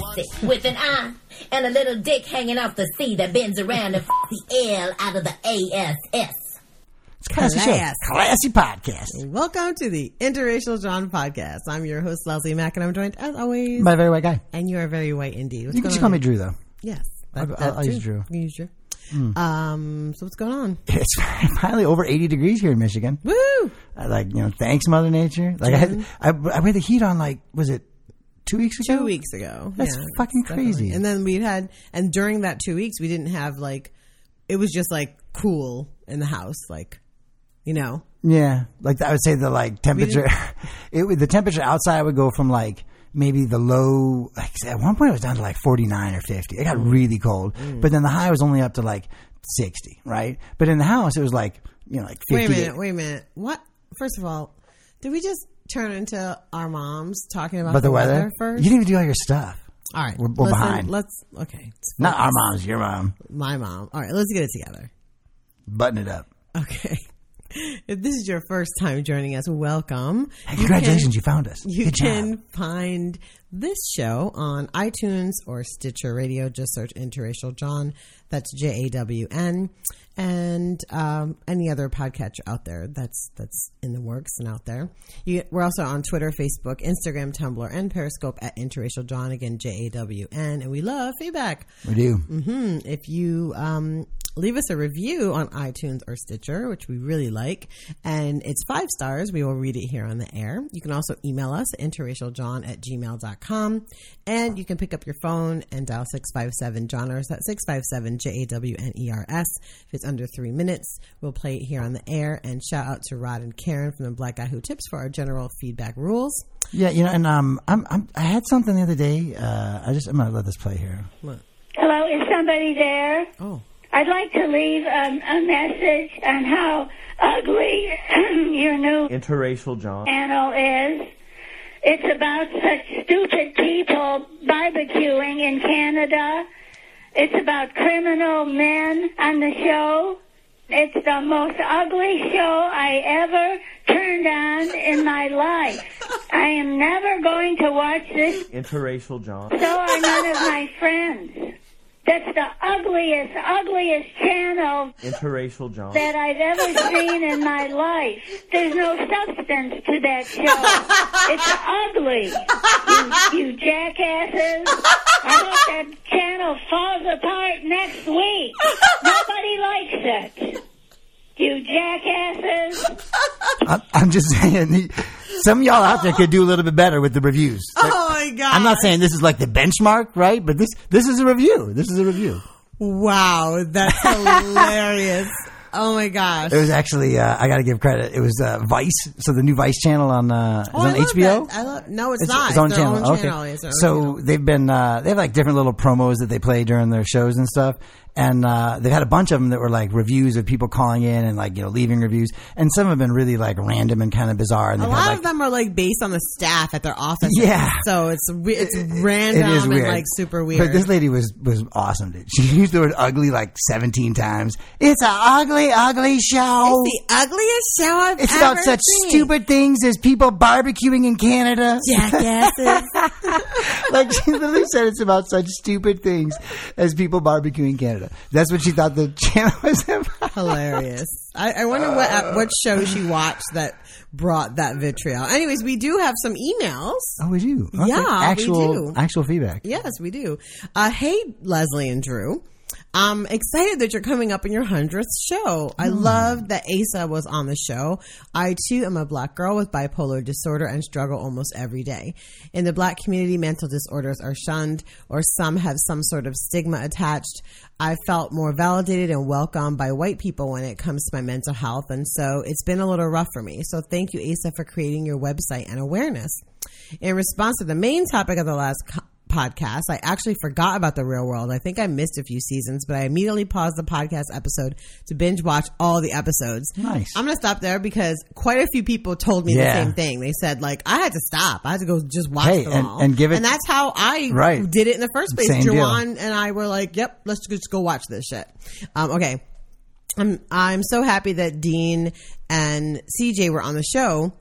pussy with an I and a little dick hanging off the C that bends around and the L out of the ASS. It's classy show. Classy podcast. Welcome to the Interracial John podcast. I'm your host, Leslie Mack, and I'm joined, as always, by a very white guy. And you're a very white indeed. You can just call me Drew, though. Yes. I'll use Drew. You can use Drew. So what's going on? It's finally over 80 degrees here in Michigan. Woo! Thanks, Mother Nature. I had the heat on, was it 2 weeks ago? 2 weeks ago. That's fucking crazy. Definitely. And then and during that 2 weeks, we didn't have it was just cool in the house, Yeah. I would say the temperature, the temperature outside would go from maybe the low, at one point it was down to 49 or 50. It got really cold. But then the high was only up to 60, right? But in the house it was 50. Wait a minute. What? First of all, did we just turn into our moms talking about the weather first? You didn't even do all your stuff. All right. We're behind. Okay. Not our moms, your mom. My mom. All right, let's get it together. Button it up. Okay. If this is your first time joining us, welcome. Hey, congratulations, you found us. You can find this show on iTunes or Stitcher Radio. Just search Interracial John. That's JAWN. And any other podcatcher out there that's in the works and out there. We're also on Twitter, Facebook, Instagram, Tumblr, and Periscope at Interracial John. Again, JAWN. And we love feedback. We do. If you leave us a review on iTunes or Stitcher, which we really like, and it's 5 stars, we will read it here on the air. You can also email us at interracialjohn@gmail.com, and you can pick up your phone and dial 657-JOHNERS. That's 657-JAWNERS. If it's under 3 minutes, we'll play it here on the air. And shout out to Rod and Karen from the Black Guy Who Tips for our general feedback rules. Yeah, and I had something the other day. I'm gonna let this play here. What? Hello, is somebody there? Oh. I'd like to leave a message on how ugly your new Interracial John channel is. It's about such stupid people barbecuing in Canada. It's about criminal men on the show. It's the most ugly show I ever turned on in my life. I am never going to watch this. Interracial John. So are none of my friends. That's the ugliest channel Interracial John that I've ever seen in my life. There's no substance to that show. It's ugly. You jackasses. I hope that channel falls apart next week. Nobody likes it. You jackasses. I'm just saying, some of y'all out there could do a little bit better with the reviews. Oh my God. I'm not saying this is the benchmark, right? But this is a review. This is a review. Wow, that's hilarious. Oh my gosh. It was actually, I got to give credit. It was Vice. So the new Vice channel on HBO. No, it's not. Its own their channel. Own okay. channel. So they've been, they have different little promos that they play during their shows and stuff. And they've had a bunch of them that were reviews of people calling in and leaving reviews. And some have been really random and kind of bizarre. And a lot of them are based on the staff at their office. Yeah. So it's random it is weird. and super weird. But this lady was awesome, dude. She used the word ugly 17 times. It's an ugly, ugly show. It's the ugliest show I've ever It's about such seen. stupid things as people barbecuing in Canada. Jackasses. She literally said it's about such stupid things as people barbecuing in Canada. That's what she thought the channel was about. Hilarious. I wonder what show she watched that brought that vitriol. Anyways, we do have some emails. Oh, we do? Okay. Yeah, we do. Actual feedback. Yes, we do. Hey, Leslie and Drew. I'm excited that you're coming up in your 100th show. I love that Asa was on the show. I, too, am a Black girl with bipolar disorder and struggle almost every day. In the Black community, mental disorders are shunned, or some have some sort of stigma attached. I felt more validated and welcomed by white people when it comes to my mental health, and so it's been a little rough for me. So thank you, Asa, for creating your website and awareness. In response to the main topic of the last podcast, I actually forgot about The Real World. I think I missed a few seasons, but I immediately paused the podcast episode to binge watch all the episodes. Nice. I'm going to stop there because quite a few people told me the same thing. They said, I had to stop. I had to go just watch them all. And give it. And that's how I did it in the first place. Same Juwan and I were like, yep, let's just go watch this shit. Okay. I'm so happy that Dean and CJ were on the show.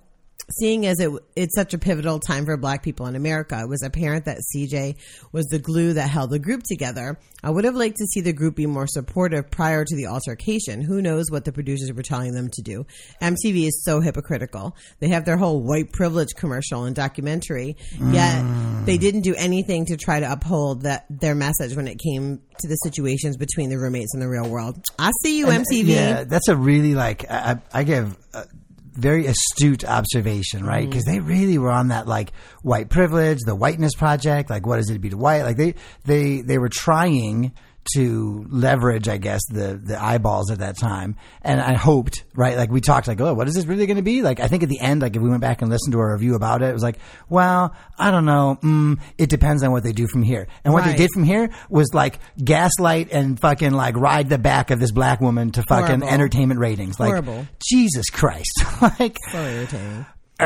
seeing as it's such a pivotal time for Black people in America, it was apparent that CJ was the glue that held the group together. I would have liked to see the group be more supportive prior to the altercation. Who knows what the producers were telling them to do? MTV is so hypocritical. They have their whole white privilege commercial and documentary, yet they didn't do anything to try to uphold their message when it came to the situations between the roommates in the real world. I see you, MTV. Yeah, that's a really I give very astute observation, right? Because they really were on that like white privilege, the whiteness project, like what is it to be white? Like they were trying to leverage, I guess, the eyeballs at that time. And I hoped, right? Like we talked like, oh, what is this really going to be? Like I think at the end, like if we went back and listened to our review about it, it was like, well, I don't know. It depends on what they do from here. And what they did from here was like gaslight and fucking like ride the back of this black woman to fucking entertainment ratings. Like, horrible. Jesus Christ. Like, So irritating.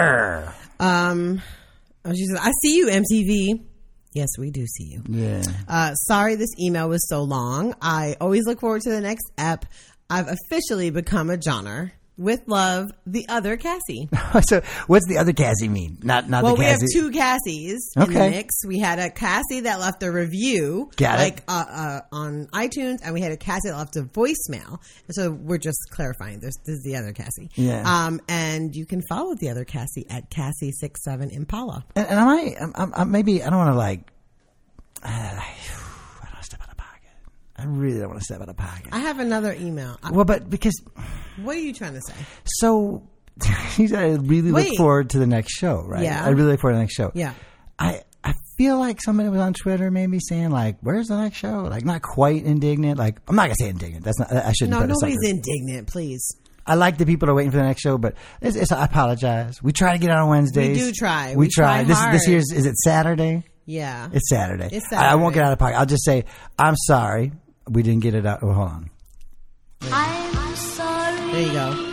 She said, I see you, MTV. Yes, we do see you. Yeah. Sorry this email was so long. I always look forward to the next ep. I've officially become a Johnner. With love, the other Cassie. So what's the other Cassie mean? Not the Cassie. Well, we have two Cassies in the mix. We had a Cassie that left a review on iTunes, and we had a Cassie that left a voicemail. And so we're just clarifying. This is the other Cassie. Yeah. And you can follow the other Cassie at Cassie67 Impala. And I'm maybe I don't want to like. I don't step out of pocket. I really don't want to step out of pocket. I have another email. But because. What are you trying to say? So, I really look forward to the next show, right? Yeah. I really look forward to the next show. Yeah. I feel like somebody was on Twitter maybe saying like, "Where's the next show?" Like, not quite indignant. Like, I'm not gonna say indignant. That's not. I shouldn't. No, nobody's indignant. Please. I like the people that are waiting for the next show, but I apologize. We try to get on Wednesdays. We do try. We try. Hard. This year's is it Saturday? Yeah. It's Saturday. It's Saturday. I won't get out of pocket. I'll just say I'm sorry. We didn't get it out. Oh, hold on. I'm sorry. There you go.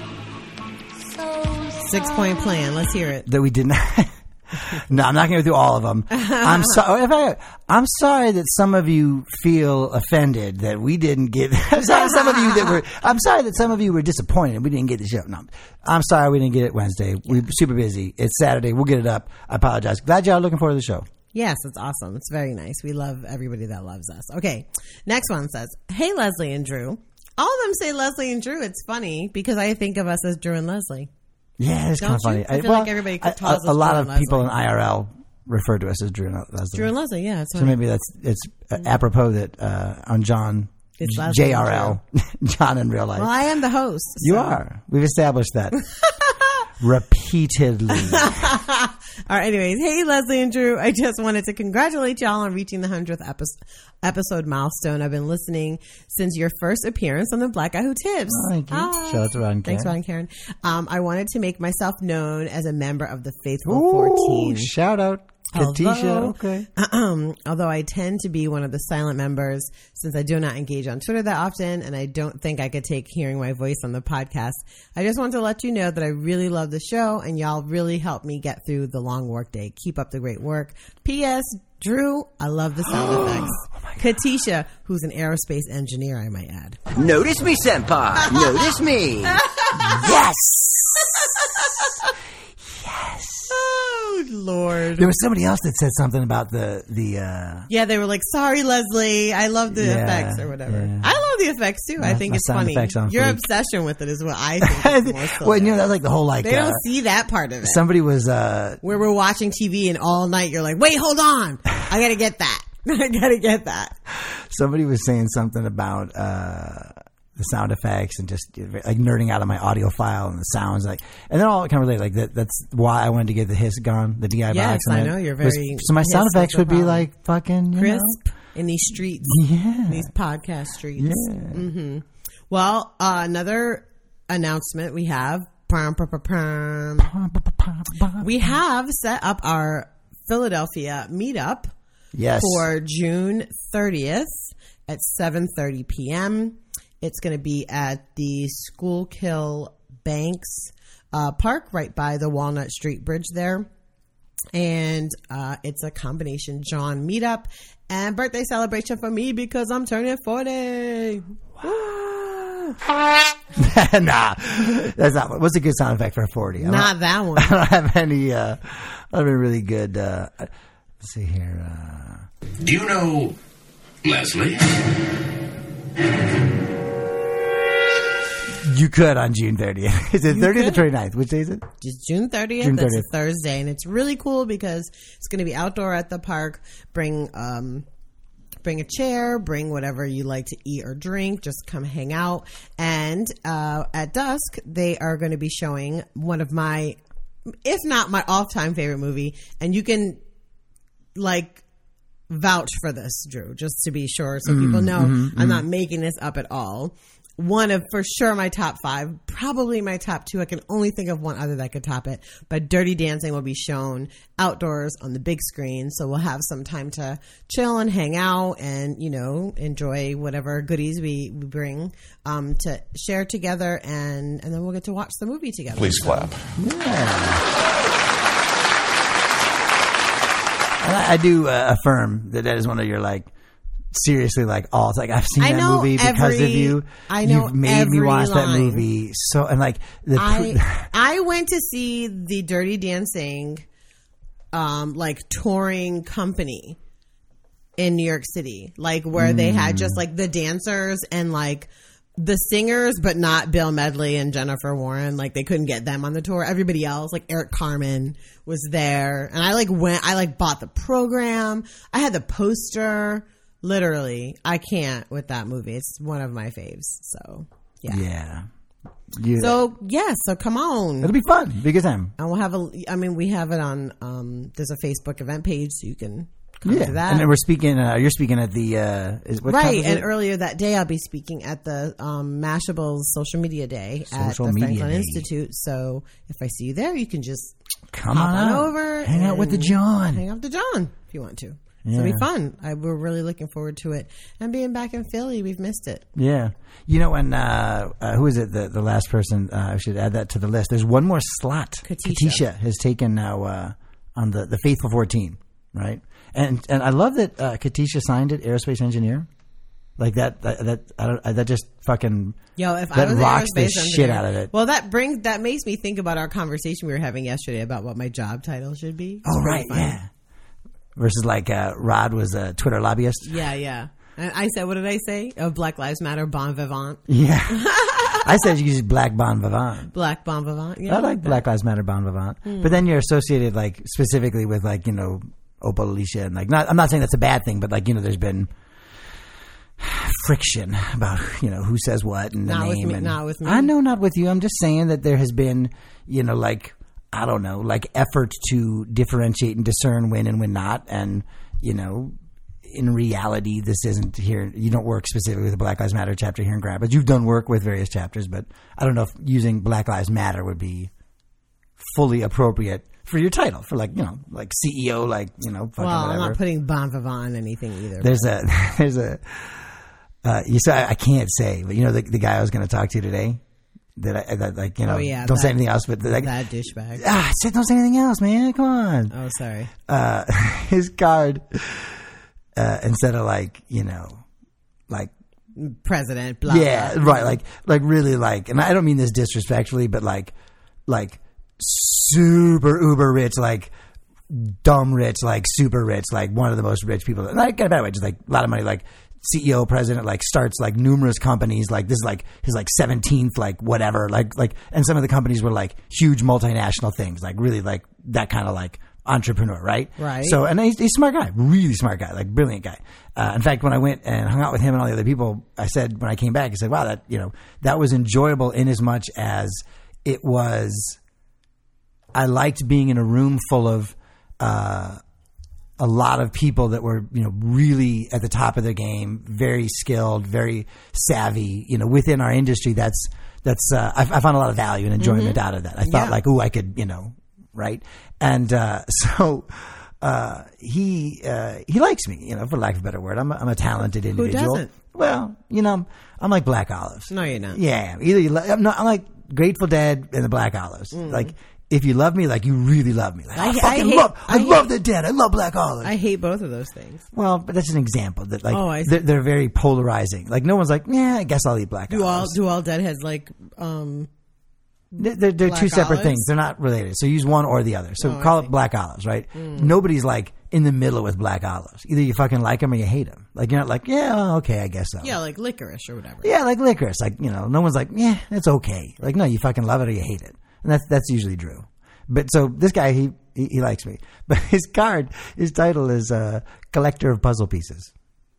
6-point plan. Let's hear it. That we did not. No, I'm not going to go through all of them. I'm sorry. I'm sorry that some of you feel offended that we didn't get. I'm sorry that some of you were disappointed we didn't get the show. No, I'm sorry we didn't get it Wednesday. We're super busy. It's Saturday. We'll get it up. I apologize. Glad y'all are looking forward to the show. Yes, it's awesome. It's very nice. We love everybody that loves us. Okay, next one says, "Hey Leslie and Drew." All of them say Leslie and Drew. It's funny because I think of us as Drew and Leslie. Yeah, it's kind of funny. I feel like everybody calls us a lot Drew of people in Leslie. IRL refer to us as Drew and Leslie. Drew and Leslie, yeah. It's so maybe it's apropos that on John It's Leslie JRL, John in real life. Well, I am the host. You are. We've established that repeatedly. All right, anyways. Hey, Leslie and Drew. I just wanted to congratulate y'all on reaching the 100th episode milestone. I've been listening since your first appearance on the Black Guy Who Tips. Oh, thank you. Hi. Shout out to Ron and Karen. Thanks, Ron and Karen. I wanted to make myself known as a member of the Faithful Ooh, 14. Shout out. Katisha. Okay. Although I tend to be one of the silent members since I do not engage on Twitter that often, and I don't think I could take hearing my voice on the podcast. I just want to let you know that I really love the show, and y'all really helped me get through the long work day. Keep up the great work. P.S. Drew, I love the sound effects. Katisha, who's an aerospace engineer, I might add. Notice me, senpai. Notice me. Yes. Oh, Lord. There was somebody else that said something about the Yeah, they were like, sorry, Leslie. I love the Yeah, effects or whatever. yeah. I love the effects too. I think my it's sound funny. effects on Your fleek. obsession with it is what I think is more so well, you know, that's like the whole like they don't see that part of it. somebody was Where we're watching TV and all night you're like, wait, hold on. I gotta get that. I gotta get that. somebody was saying something about the sound effects and just like nerding out on my audio file and the sounds like, and they're all kind of related. Like that's why I wanted to get the hiss gone, the DI Yes, box. And I it know, you're was- very so my sound hiss effects is a would be problem. like fucking Crisp in these streets. Yeah. These podcast streets. Yeah. Mm-hmm. Well, another announcement we have. We have set up our Philadelphia meetup Yes. for June 30th at 7:30 p.m. It's going to be at the Schuylkill Banks Park right by the Walnut Street Bridge there. And it's a combination John meetup and birthday celebration for me because I'm turning 40. Woo! Nah, that's not. What's a good sound effect for a 40? Not that one. I don't have any. I don't have any really good. Let's see here. Do you know Leslie? You could on June 30th. Is it 30th or 29th? Which day is it? Just June 30th. June That's 30th. a Thursday, and it's really cool because it's going to be outdoor at the park. Bring a chair, bring whatever you like to eat or drink. Just come hang out. And at dusk, they are going to be showing one of my, if not my all-time favorite movie, and you can like vouch for this, Drew, just to be sure, so people know I'm not making this up at all. One of, for sure, my top 5, probably my top 2. I can only think of one other that could top it. But Dirty Dancing will be shown outdoors on the big screen. So we'll have some time to chill and hang out and, you know, enjoy whatever goodies we bring to share together. And then we'll get to watch the movie together. Please clap. I do affirm that is one of your like seriously like all. It's like I've seen that movie because of you. I know you've made me every watch that line. movie. So and like I went to see the Dirty Dancing like touring company in New York City, like where they had just like the dancers and like the singers, but not Bill Medley and Jennifer Warren. Like they couldn't get them on the tour. Everybody else, like Eric Carmen was there. And I bought the program. I had the poster. Literally, I can't with that movie. It's one of my faves. So yeah. So come on. It'll be fun. Be a good time. And we'll have we have it on, there's a Facebook event page, so you can come to that. And then we're speaking, you're speaking at the, right. And earlier that day, I'll be speaking at the, Mashables Social Media Day at the Franklin Institute. So if I see you there, you can just come on over. Hang out with the John. Hang out with the John if you want to. Yeah. It'll be fun. We're really looking forward to it. And being back in Philly, we've missed it. Yeah. You know, and who is it? The last person, I should add that to the list. There's one more slot. Katisha has taken now on the Faithful 14, right? And I love that Katisha signed it, aerospace engineer. Like that just fucking if that I was rocks the aerospace shit engineer, out of it. Well, that makes me think about our conversation we were having yesterday about what my job title should be. It's right, yeah. Versus like Rod was a Twitter lobbyist. Yeah. And I said, what did I say? Oh, Black Lives Matter, bon vivant. Yeah. I said you could use Black Bon Vivant. Black Bon Vivant. Yeah, I like Black Lives Matter, Bon Vivant. But then you're associated like specifically with like, you know, Opal Alicia and like I'm not saying that's a bad thing, but like, you know, there's been friction about, you know, who says what and the not name. Not with me. I know not with you. I'm just saying that there has been, you know, like I don't know, like effort to differentiate and discern when and when not. And, you know, in reality, this isn't here. You don't work specifically with the Black Lives Matter chapter here in Grand, but you've done work with various chapters, but I don't know if using Black Lives Matter would be fully appropriate for your title, for like, you know, like CEO, like, you know, fucking well, whatever. I'm not putting bon vivant on anything either. There's a, you say, I can't say, but you know, the guy I was going to talk to today, that like, you know, don't say anything else, but like, that douchebag. I said, don't say anything else, man. Come on. Oh, sorry. His card, instead of like, you know, like president, blah, yeah, blah. right. Like really like, and I don't mean this disrespectfully, but like super uber rich, like dumb rich, like super rich, like one of the most rich people. Not in a bad way, just like a lot of money, like CEO, president, like starts like numerous companies. Like this is like his like 17th, like whatever, like, and some of the companies were like huge multinational things, like really like that kind of like entrepreneur, right? Right. So, and he's a smart guy, really smart guy, like brilliant guy. In fact, when I went and hung out with him and all the other people, I said, when I came back, I said, wow, that, you know, that was enjoyable in as much as it was, I liked being in a room full of, a lot of people that were, you know, really at the top of their game, very skilled, very savvy, you know, within our industry. I found a lot of value and enjoyment out of that. I thought like, ooh, I could, you know, right. And, so, he likes me, you know, for lack of a better word. I'm a talented individual. Who doesn't? Well, you know, I'm like Black Olives. No, you're not. Yeah. I'm like Grateful Dead and the Black Olives. Like, if you love me, like you really love me. Like, I hate- love the dead. I love black olives. I hate both of those things. Well, but that's an example that like Oh, I see. they're very polarizing. Like no one's like, yeah, I guess I'll eat black olives. Do all deadheads like They're black two separate olives? things. They're not related. So use one or the other. So I call it see. black olives, right? Nobody's like in the middle with black olives. Either you fucking like them or you hate them. Like you're not like, yeah, okay, I guess so. yeah, like licorice or whatever. Yeah, like licorice. Like, you know, no one's like, yeah, it's okay. Like, no, you fucking love it or you hate it. And that's usually Drew. But so this guy, he likes me. But his title is Collector of Puzzle Pieces.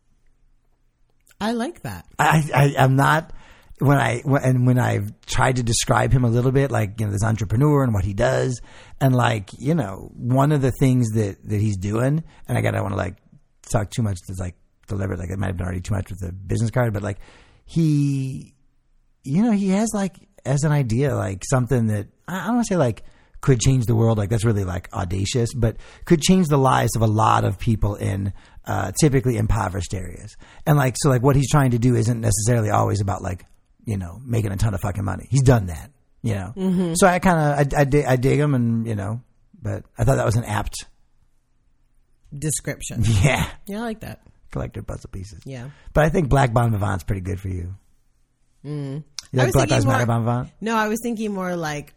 I like that. I'm not when I've tried to describe him a little bit, like, you know, this entrepreneur and what he does, and like, you know, one of the things that he's doing, and I don't want to like talk too much to like deliberate, like it might have been already too much with the business card, but like he, you know, he has like as an idea like something that I don't want to say like could change the world, like that's really like audacious, but could change the lives of a lot of people in typically impoverished areas. And like, so like what he's trying to do isn't necessarily always about like, you know, making a ton of fucking money. He's done that, you know? Mm-hmm. So I kind of, I dig him, and, you know, but I thought that was an apt description. Yeah. Yeah, I like that. Collector puzzle pieces. Yeah. But I think Black Bon Vivant's pretty good for you. You like Black Lives Matter Bon Vivant? No, I was thinking more like,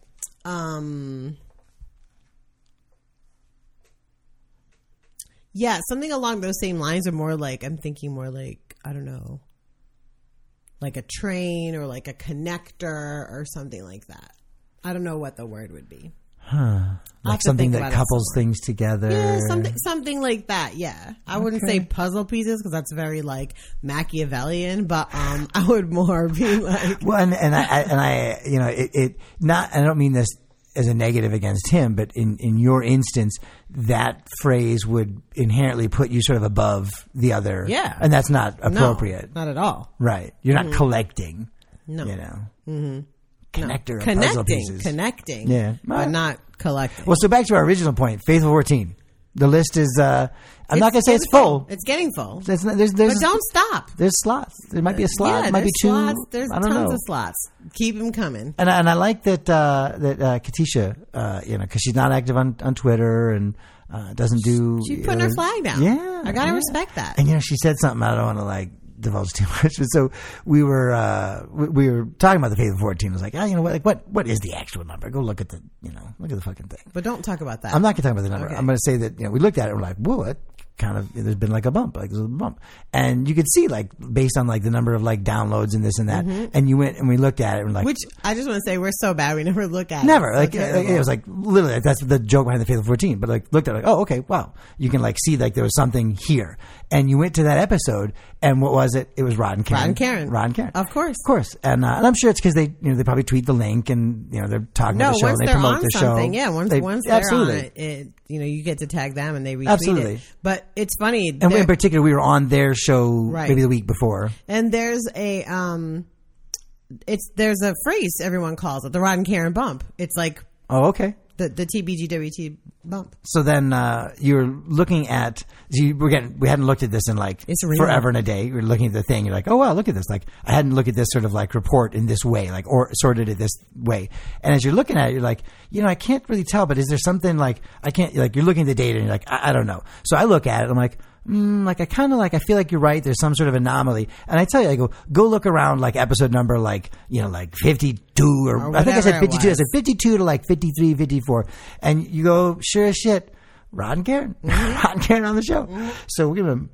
yeah, something along those same lines, or more like, I'm thinking more like, I don't know, like a train or like a connector or something like that. I don't know what the word would be. Like something that couples things together. Yeah, something like that. Yeah, I wouldn't say puzzle pieces because that's very like Machiavellian, but I would more be like. Well, and I, you know, it not. I don't mean this as a negative against him, but in your instance, that phrase would inherently put you sort of above the other. Yeah, and that's not appropriate. No, not at all. Right, you're not collecting. No, you know. Mm-hmm. Connector of puzzle pieces. Connecting, yeah, but not collecting. Well, so back to our original point, Faithful 14. The list is. I'm not going to say it's full. It's getting full. There's, but don't stop. There's slots. There might be a slot. Yeah, it might be two. Slots. There's I don't tons know. of slots. Keep them coming. And I like that Katisha, you know, because she's not active on Twitter and doesning do. She's putting her flag down. Yeah, I gotta respect that. And you know, she said something. I don't want to like divulge too much, but so we were talking about the Faithful 14. I was like, you know what is the actual number? Go look at the fucking thing. But don't talk about that. I'm not going to talk about the number. Okay. I'm going to say that, you know, we looked at it and we're like, whoa, it kind of, there's been like a bump, like there's a bump. And you could see like based on like the number of like downloads and this and that. Mm-hmm. And you went and we looked at it and we're like, which I just want to say we're so bad. We never look at never. it. Like it was like literally, that's the joke behind the Faithful 14. But like looked at it like, oh, okay, wow. You can like see like there was something here. And you went to that episode and what was it? It was Rod and Karen. Of course. And I'm sure it's because they probably tweet the link and, you know, they're talking about the show and they promote the show. Yeah, once they're on it, you know, you get to tag them and they retweet it. But it's funny. And in particular, we were on their show maybe the week before. And there's a there's a phrase everyone calls it, the Rod and Karen bump. It's like, oh, okay, the TBGWT bump. So then you're looking at we hadn't looked at this in like forever and a day. You're looking at the thing. You're like, oh wow, look at this. Like I hadn't looked at this sort of like report in this way, like or sorted it this way. And as you're looking at it, you're like, you know, I can't really tell, but is there something like I can't like you're looking at the data and you're like, I don't know. So I look at it. I'm like. Like I kind of like I feel like you're right. There's some sort of anomaly, and I tell you, I go look around like episode number like 52 or I think I said 52. I said 52 to like 53, 54, and you go sure as shit, Rod and Karen, Rod and Karen on the show. So we're gonna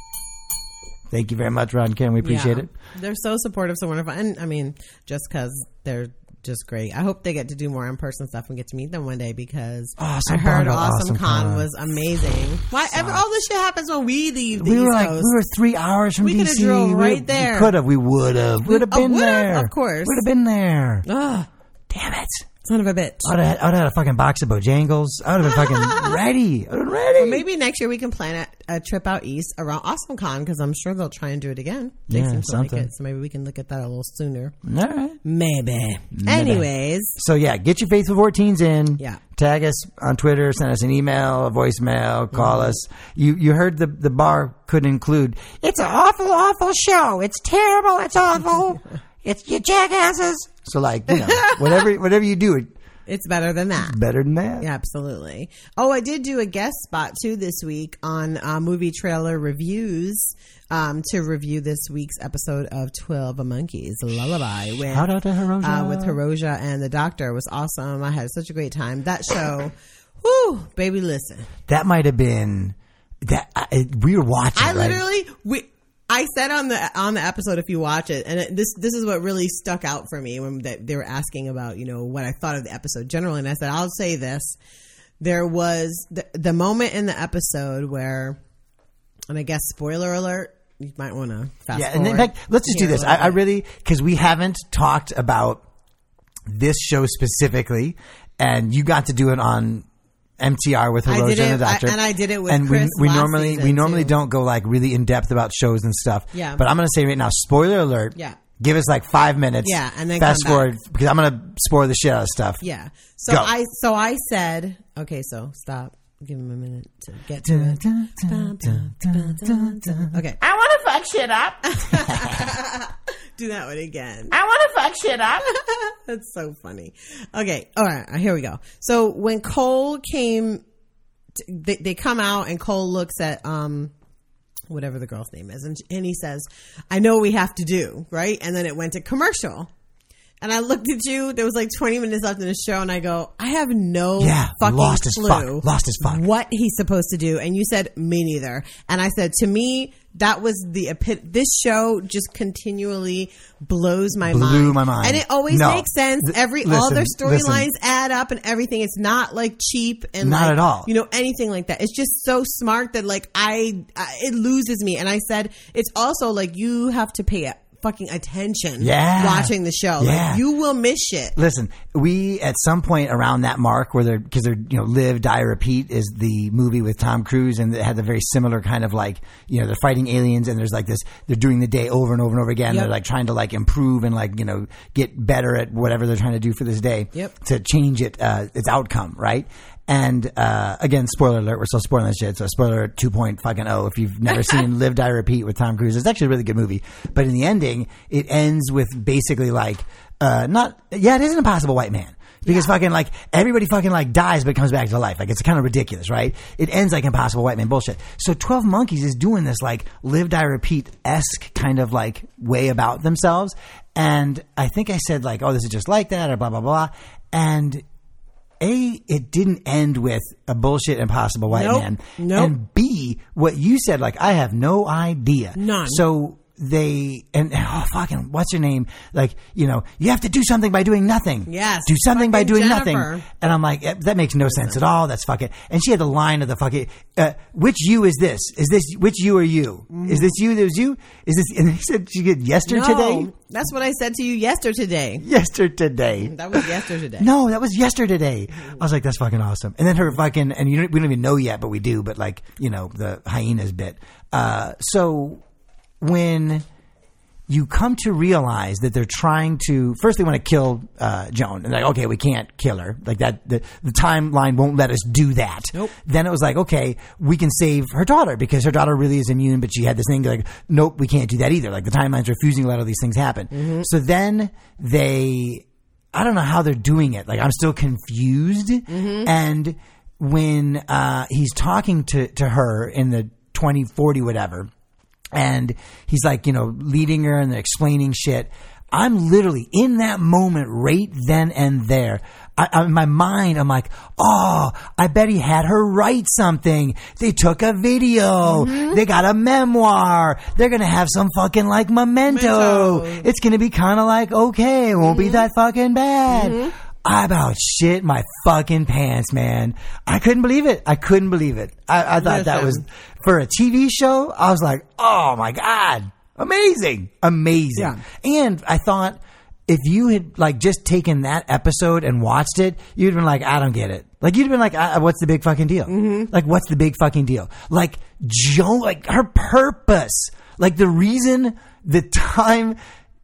thank you very much, Rod and Karen. We appreciate it. They're so supportive, so wonderful, and I mean, just because they're just great. I hope they get to do more in-person stuff and get to meet them one day because I heard Awesome Con was amazing. Why all this shit happens when we leave the East Coast? We were 3 hours from DC. We could have drove right there. We could have. We would have. We would have been there. Of course. Would have been there. Ugh. Damn it. Son of a bitch. I'd have had a fucking box of Bojangles. I would have been fucking ready. Well, maybe next year we can plan a trip out east around Awesome Con because I'm sure they'll try and do it again. They seem to like it, so maybe we can look at that a little sooner. All right. Maybe. Anyways. So yeah, get your Faithful 14s in. Yeah. Tag us on Twitter, send us an email, a voicemail, call us. You heard the bar could include, it's an awful, awful show. It's terrible. It's awful. It's you jackasses. So like, you know, whatever you do, It's better than that. Better than that. Yeah, absolutely. Oh, I did do a guest spot too this week on movie trailer reviews to review this week's episode of 12 Monkeys Lullaby with, Shout out to Hiroja. with Hiroja and the doctor. It was awesome. I had such a great time. That show, whoo, baby, listen. That might have been that we were watching. I right? literally I said on the episode, if you watch it, and this is what really stuck out for me when they were asking about, you know, what I thought of the episode generally, and I said, I'll say this: there was the moment in the episode where, and I guess spoiler alert, you might want to fast forward. And in fact, let's just do this. I really, because we haven't talked about this show specifically, and you got to do it on MTR with Hiroja and the doctor. And I did it with and Chris we last normally season, too. don't go like really in depth about shows and stuff. Yeah. But I'm going to say right now, spoiler alert. Yeah. Give us like 5 minutes. Yeah, and then fast come back. forward because I'm going to spoil the shit out of stuff. Yeah. So Go. I said, okay, so stop. Give him a minute to get to it. Okay. I want to fuck shit up. Do that one again. I want to fuck shit up. That's so funny. Okay. All right. Here we go. So when Cole came, they come out and Cole looks at, whatever the girl's name is. And he says, I know what we have to do. Right. And then it went to commercial. And I looked at you. There was like 20 minutes left in the show, and I go, I have no fucking lost as clue fuck. what he's supposed to do. And you said, me neither. And I said, to me, that was this show just continually blows my mind. Blew my mind. And it always makes sense. All their storylines add up and everything. It's not like cheap and not at all. You know, anything like that. It's just so smart that like it loses me. And I said, it's also like you have to pay fucking attention watching the show. Like you will miss shit. Listen, we at some point around that mark where because they're Live, Die, Repeat is the movie with Tom Cruise, and it had the very similar kind of like they're fighting aliens and there's like this, they're doing the day over and over and over again. They're like trying to like improve and like get better at whatever they're trying to do for this day to change its outcome, right? And again, spoiler alert, we're still spoiling this shit. So spoiler alert 2.0 if you've never seen Live, Die, Repeat with Tom Cruise. It's actually a really good movie. But in the ending, it ends with basically like it is an impossible white man. Because fucking like everybody fucking like dies but comes back to life. Like it's kind of ridiculous, right? It ends like Impossible White Man bullshit. So 12 Monkeys is doing this like Live, Die, Repeat-esque kind of like way about themselves. And I think I said like, oh, this is just like that or blah, blah, blah. And it didn't end with a bullshit impossible white man. And B, what you said, like, I have no idea. None. So fucking, what's your name? Like, you have to do something by doing nothing. Yes. Do something by doing Jennifer. nothing. And I'm like, that makes no sense at all. That's fucking, and she had the line of the fucking, which you is this? Which you are you? Is this you? There's you? Is this, and he said she get yesterday? No, that's what I said to you yesterday. Yesterday. That was yesterday. No, that was yesterday. I was like, that's fucking awesome. And then her fucking, and we don't even know yet, but we do, but like, the hyenas bit. So when you come to realize that they're trying to, first they want to kill Joan, and like, okay, we can't kill her, like that. The timeline won't let us do that. Nope. Then it was like, okay, we can save her daughter because her daughter really is immune, but she had this thing like, nope, we can't do that either. Like the timeline's refusing to let all these things happen. Mm-hmm. So then I don't know how they're doing it. Like I'm still confused. Mm-hmm. And when he's talking to her in the 2040 whatever, and he's like, leading her and they're explaining shit. I'm literally in that moment right then and there. In my mind, I'm like, oh, I bet he had her write something. They took a video. Mm-hmm. They got a memoir. They're going to have some fucking like memento. It's going to be kind of like, okay, it won't be that fucking bad. Mm-hmm. I about shit my fucking pants, man. I couldn't believe it. I thought that was, for a TV show, I was like, oh my God. Amazing. Yeah. And I thought if you had like just taken that episode and watched it, you'd been like, I don't get it. Like you'd been like, what's the big fucking deal? Mm-hmm. Like what's the big fucking deal? Like Joan, like her purpose, like the reason the time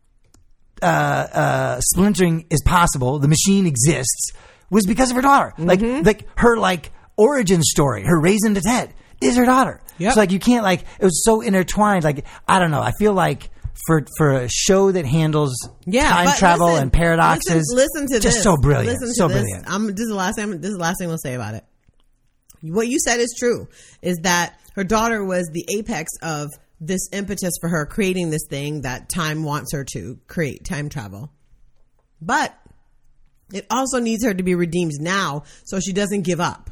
splintering is possible, the machine exists, was because of her daughter. Mm-hmm. Like her like origin story, her raising to Ted is her daughter. Yep. So like you can't like, it was so intertwined. Like I don't know. I feel like for a show that handles time but travel listen, and paradoxes. Listen to just this. so brilliant. Listen to So this. brilliant. This is the last thing we'll say about it. What you said is true. Is that her daughter was the apex of this impetus for her creating this thing that time wants her to create, time travel. But it also needs her to be redeemed now so she doesn't give up.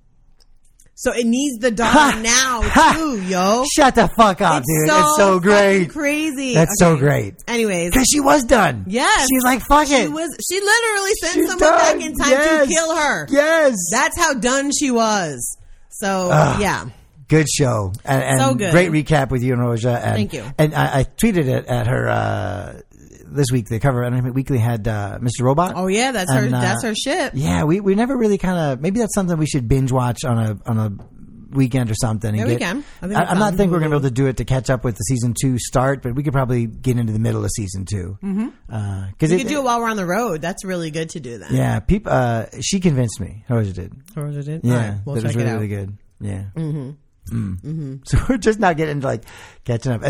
So it needs the daughter now too, yo. Shut the fuck up, dude. It's so great. Crazy. That's so great. Anyways. Because she was done. Yes. She's like, fuck it. She literally sent She's someone done. back in time Yes. to kill her. Yes. That's how done she was. So, yeah. Good show. And So good. Great recap with you and Roja. And, Thank you. And I tweeted it at her this week. The cover of Entertainment Weekly had Mr. Robot. Oh, yeah. That's her shit. Yeah. We never really kind of, maybe that's something we should binge watch on a weekend or something. Yeah, and we can. I'm not think we're going to be able to do it to catch up with the season 2 start, but we could probably get into the middle of season 2. Mm-hmm. Cause We could do it while we're on the road. That's really good to do that. Yeah. People, she convinced me. Roja did. Roja did? Yeah. All right, we'll that check was really, it out. really good. Yeah. Mm-hmm. Mm. So we're just not getting into like catching up.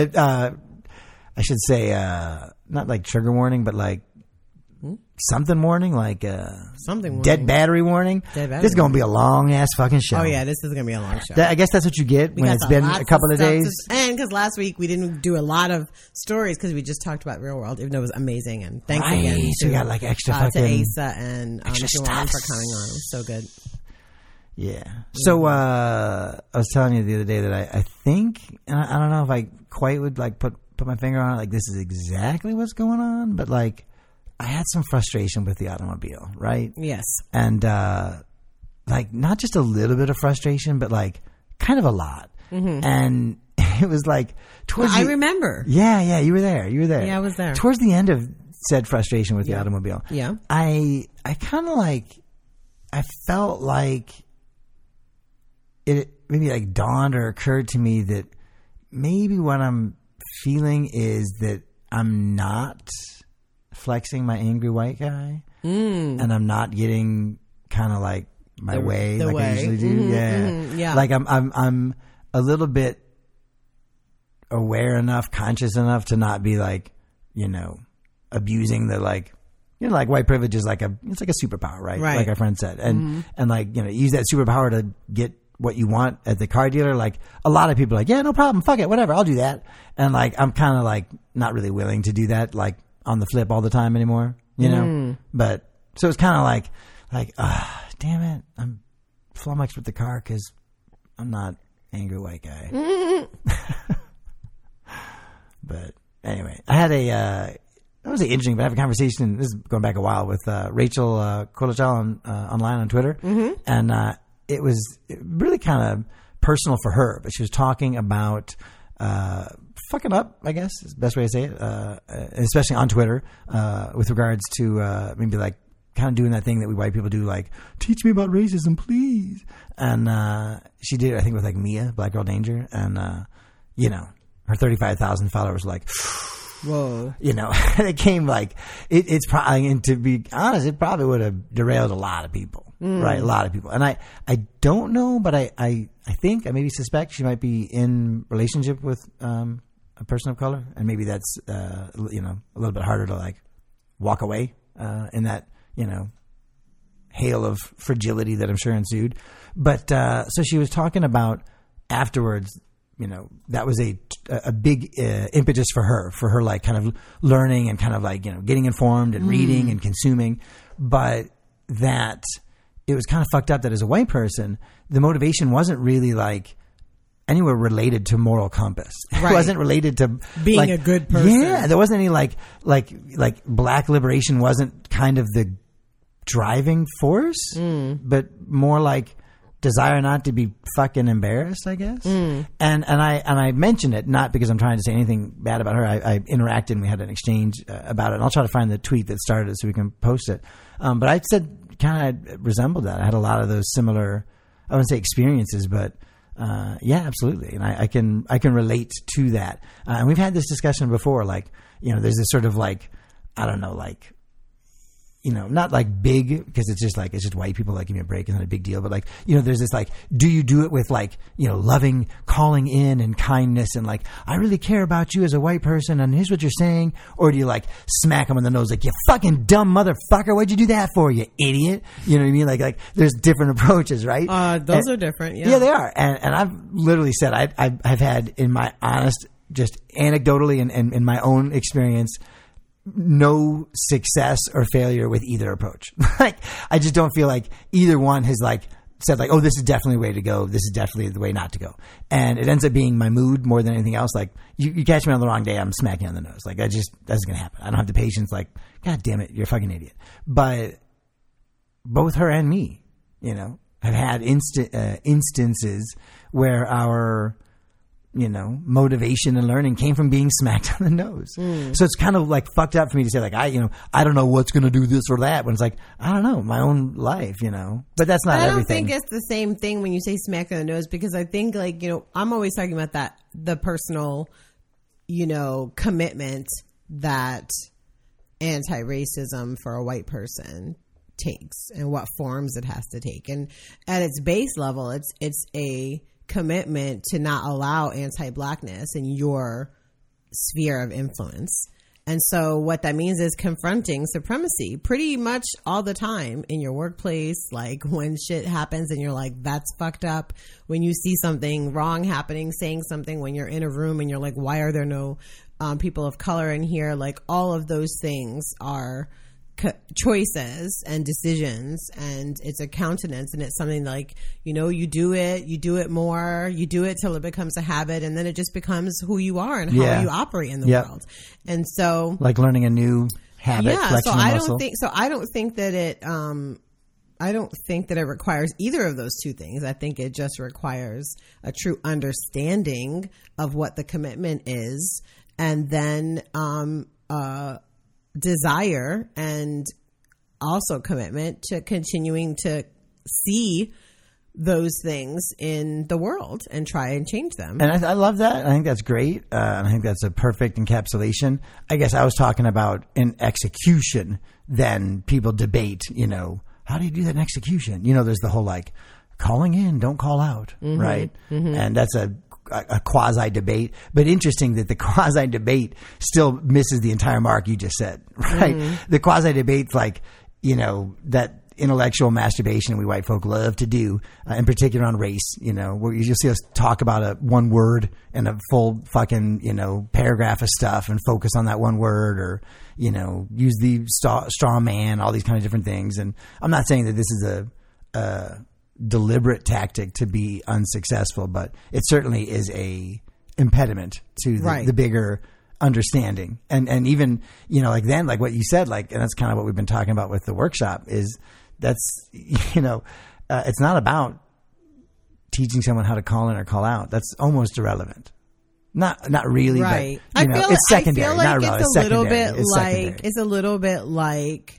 I should say, not like trigger warning, but like something warning, like something warning. Dead battery warning. This is going to be a long ass fucking show. Oh yeah, this is going to be a long show. I guess that's what you get when it's been a couple of days. And because last week we didn't do a lot of stories because we just talked about Real World, even though it was amazing. And thanks again So we got like extra fucking to Asa and extra Juwan stuff for coming on. It was so good. Yeah. So I was telling you the other day that I think, and I don't know if I quite would like put my finger on it, like this is exactly what's going on, but like I had some frustration with the automobile, right? Yes. And like not just a little bit of frustration, but like kind of a lot. Mm-hmm. And it was like towards I remember. Yeah, you were there. Yeah, I was there. Towards the end of said frustration with the automobile. Yeah. I kind of like, I felt like it maybe like dawned or occurred to me that maybe what I'm feeling is that I'm not flexing my angry white guy, and I'm not getting kind of like my way like I usually do. Mm-hmm, Yeah. Mm-hmm, yeah. Like I'm a little bit aware enough, conscious enough to not be like, abusing the like, like white privilege is like it's like a superpower, right? Like our friend said, and like use that superpower to get what you want at the car dealer. Like a lot of people are like, yeah, no problem, fuck it, whatever, I'll do that. And like I'm kind of like not really willing to do that like on the flip all the time anymore, But so it's kind of like damn it, I'm flummoxed with the car because I'm not angry white guy. But anyway, I had I don't say interesting, but I have a conversation. This is going back a while with Rachel Colachal online on Twitter, and it was really kind of personal for her. But she was talking about fucking up, I guess is the best way to say it, especially on Twitter, with regards to maybe like kind of doing that thing that we white people do, like teach me about racism, please. And she did it, I think, with like Mia, Black Girl Danger, and her 35,000 followers were like. Whoa. It came like, it's probably, and to be honest, it probably would have derailed a lot of people, right? A lot of people. And I don't know, but I think, I maybe suspect she might be in relationship with, a person of color. And maybe that's, a little bit harder to like walk away, in that, hail of fragility that I'm sure ensued. But, so she was talking about afterwards, that was a big impetus for her like kind of learning and kind of like, getting informed and reading and consuming. But that it was kind of fucked up that as a white person, the motivation wasn't really like anywhere related to moral compass. Right. It wasn't related to being like, a good person. Yeah. There wasn't any like black liberation wasn't kind of the driving force, but more like, desire not to be fucking embarrassed, I guess. And I mentioned it not because I'm trying to say anything bad about her. I interacted and we had an exchange about it. And I'll try to find the tweet that started it so we can post it. But I said kind of resembled that. I had a lot of those similar, I wouldn't say experiences, but yeah, absolutely. And I can relate to that. And we've had this discussion before. Like, there's this sort of like, I don't know, like, not like big, because it's just white people, like, give me a break, it's not a big deal, but like, there's this like, do you do it with like, loving calling in and kindness and like, I really care about you as a white person and here's what you're saying? Or do you like smack them in the nose like, you fucking dumb motherfucker, what'd you do that for, you idiot? You know what I mean? Like there's different approaches, right? Those are different. Yeah. Yeah, they are. And I've literally said, I've had, in my honest, just anecdotally and in my own experience, no success or failure with either approach. Like, I just don't feel like either one has like said like, oh, this is definitely the way to go. This is definitely the way not to go. And it ends up being my mood more than anything else. Like, you catch me on the wrong day, I'm smacking you on the nose. Like, that's going to happen. I don't have the patience. Like, God damn it, you're a fucking idiot. But both her and me, have had instances where our motivation and learning came from being smacked on the nose. So it's kind of like fucked up for me to say like, I don't know what's going to do this or that, when it's like, I don't know, my own life, but that's not everything. I don't think it's the same thing when you say smack on the nose, because I think like, I'm always talking about that, the personal, commitment that anti-racism for a white person takes and what forms it has to take. And at its base level, it's a commitment to not allow anti-blackness in your sphere of influence. And so what that means is confronting supremacy pretty much all the time in your workplace. Like when shit happens and you're like, that's fucked up. When you see something wrong happening, saying something, when you're in a room and you're like, why are there no people of color in here? Like all of those things are choices and decisions, and it's a countenance, and it's something like, you do it more, you do it till it becomes a habit, and then it just becomes who you are and how you operate in the world. And so like learning a new habit, so I don't think that it requires either of those two things. I think it just requires a true understanding of what the commitment is, and then desire and also commitment to continuing to see those things in the world and try and change them. And I love that. I think that's great. I think that's a perfect encapsulation. I guess I was talking about in execution, then people debate, how do you do that in execution? There's the whole like calling in, don't call out, right? And that's a quasi debate, but interesting that the quasi debate still misses the entire mark you just said, right? The quasi debate's like, that intellectual masturbation we white folk love to do, in particular on race, where you'll see us talk about one word and a full fucking, paragraph of stuff and focus on that one word, or, use the straw man, all these kind of different things. And I'm not saying that this is a deliberate tactic to be unsuccessful, but it certainly is a impediment to the bigger understanding. And even, like then, like what you said, like, and that's kind of what we've been talking about with the workshop, is that's, it's not about teaching someone how to call in or call out. That's almost irrelevant. Not really, right. But, it's secondary. I feel like not irrelevant. it's a little bit like,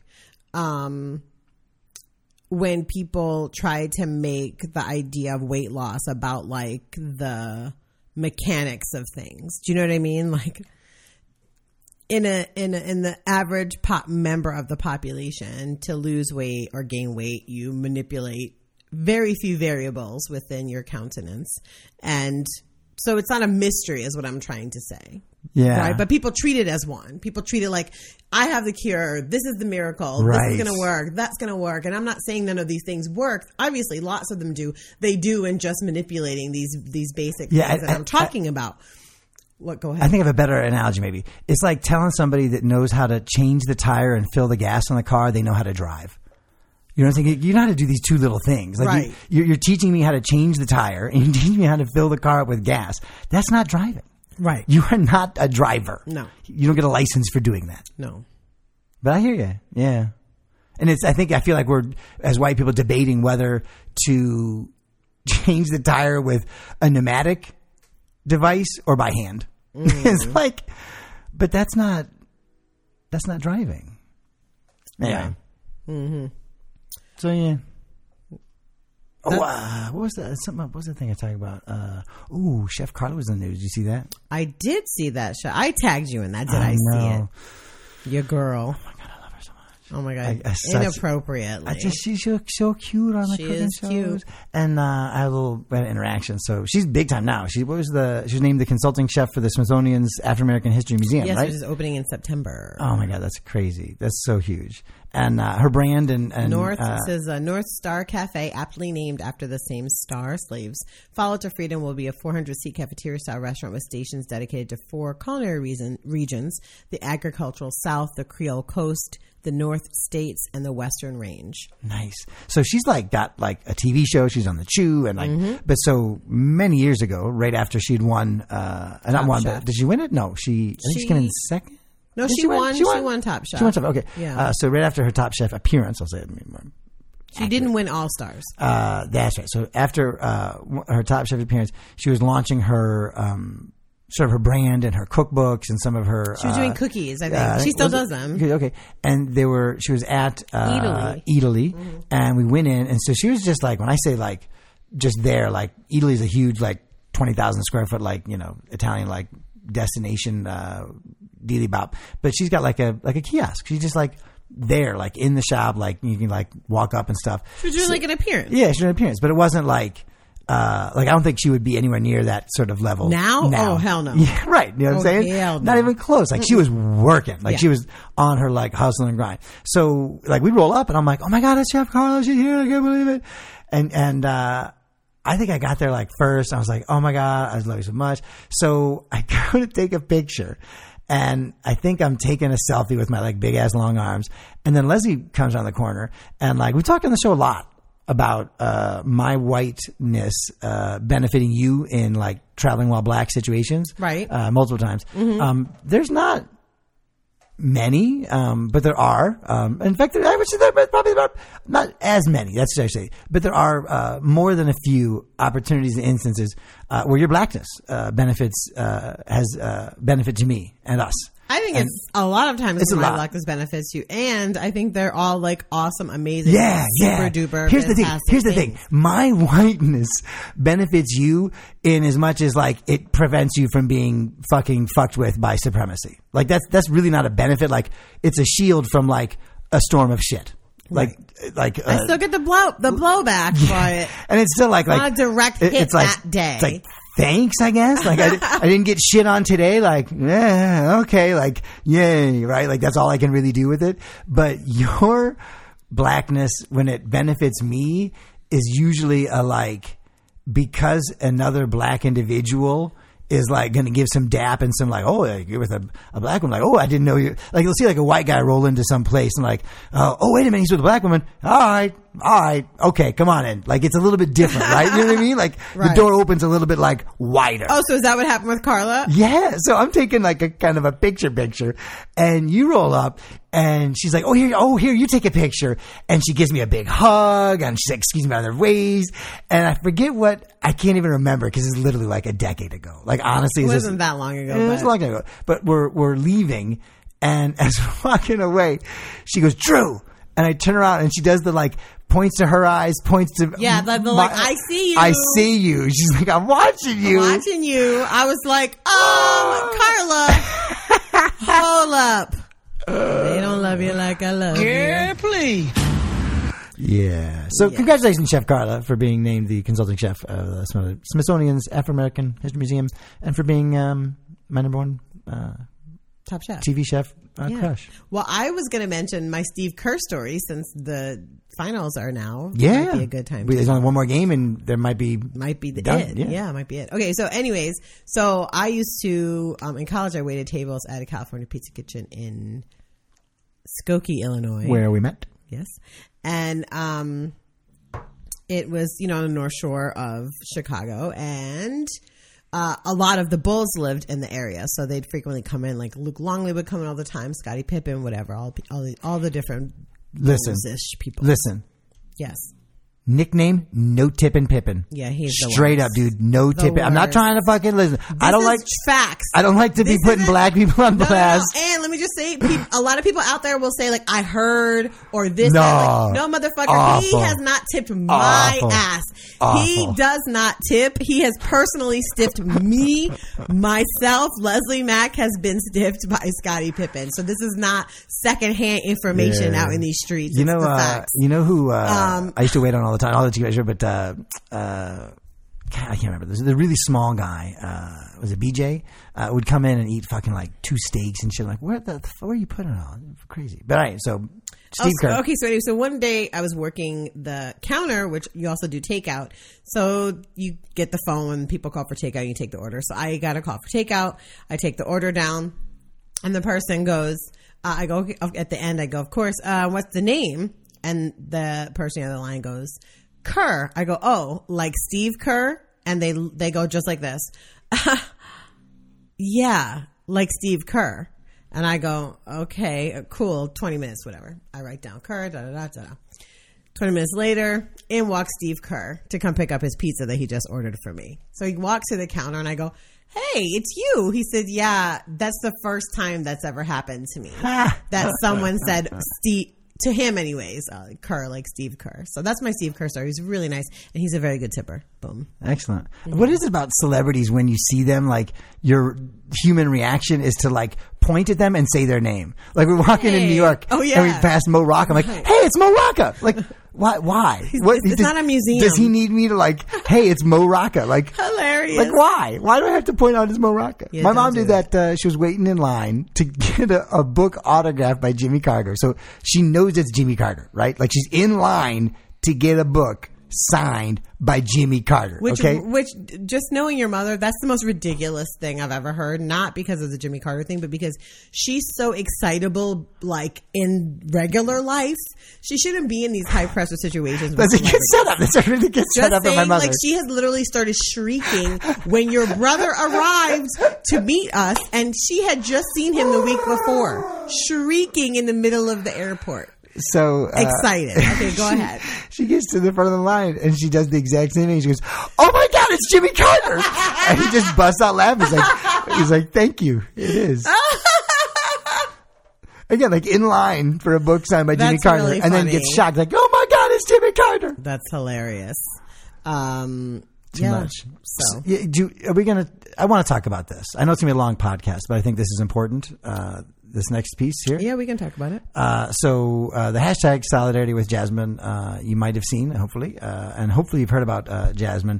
when people try to make the idea of weight loss about like the mechanics of things. Do you know what I mean? Like in the average member of the population, to lose weight or gain weight, you manipulate very few variables within your countenance. And so it's not a mystery is what I'm trying to say. Yeah. Right? But people treat it as one. People treat it like, I have the cure. This is the miracle. Right. This is going to work. That's going to work. And I'm not saying none of these things work. Obviously, lots of them do. They do in just manipulating these basic things that I'm talking about. What? Go ahead. I think of a better analogy maybe. It's like telling somebody that knows how to change the tire and fill the gas on the car, they know how to drive. You know what I'm saying? You know how to do these two little things. Like right. You're teaching me how to change the tire, and you're teaching me how to fill the car up with gas. That's not driving. Right. You are not a driver. No. You don't get a license for doing that. No. But I hear you. Yeah. And I feel like we're, as white people, debating whether to change the tire with a pneumatic device or by hand. It's like, but that's not driving. Yeah. Mm-hmm. So yeah. Oh, what was that? What was the thing I talked about? Chef Carla was in the news. Did you see that? I did see that show. I tagged you in that. Did I see it? Your girl. Oh my God, I love her so much. Oh my God. Inappropriately. She's so cute on the cooking shows. Cute. And I had a little interaction. So she's big time now. She was named the consulting chef for the Smithsonian's African American History Museum, yes, right? Which is opening in September. Oh my God, that's crazy. That's so huge. And her brand and it says North Star Cafe, aptly named after the same star. Slaves Follow to Freedom will be a 400-seat cafeteria-style restaurant with stations dedicated to 4 culinary regions: the agricultural South, the Creole Coast, the North States, and the Western Range. Nice. So she's like got like a TV show. She's on the Chew and like, but so many years ago, right after she'd won, not won, but did she win it? No, I think she came in second. No, she won. She won Top Chef. She won Top Chef. Okay. Yeah. So right after her Top Chef appearance, I'll say it. She didn't win All Stars. That's right. So after her Top Chef appearance, she was launching her sort of her brand and her cookbooks and some of her. She was doing cookies. I think she still does them. Okay. And she was at Italy, and we went in, and so she was just like, when I say like just there, like Italy's a huge like 20,000 square foot like Italian like destination dealy bop, but she's got like a kiosk. She's just like there, like in the shop, like you can like walk up and stuff. She was doing like an appearance. Yeah, she was doing an appearance, but it wasn't like I don't think she would be anywhere near that sort of level now. Oh hell no! Yeah, right. You know what I'm saying? Hell no. Not even close. Like she was working. Like she was on her like hustle and grind. So like we roll up and I'm like, oh my God, it's Chef Carla. She's here. I can't believe it. And I think I got there like first. I was like, oh my God, I love you so much. So I go to take a picture. And I think I'm taking a selfie with my like big ass long arms. And then Leslie comes around the corner and like we talk on the show a lot about my whiteness benefiting you in like traveling while black situations. Right. Multiple times. There's not many, but there are. In fact, I would say there probably not as many. That's what I say. But there are more than a few opportunities and instances where your blackness has benefit to me and us. I think it's a lot of times my blackness benefits you, and I think they're all like awesome, amazing, super duper. Here's the thing. My whiteness benefits you in as much as like it prevents you from being fucking fucked with by supremacy. Like that's really not a benefit. Like it's a shield from like a storm of shit. Like I still get the blowback for it, and it's still like not a direct hit it's like, that day. It's like, thanks, I guess. Like I didn't get shit on today. Like, okay. Like, yay, right? Like that's all I can really do with it. But your blackness, when it benefits me, is usually a like, because another black individual is like going to give some dap and some like, oh, like, you're with a black woman. Like, oh, I didn't know you. Like you'll see like a white guy roll into some place and like, oh, wait a minute, he's with a black woman. All right, okay, come on in. Like it's a little bit different, right? You know what I mean? Like the door opens a little bit like wider. Oh, so is that what happened with Carla? Yeah. So I'm taking like a kind of a picture, and you roll up. And she's like, oh, here, you take a picture. And she gives me a big hug. And she's like, excuse me, other ways. And I forget I can't even remember because it's literally like a decade ago. Like, honestly. It wasn't that long ago. It was a long time ago. But we're leaving. And as we're walking away, she goes, Drew. And I turn around and she does the like, points to her eyes, points to. Yeah, like, I see you. I see you. She's like, I'm watching you. I was like, Carla, hold up. They don't love you like I love you. Yeah, please. Yeah. So congratulations, Chef Carla, for being named the consulting chef of the Smithsonian's African American History Museum, and for being my number one top chef, TV chef crush. Well, I was going to mention my Steve Kerr story since the finals are now. Yeah, might be a good time. There's only one more game, and there might be it. Yeah, might be it. Okay, so anyways, I used to in college I waited tables at a California pizza kitchen in Skokie, Illinois, where we met. Yes, and it was on the North Shore of Chicago, and a lot of the Bulls lived in the area, so they'd frequently come in. Like Luke Longley would come in all the time, Scottie Pippen, whatever, all the different Bulls-ish people. Listen. Yes. Nickname, No Tippin' Pippin. Yeah, he's the straight worst. up, dude. No The tipping. I'm not worst. trying to fucking listen. I don't like facts. I don't like to be putting black people on blast. No. And let me just say, a lot of people out there will say like, I heard or this. No. That. Like, no, motherfucker. He Awful. has not tipped my Awful. ass. Awful. He does not tip. He has personally stiffed me, myself. Leslie Mack has been stiffed by Scottie Pippen. So this is not secondhand information out in these streets. You know, it's the facts. you know who I used to wait on all the time. I'll let you guys hear, but God, I can't remember. There's a really small guy. Was it BJ? Would come in and eat fucking like 2 steaks and shit. I'm like, where are you putting it on? Crazy. But all right, so Steve Kerr. Okay, so anyway, so one day I was working the counter, which you also do takeout. So you get the phone when people call for takeout, you take the order. So I got a call for takeout. I take the order down, and the person goes, I go at the end. I go, of course. What's the name? And the person on the line goes, Kerr. I go, oh, like Steve Kerr? And they go just like this. Yeah, like Steve Kerr. And I go, okay, cool, 20 minutes, whatever. I write down Kerr, da-da-da-da-da. 20 minutes later, in walks Steve Kerr to come pick up his pizza that he just ordered for me. So he walks to the counter and I go, hey, it's you. He said, yeah, that's the first time that's ever happened to me. That someone said Steve, to him anyways, Kerr, like Steve Kerr. So that's my Steve Kerr story. He's really nice and he's a very good tipper. Boom. Excellent. What is it about celebrities when you see them, like your human reaction is to like point at them and say their name? Like we're walking in New York and we pass Mo Rocca. I'm like, hey, it's Mo Rocca. Like, why? It's not a museum. Does he need me to like, hey, it's Mo Rocca? Like, hilarious. Like, why? Why do I have to point out it's Mo Rocca? Yeah, my mom did that. She was waiting in line to get a book autographed by Jimmy Carter. So she knows it's Jimmy Carter, right? Like she's in line to get a book signed by Jimmy Carter. Which just knowing your mother, that's the most ridiculous thing I've ever heard. Not because of the Jimmy Carter thing, but because she's so excitable, like in regular life. She shouldn't be in these high pressure situations. That's a good setup. That's a really good setup for my mother. Like she has literally started shrieking when your brother arrived to meet us, and she had just seen him the week before, shrieking in the middle of the airport. So excited. Okay, go ahead. She gets to the front of the line and she does the exact same thing. She goes, "Oh my God, it's Jimmy Carter!" And he just busts out laughing. He's like, "Thank you, it is." Again, like in line for a book signed by Jimmy Carter, really and then gets shocked, like, "Oh my God, it's Jimmy Carter!" That's hilarious. Too much. So, are we gonna? I want to talk about this. I know it's gonna be a long podcast, but I think this is important. This next piece here. Yeah, we can talk about it. So the hashtag Solidarity with Jasmine, you might have seen, hopefully, and hopefully you've heard about Jasmine.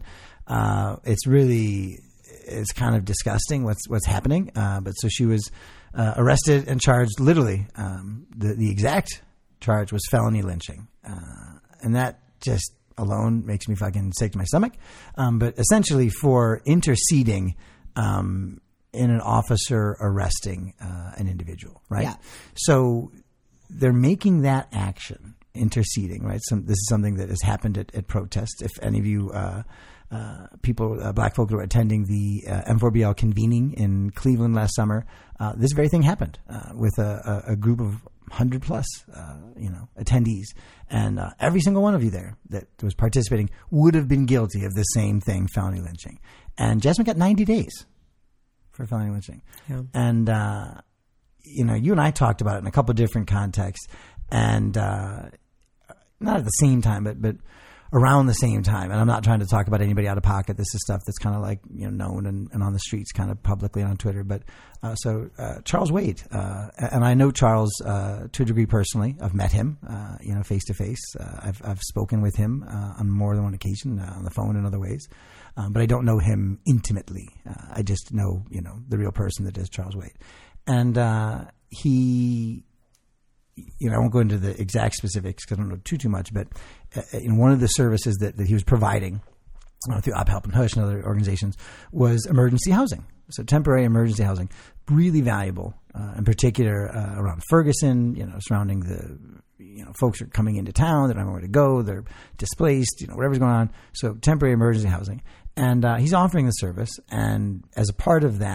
It's kind of disgusting what's happening. But so she was arrested and charged. Literally, the exact charge was felony lynching, and that just alone makes me fucking sick to my stomach. But essentially, for interceding. In an officer arresting an individual, right? Yeah. So they're making that action, interceding, right? This is something that has happened at protests. If any of you black folk who were attending the M4BL convening in Cleveland last summer, this very thing happened with a group of 100 plus, attendees, and every single one of you there that was participating would have been guilty of the same thing, felony lynching. And Jasmine got 90 days. For felony lynching. Yeah. And, you and I talked about it in a couple of different contexts, and not at the same time, but around the same time. And I'm not trying to talk about anybody out of pocket. This is stuff that's kind of like, known and on the streets kind of publicly on Twitter. But so Charles Wade, and I know Charles to a degree personally. I've met him, face to face. I've spoken with him on more than one occasion, on the phone and other ways. But I don't know him intimately. I just know, the real person that is Charles Wade. And he, I won't go into the exact specifics because I don't know too much, but in one of the services that he was providing through Op Help and Hush and other organizations was emergency housing. So temporary emergency housing, really valuable, in particular around Ferguson, surrounding the folks are coming into town, they don't have where to go, they're displaced, whatever's going on. So temporary emergency housing. And he's offering the service. And as a part of that,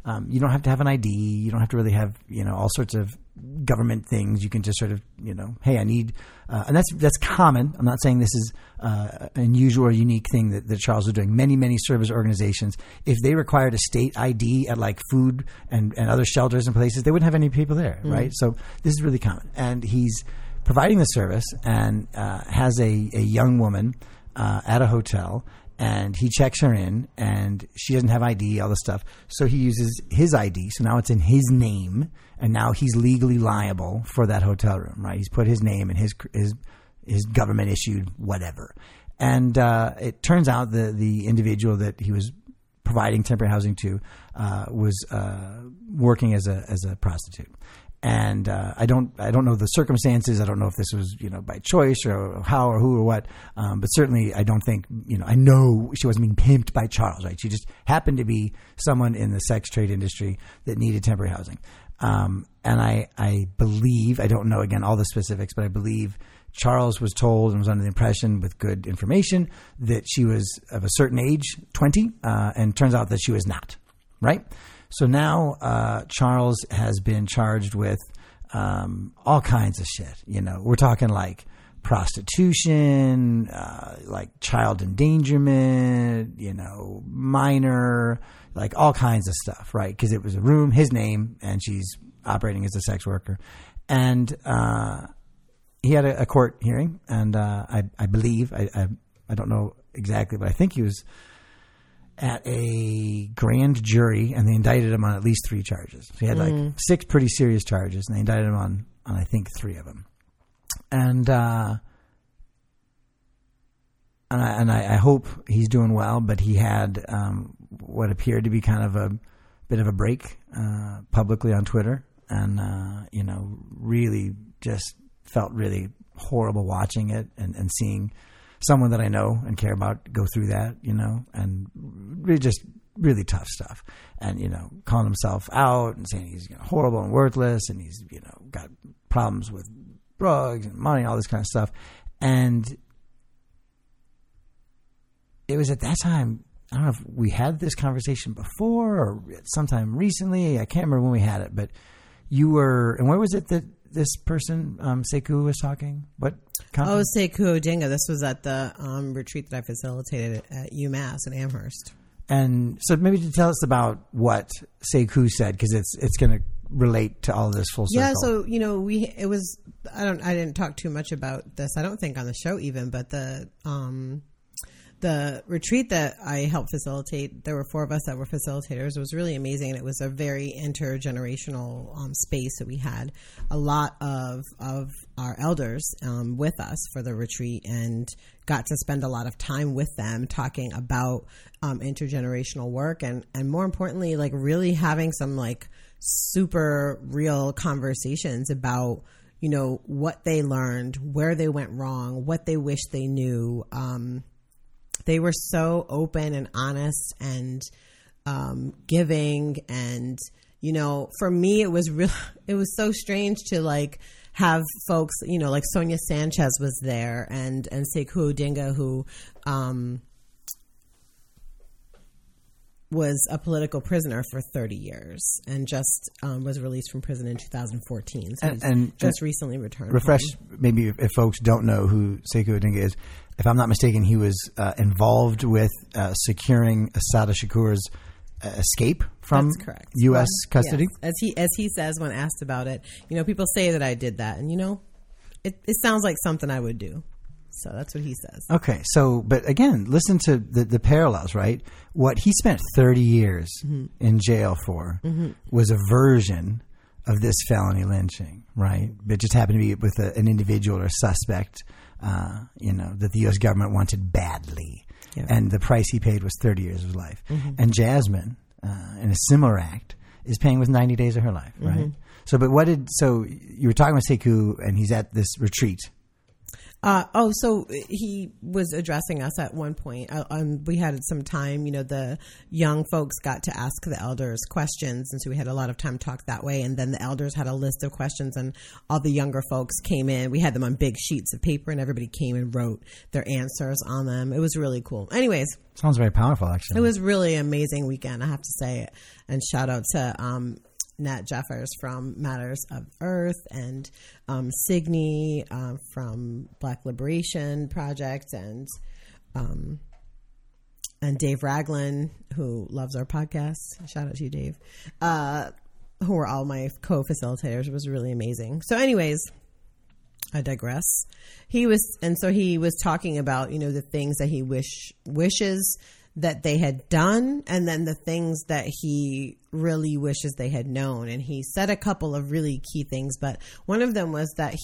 You don't have to have an ID. You don't have to really have, all sorts of government things. You can just sort of, hey, I need, and that's common. I'm not saying this is an unusual or unique thing that Charles was doing. Many, many service organizations, if they required a state ID at like food and other shelters and places, they wouldn't have any people there, right? So this is really common. And he's providing the service and has a young woman at a hotel, and he checks her in, and she doesn't have ID, all this stuff. So he uses his ID. So now it's in his name, and now he's legally liable for that hotel room, right? He's put his name and his government issued whatever. And it turns out the individual that he was providing temporary housing to was working as a prostitute. And I don't know the circumstances. I don't know if this was by choice or how or who or what. But certainly I don't think I know she wasn't being pimped by Charles. Right? She just happened to be someone in the sex trade industry that needed temporary housing. And I believe, I don't know again all the specifics, but I believe Charles was told and was under the impression with good information that she was of a certain age, 20, and turns out that she was not. Right? So now Charles has been charged with all kinds of shit. We're talking like prostitution, like child endangerment, minor, like all kinds of stuff, right? Because it was a room, his name, and she's operating as a sex worker. And he had a court hearing, and I believe, I don't know exactly, but I think he was at a grand jury, and they indicted him on at least 3 charges. So he had like 6 pretty serious charges, and they indicted him on I think 3 of them. And I hope he's doing well, but he had what appeared to be kind of a bit of a break publicly on Twitter, and really just felt really horrible watching it and seeing someone that I know and care about go through that, and really just really tough stuff. And, calling himself out and saying he's horrible and worthless, and he's, got problems with drugs and money, all this kind of stuff. And it was at that time, I don't know if we had this conversation before or sometime recently. I can't remember when we had it, but you were, and where was it that this person, Sekou, was talking? What conference? Oh, Sekou Odinga. This was at the retreat that I facilitated at UMass in Amherst. And so maybe to tell us about what Sekou said, because it's going to relate to all of this full circle. Yeah, so I didn't talk too much about this, I don't think, on the show even, but the retreat that I helped facilitate, there were 4 of us that were facilitators. It was really amazing. And it was a very intergenerational space that we had a lot of our elders with us for the retreat, and got to spend a lot of time with them talking about intergenerational work, and more importantly, like really having some like super real conversations about, what they learned, where they went wrong, what they wish they knew. They were so open and honest and giving, and for me it was so strange to like have folks, like Sonia Sanchez was there, and Sekou Odinga, who was a political prisoner for 30 years and just was released from prison in 2014. So and just recently returned. Refresh, home. Maybe if folks don't know who Sekou Odinga is, if I'm not mistaken, he was involved with securing Assata Shakur's escape from U.S. custody. Yes. As he says when asked about it, people say that I did that, and it sounds like something I would do. So that's what he says. Okay, so but again, listen to the parallels, right? What he spent 30 years in jail for was a version of this felony lynching, right? It just happened to be with an individual or suspect, that the U.S. government wanted badly. Yeah. And the price he paid was 30 years of his life. And Jasmine, in a similar act, is paying with 90 days of her life, right? So you were talking with Sekou, and he's at this retreat. So he was addressing us at one point. We had some time, the young folks got to ask the elders questions. And so we had a lot of time to talk that way. And then the elders had a list of questions and all the younger folks came in. We had them on big sheets of paper and everybody came and wrote their answers on them. It was really cool. Anyways. Sounds very powerful, actually. It was really an amazing weekend, I have to say. And shout out to, Nat Jeffers from Matters of Earth and Signe from Black Liberation Project and Dave Raglan, who loves our podcast. Shout out to you, Dave. Who were all my co-facilitators. It was really amazing. So anyways, I digress. He was talking about, the things that he wishes that they had done, and then the things that he really wishes they had known. And he said a couple of really key things, but one of them was that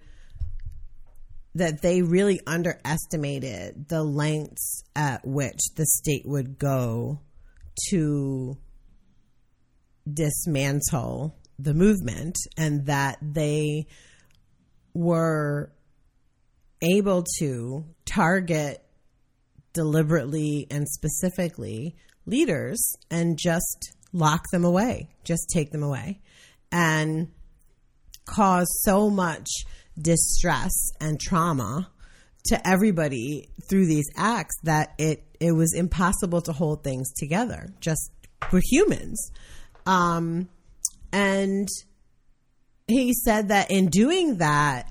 they really underestimated the lengths at which the state would go to dismantle the movement, and that they were able to target deliberately and specifically leaders and just lock them away, just take them away, and cause so much distress and trauma to everybody through these acts that it was impossible to hold things together. Just we're humans. And he said that in doing that,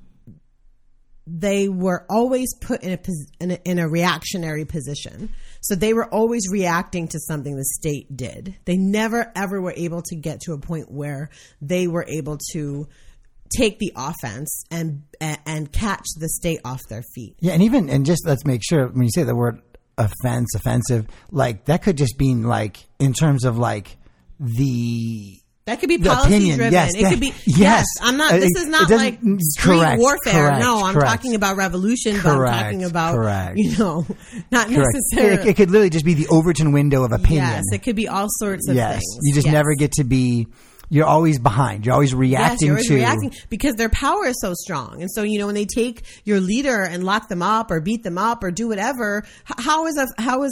they were always put in a reactionary position. So they were always reacting to something the state did. They never ever were able to get to a point where they were able to take the offense and catch the state off their feet. Yeah, and just let's make sure when you say the word offensive, like that could just mean like in terms of like that could be policy driven. Yes, it could be yes. I'm not. This is not like street warfare. No, I'm talking about revolution. But I'm talking about not necessarily. It could literally just be the Overton window of opinion. Yes, it could be all sorts of things. You just never get to be. You're always behind. You're always reacting reacting because their power is so strong. And so, when they take your leader and lock them up or beat them up or do whatever, how is a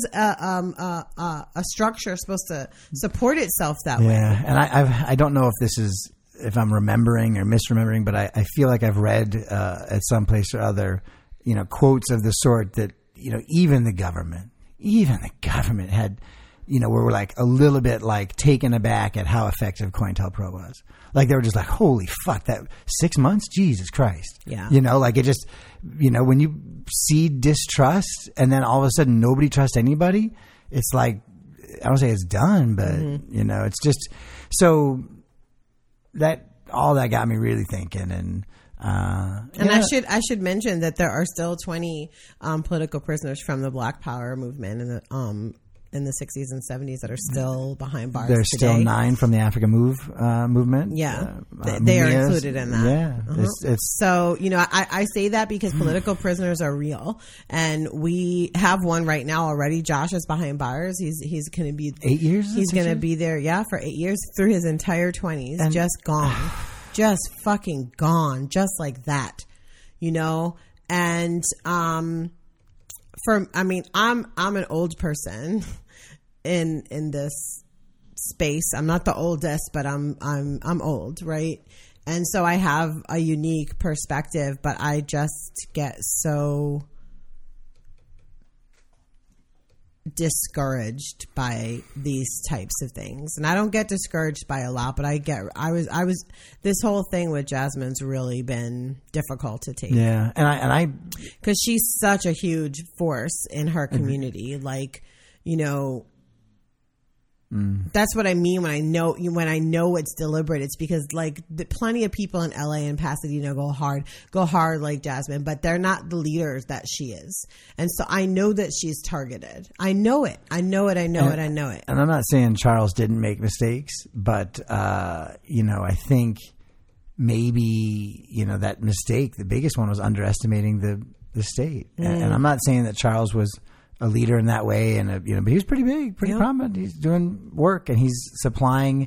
structure supposed to support itself that way? Yeah. And I don't know if I'm remembering or misremembering, but I feel like I've read at some place or other, quotes of the sort that, even the government had, were like a little bit like taken aback at how effective COINTELPRO was. Like they were just like, holy fuck, that 6 months? Jesus Christ. Yeah. Like it just, when you see distrust and then all of a sudden nobody trusts anybody, it's like, I don't say it's done, but it's just, so all that got me really thinking. And I should mention that there are still 20 political prisoners from the Black Power movement in the 60s and 70s that are still behind bars. There's today. Still 9 from the Africa movement. Yeah, they are included in that. Yeah, it's so I say that because political prisoners are real, and we have one right now already. Josh is behind bars. He's going to be 8 years. He's going to be there, for 8 years through his entire 20s, and just gone, just fucking gone, just like that, and I'm an old person in this space. I'm not the oldest, but I'm old, right? And so I have a unique perspective, but I just get so discouraged by these types of things. And I don't get discouraged by a lot, but this whole thing with Jasmine's really been difficult to take. Yeah. And I because she's such a huge force in her community. Like, that's what I mean when I know it's deliberate. It's because plenty of people in LA and Pasadena go hard like Jasmine, but they're not the leaders that she is. And so I know that she's targeted. I know it. And I'm not saying Charles didn't make mistakes, but I think maybe that mistake, the biggest one, was underestimating the state. And I'm not saying that Charles was a leader in that way, and but he was pretty big, pretty prominent. He's doing work, and he's supplying,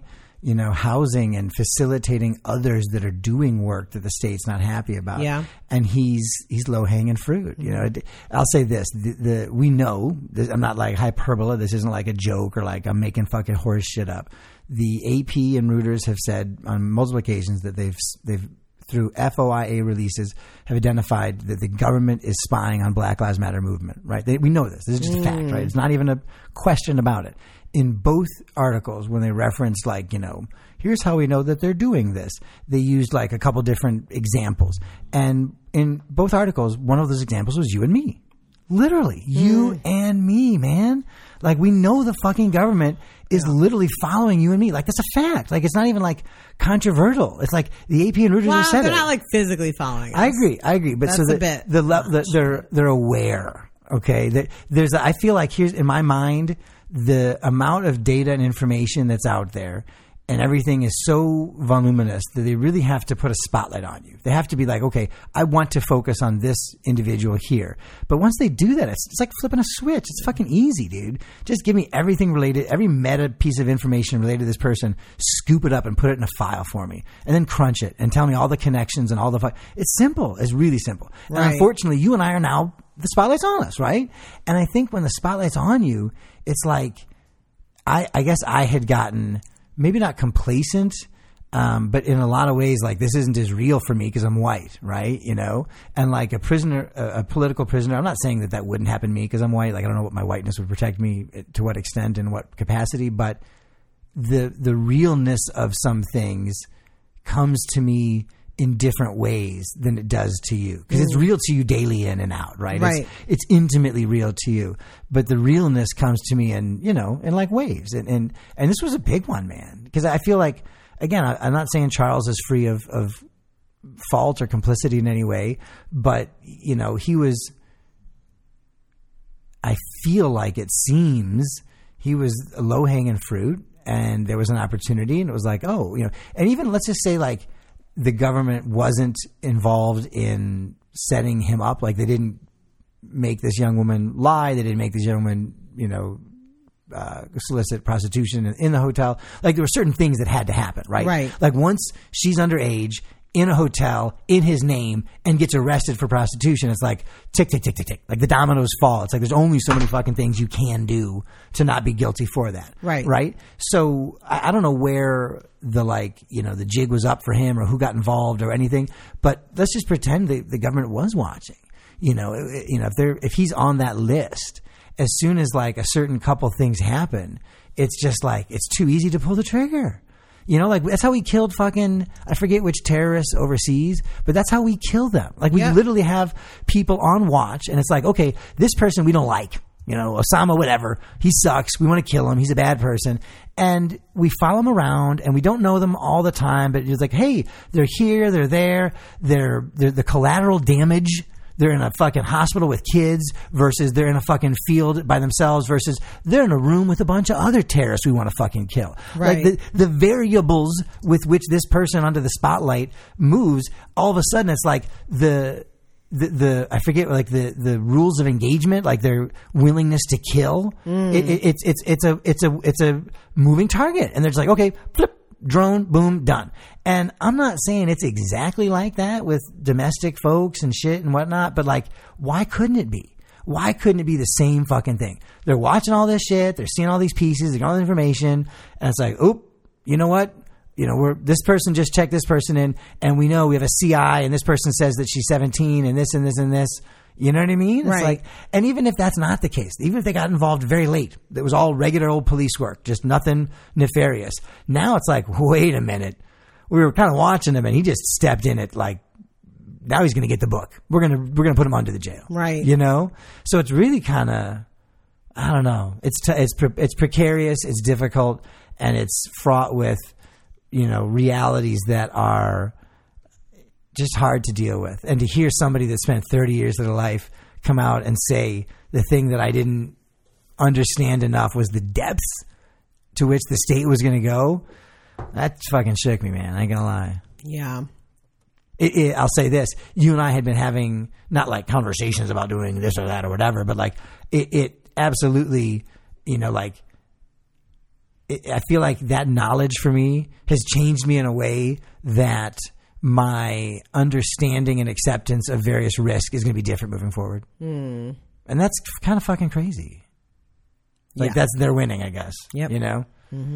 housing and facilitating others that are doing work that the state's not happy about. Yeah. And he's low hanging fruit. I'll say this: we know this, I'm not like hyperbole. This isn't like a joke or like I'm making fucking horse shit up. The AP and Reuters have said on multiple occasions that they've through FOIA releases have identified that the government is spying on Black Lives Matter movement. Right? We know this. This is just a fact. Right? It's not even a question about it. In both articles, when they referenced here's how we know that they're doing this, they used like a couple different examples. And in both articles, one of those examples was you and me. Literally, you and me, man. Like, we know the fucking government is literally following you and me. Like, that's a fact. Like, it's not even like controversial. It's like the AP and Reuters have said they're it. not like physically following us. I agree. But That's they're aware. Okay, I feel like here's in my mind the amount of data and information that's out there. And everything is so voluminous that they really have to put a spotlight on you. They have to be like, okay, I want to focus on this individual here. But once they do that, it's like flipping a switch. It's fucking easy, dude. Just give me everything related, every meta piece of information related to this person, scoop it up and put it in a file for me. And then crunch it and tell me all the connections and all the it's simple. It's really simple. Right. And unfortunately, you and I are now, the spotlight's on us, right? And I think when the spotlight's on you, it's like, I guess I had gotten... maybe not complacent, but in a lot of ways, like, this isn't as real for me because I'm white, right? And like a prisoner, a political prisoner, I'm not saying that wouldn't happen to me because I'm white. Like, I don't know what my whiteness would protect me to what extent and what capacity, but the realness of some things comes to me in different ways than it does to you, because it's real to you daily in and out, right? Right. It's intimately real to you, but the realness comes to me in like waves, and this was a big one, man, because I feel like, again, I'm not saying Charles is free of fault or complicity in any way, but he was, I feel like it seems he was a low hanging fruit, and there was an opportunity, and it was like, and even let's just say like the government wasn't involved in setting him up. Like, they didn't make this young woman lie. They didn't make this young woman, solicit prostitution in the hotel. Like, there were certain things that had to happen, right? Right. Like, once she's underage in a hotel in his name and gets arrested for prostitution, it's like tick, tick, tick, tick, tick. Like, the dominoes fall. It's like there's only so many fucking things you can do to not be guilty for that. Right. Right? So I don't know where the jig was up for him or who got involved or anything, but let's just pretend the government was watching. If he's on that list, as soon as like a certain couple things happen, it's just like, it's too easy to pull the trigger. Like, that's how we killed fucking, I forget which terrorists overseas, but that's how we kill them. Like, we literally have people on watch, and it's like, okay, this person we don't like. Osama, whatever. He sucks. We want to kill him. He's a bad person. And we follow him around, and we don't know them all the time, but it's like, hey, they're here, they're there, they're the collateral damage. They're in a fucking hospital with kids versus they're in a fucking field by themselves versus they're in a room with a bunch of other terrorists we want to fucking kill. Right. Like, the variables with which this person under the spotlight moves, all of a sudden it's like the I forget, like the rules of engagement, like their willingness to kill. It's a moving target, and they're just like, okay, flip, drone, boom, done. And I'm not saying it's exactly like that with domestic folks and shit and whatnot, but like, why couldn't it be? Why couldn't it be the same fucking thing? They're watching all this shit, they're seeing all these pieces, they're getting all the information, and it's like, oop, you know what? This person just checked this person in, and we know we have a CI, and this person says that she's 17, and this and this and this. You know what I mean? Right. It's like, and even if that's not the case, even if they got involved very late, it was all regular old police work, just nothing nefarious. Now it's like, wait a minute. We were kind of watching him, and he just stepped in it like, now he's going to get the book. We're going to put him under the jail. Right. So it's really kind of, I don't know. It's precarious. It's difficult, and it's fraught with, realities that are just hard to deal with. And to hear somebody that spent 30 years of their life come out and say the thing that I didn't understand enough was the depths to which the state was going to go, that fucking shook me, man. I ain't going to lie. Yeah. I'll say this. You and I had been having, not like conversations about doing this or that or whatever, but like it absolutely, I feel like that knowledge for me has changed me in a way that my understanding and acceptance of various risk is going to be different moving forward. And that's kind of fucking crazy. Like that's they're winning, I guess. Yep. You know?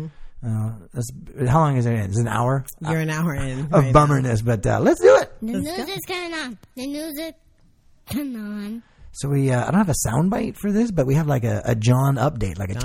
How long is it in? Is it an hour? You're an hour in. Of bummerness, but let's do it. The news is coming on. The news is coming on. So we, I don't have a sound bite for this, but we have like a John update, like a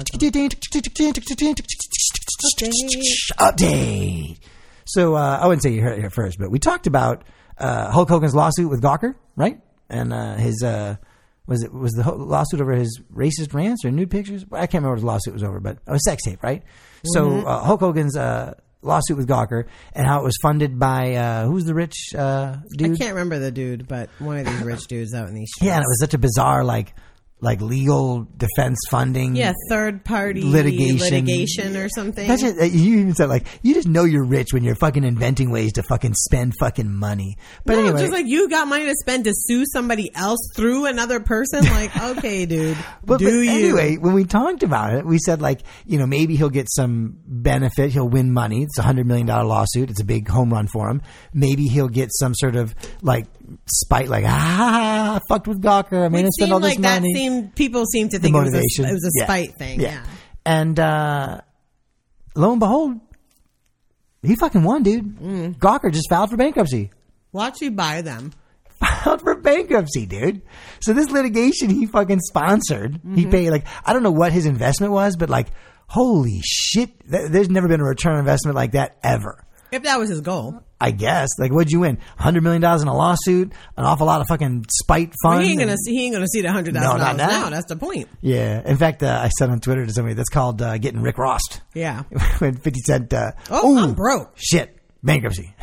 update. So I wouldn't say you heard it here first, but we talked about Hulk Hogan's lawsuit with Gawker, right? And his was the lawsuit over his racist rants or nude pictures? I can't remember what the lawsuit was over, but it was sex tape, right? So Hulk Hogan's lawsuit with Gawker and how it was funded by who's the rich dude? I can't remember the dude, but one of these rich dudes out in these streets. Yeah, and it was such a bizarre like legal defense funding. Yeah, third party litigation or something. That's it. You even said like you just know you're rich when you're fucking inventing ways to fucking spend fucking money. But anyway, just like you got money to spend to sue somebody else through another person. Like, okay, dude, but anyway, when we talked about it, we said like, you know, maybe he'll get some benefit. He'll win money. It's $100 million lawsuit. It's a big home run for him. Maybe he'll get some sort of like spite, like I fucked with Gawker. I made him spend all this money. People seem to think it was a spite thing. Yeah. And lo and behold, he fucking won, dude. Gawker just filed for bankruptcy. Watch you buy them. Filed for bankruptcy, dude. So this litigation he fucking sponsored. He paid like, I don't know what his investment was, but like, holy shit. There's never been a return on investment like that ever. If that was his goal. I guess. Like, what'd you win? $100 million in a lawsuit, an awful lot of fucking spite fund. Well, he ain't gonna see the $100,000 now. That's the point. Yeah. In fact, I said on Twitter to somebody that's called getting Rick Rossed. Yeah. When 50 Cent. I'm broke. Shit. Bankruptcy.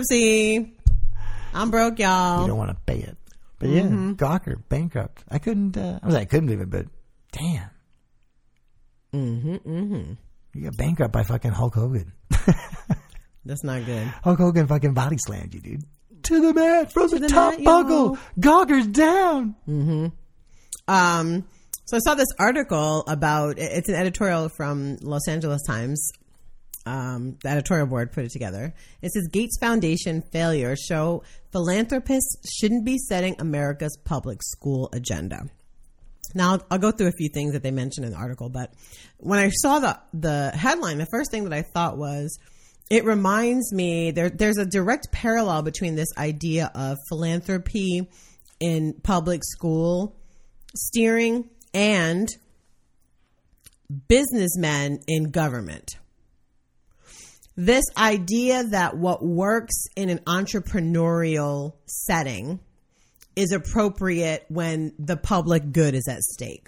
I'm broke, y'all. You don't want to pay it. But yeah, Gawker bankrupt. I couldn't believe it, but damn. You got bankrupt by fucking Hulk Hogan. That's not good. Hulk Hogan fucking body slammed you, dude. To the mat from the top buckle. Gawker's down. So I saw this article about, it's an editorial from Los Angeles Times. The editorial board put it together. It says Gates Foundation failure show philanthropists shouldn't be setting America's public school agenda. Now I'll go through a few things that they mentioned in the article, but when I saw the headline, the first thing that I thought was, it reminds me, there's a direct parallel between this idea of philanthropy in public school steering and businessmen in government. This idea that what works in an entrepreneurial setting is appropriate when the public good is at stake.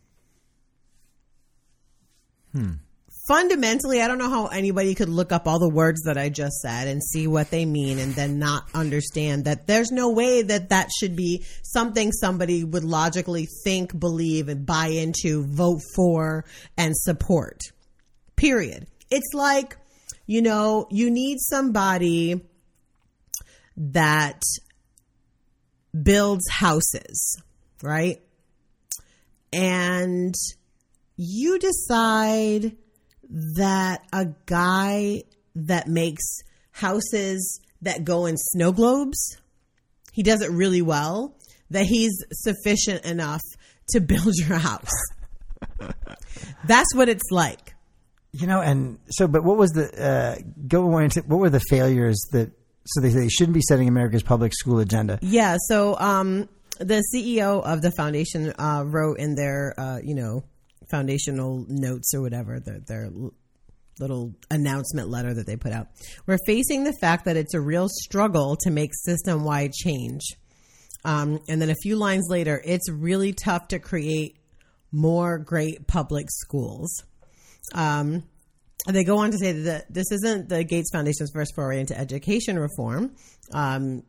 Fundamentally, I don't know how anybody could look up all the words that I just said and see what they mean and then not understand that there's no way that should be something somebody would logically think, believe, and buy into, vote for, and support. Period. It's like, you know, you need somebody that builds houses, right? And you decide that a guy that makes houses that go in snow globes, he does it really well, that he's sufficient enough to build your house. That's what it's like. You know, and so, but what was what were the failures that, so they say they shouldn't be setting America's public school agenda? Yeah. So, the CEO of the foundation, wrote in their, foundational notes or whatever, their little announcement letter that they put out. We're facing the fact that it's a real struggle to make system-wide change. And then a few lines later, it's really tough to create more great public schools. They go on to say that this isn't the Gates Foundation's first foray into education reform. In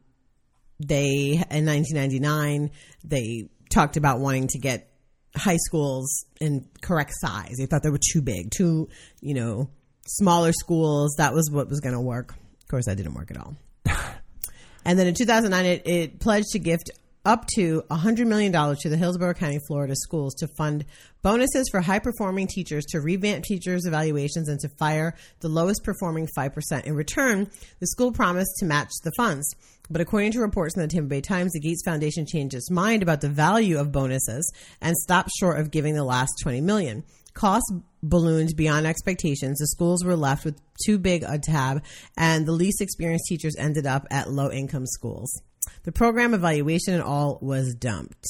1999, they talked about wanting to get high schools in correct size. They thought they were too big, smaller schools. That was what was going to work. Of course, that didn't work at all. And then in 2009, it pledged to gift up to $100 million to the Hillsborough County, Florida schools to fund bonuses for high-performing teachers, to revamp teachers' evaluations, and to fire the lowest performing 5%. In return, the school promised to match the funds. But according to reports in the Tampa Bay Times, the Gates Foundation changed its mind about the value of bonuses and stopped short of giving the last $20 million. Costs ballooned beyond expectations. The schools were left with too big a tab, and the least experienced teachers ended up at low-income schools. The program evaluation and all was dumped.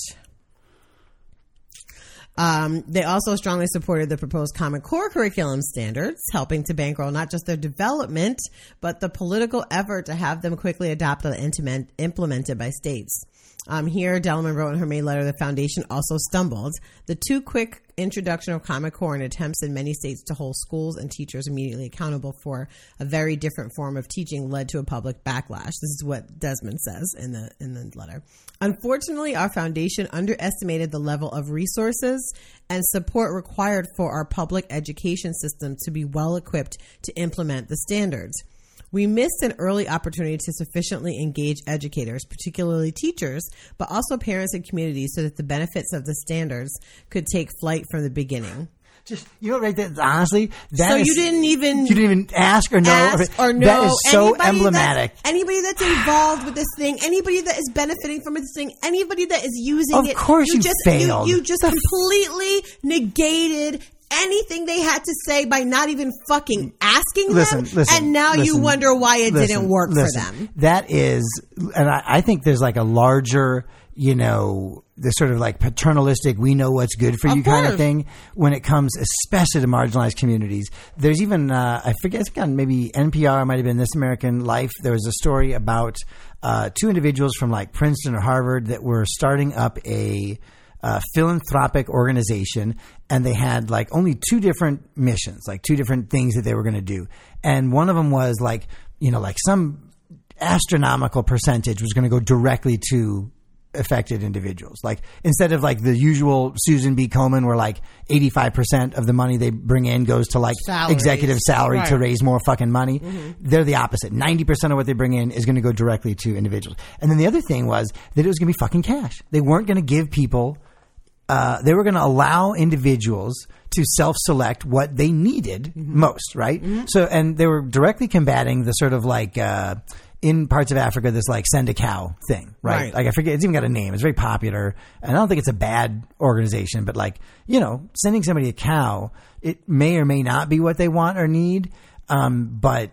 They also strongly supported the proposed Common Core curriculum standards, helping to bankroll not just their development, but the political effort to have them quickly adopted and implemented by states. Here, Delman wrote in her main letter, the foundation also stumbled. The too quick introduction of Common Core and attempts in many states to hold schools and teachers immediately accountable for a very different form of teaching led to a public backlash. This is what Desmond says in the letter. Unfortunately, our foundation underestimated the level of resources and support required for our public education system to be well equipped to implement the standards. We missed an early opportunity to sufficiently engage educators, particularly teachers, but also parents and communities, so that the benefits of the standards could take flight from the beginning. Just, you know, right there, honestly, you didn't even ask or know. That is so emblematic. Anybody that's involved with this thing, anybody that is benefiting from this thing, anybody that is using it. Of course you failed. You just completely negated anything they had to say by not even fucking asking them. And now you wonder why it didn't work for them. That is, and I think there's like a larger, you know, the sort of like paternalistic, we know what's good for you kind of thing when it comes especially to marginalized communities. There's even, I forget, I think on maybe NPR, it might have been This American Life, there was a story about two individuals from like Princeton or Harvard that were starting up a philanthropic organization, and they had like only two different missions, like two different things that they were going to do. And one of them was like, you know, like some astronomical percentage was going to go directly to affected individuals. Like instead of like the usual Susan B. Komen where like 85% of the money they bring in goes to like executive salary to raise more fucking money. They're the opposite. 90% of what they bring in is going to go directly to individuals. And then the other thing was that it was going to be fucking cash. They weren't going to give people they were going to allow individuals to self-select what they needed most, right? So, and they were directly combating the sort of like, in parts of Africa, this like send a cow thing, right? Like I forget, it's even got a name. It's very popular. And I don't think it's a bad organization, but like, you know, sending somebody a cow, it may or may not be what they want or need. But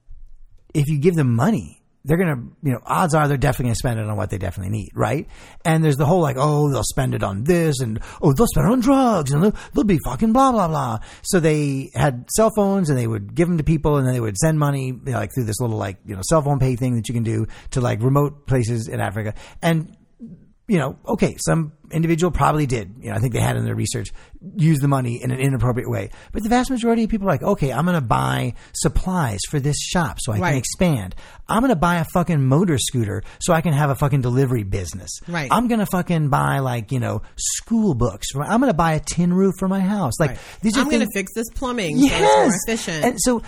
if you give them money, they're going to, you know, odds are they're definitely going to spend it on what they definitely need, right? And there's the whole like, oh, they'll spend it on this and, oh, they'll spend it on drugs and they'll be fucking blah, blah, blah. So they had cell phones and they would give them to people and then they would send money, you know, like through this little like, you know, cell phone pay thing that you can do to like remote places in Africa. And, you know, okay, some individual probably did, you know, I think they had in their research, use the money in an inappropriate way. But the vast majority of people are like, okay, I'm going to buy supplies for this shop so I can expand. I'm going to buy a fucking motor scooter so I can have a fucking delivery business. I'm going to fucking buy like, you know, school books. I'm going to buy a tin roof for my house. Like these are I'm going to fix this plumbing so it's more efficient. And so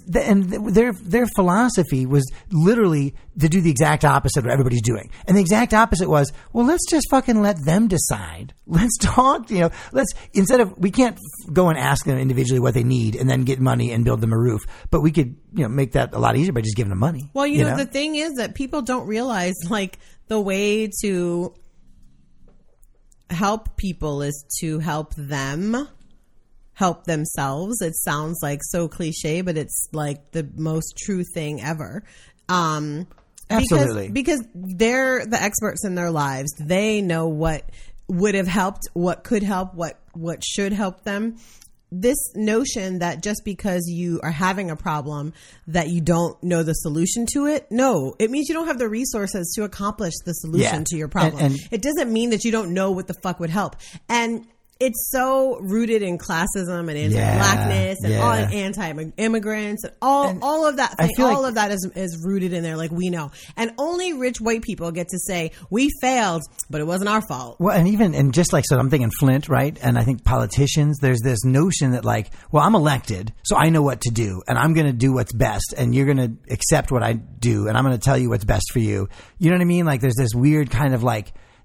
their philosophy was literally to do the exact opposite of what everybody's doing. And the exact opposite was, well, let's just fucking let them decide. Let's talk, you know, instead of, we can't go and ask them individually what they need and then get money and build them a roof, but we could, you know, make that a lot easier by just giving them money. Well, you know, the thing is that people don't realize like the way to help people is to help them help themselves. It sounds like so cliche, but it's like the most true thing ever. Absolutely. Because they're the experts in their lives. They know what would have helped, what could help, what should help them. This notion that just because you are having a problem that you don't know the solution to it, no, it means you don't have the resources to accomplish the solution to your problem. And it doesn't mean that you don't know what the fuck would help. And it's so rooted in classism and anti-blackness and all anti-immigrants and all of that thing, of that is rooted in there, like we know. And only rich white people get to say, we failed, but it wasn't our fault. Well, and just like, so I'm thinking Flint, right? And I think politicians, there's this notion that like, well, I'm elected, so I know what to do, and I'm going to do what's best, and you're going to accept what I do, and I'm going to tell you what's best for you. You know what I mean? Like there's this weird kind of like,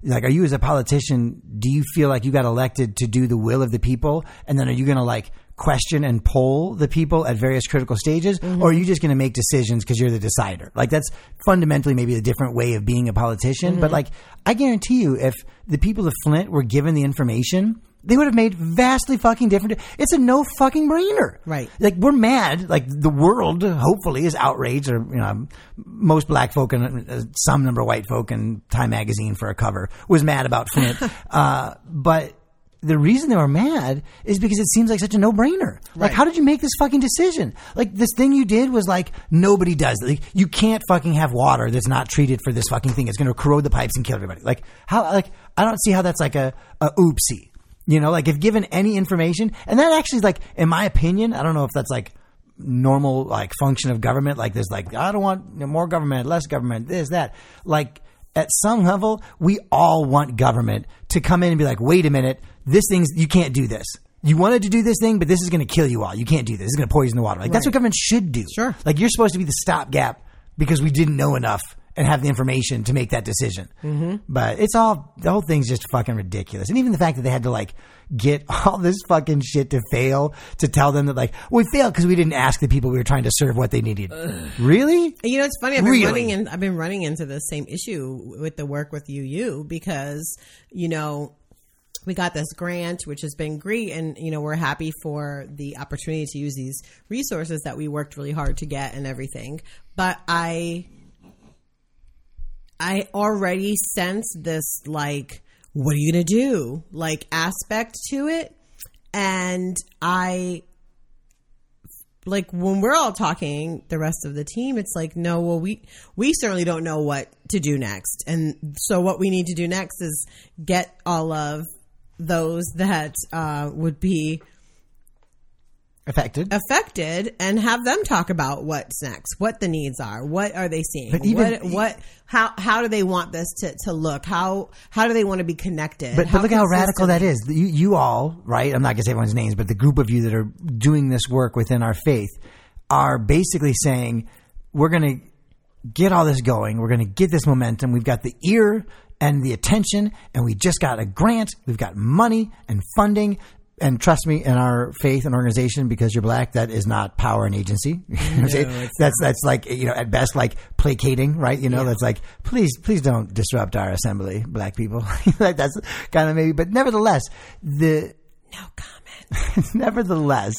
like, are you as a politician, do you feel like you got elected to do the will of the people? And then are you going to like question and poll the people at various critical stages? Or are you just going to make decisions because you're the decider? Like, that's fundamentally maybe a different way of being a politician. But like, I guarantee you, if the people of Flint were given the information, they would have made vastly fucking different. It's a no fucking brainer. Right. Like, we're mad. Like, the world, hopefully, is outraged, or, you know, most black folk and some number of white folk and Time Magazine for a cover was mad about Flint. But the reason they were mad is because it seems like such a no-brainer. Like, how did you make this fucking decision? Like, this thing you did was like, nobody does. Like, you can't fucking have water that's not treated for this fucking thing. It's going to corrode the pipes and kill everybody. Like, how, like, I don't see how that's like a oopsie. You know, like, if given any information, and that actually is like, in my opinion, I don't know if that's like normal, like, function of government. Like, there's like, I don't want more government, less government, this, that. Like, at some level, we all want government to come in and be like, wait a minute, this thing's, you can't do this. You wanted to do this thing, but this is going to kill you all. You can't do this. It's going to poison the water. Like, that's what government should do. Sure. Like, you're supposed to be the stopgap because we didn't know enough and have the information to make that decision. But it's all, the whole thing's just fucking ridiculous. And even the fact that they had to like get all this fucking shit to fail to tell them that like, we failed because we didn't ask the people we were trying to serve what they needed. Really? You know, it's funny. I've been running into the same issue with the work with UU because, you know, we got this grant, which has been great. And, you know, we're happy for the opportunity to use these resources that we worked really hard to get and everything. But I already sense this, like, what are you going to do? Like, aspect to it. And like, when we're all talking, the rest of the team, it's like, no, well, we certainly don't know what to do next. And so what we need to do next is get all of those that would be affected and have them talk about what's next, what the needs are, what are they seeing, but even, how do they want this to look, how do they want to be connected, but look how radical that is. You all, right, I'm not gonna say everyone's names, but the group of you that are doing this work within our faith are basically saying, we're gonna get all this going, we're gonna get this momentum, we've got the ear and the attention, and we just got a grant, we've got money and funding. And trust me, in our faith and organization, because you're black, that is not power and agency. That's like, you know, at best, like placating, right? You know, that's like, please don't disrupt our assembly, black people. Like, that's kind of maybe, but nevertheless, no comment. Nevertheless,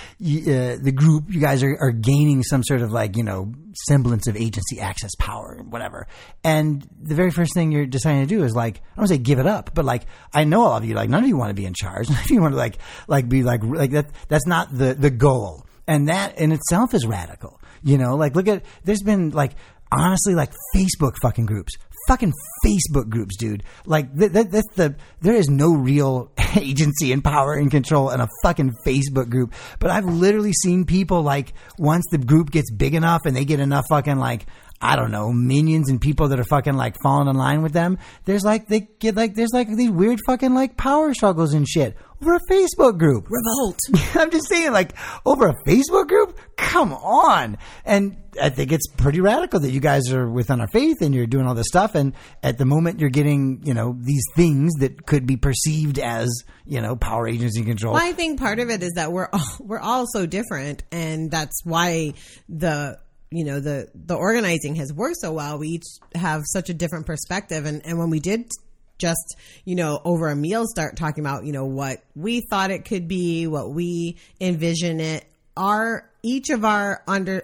the group, you guys are gaining some sort of like, you know, semblance of agency, access, power, whatever. And the very first thing you're deciding to do is like, I don't say give it up, but like, I know all of you, like, none of you want to be in charge. None of you want to like be like that. That's not the goal. And that in itself is radical. You know, like, look at, there's been like, honestly, like Facebook fucking groups. Fucking Facebook groups, dude. Like, there is no real agency and power and control in a fucking Facebook group. But I've literally seen people, like, once the group gets big enough and they get enough fucking, like, I don't know, minions and people that are fucking like falling in line with them, there's like, they get like, there's like these weird fucking like power struggles and shit over a Facebook group. Revolt. I'm just saying, like, over a Facebook group? Come on. And I think it's pretty radical that you guys are within our faith and you're doing all this stuff. And at the moment you're getting, you know, these things that could be perceived as, you know, power, agency, control. Well, I think part of it is that we're all so different. And that's why the organizing has worked so well. We each have such a different perspective. And when we did just, you know, over a meal start talking about, you know, what we thought it could be, what we envision it, each of our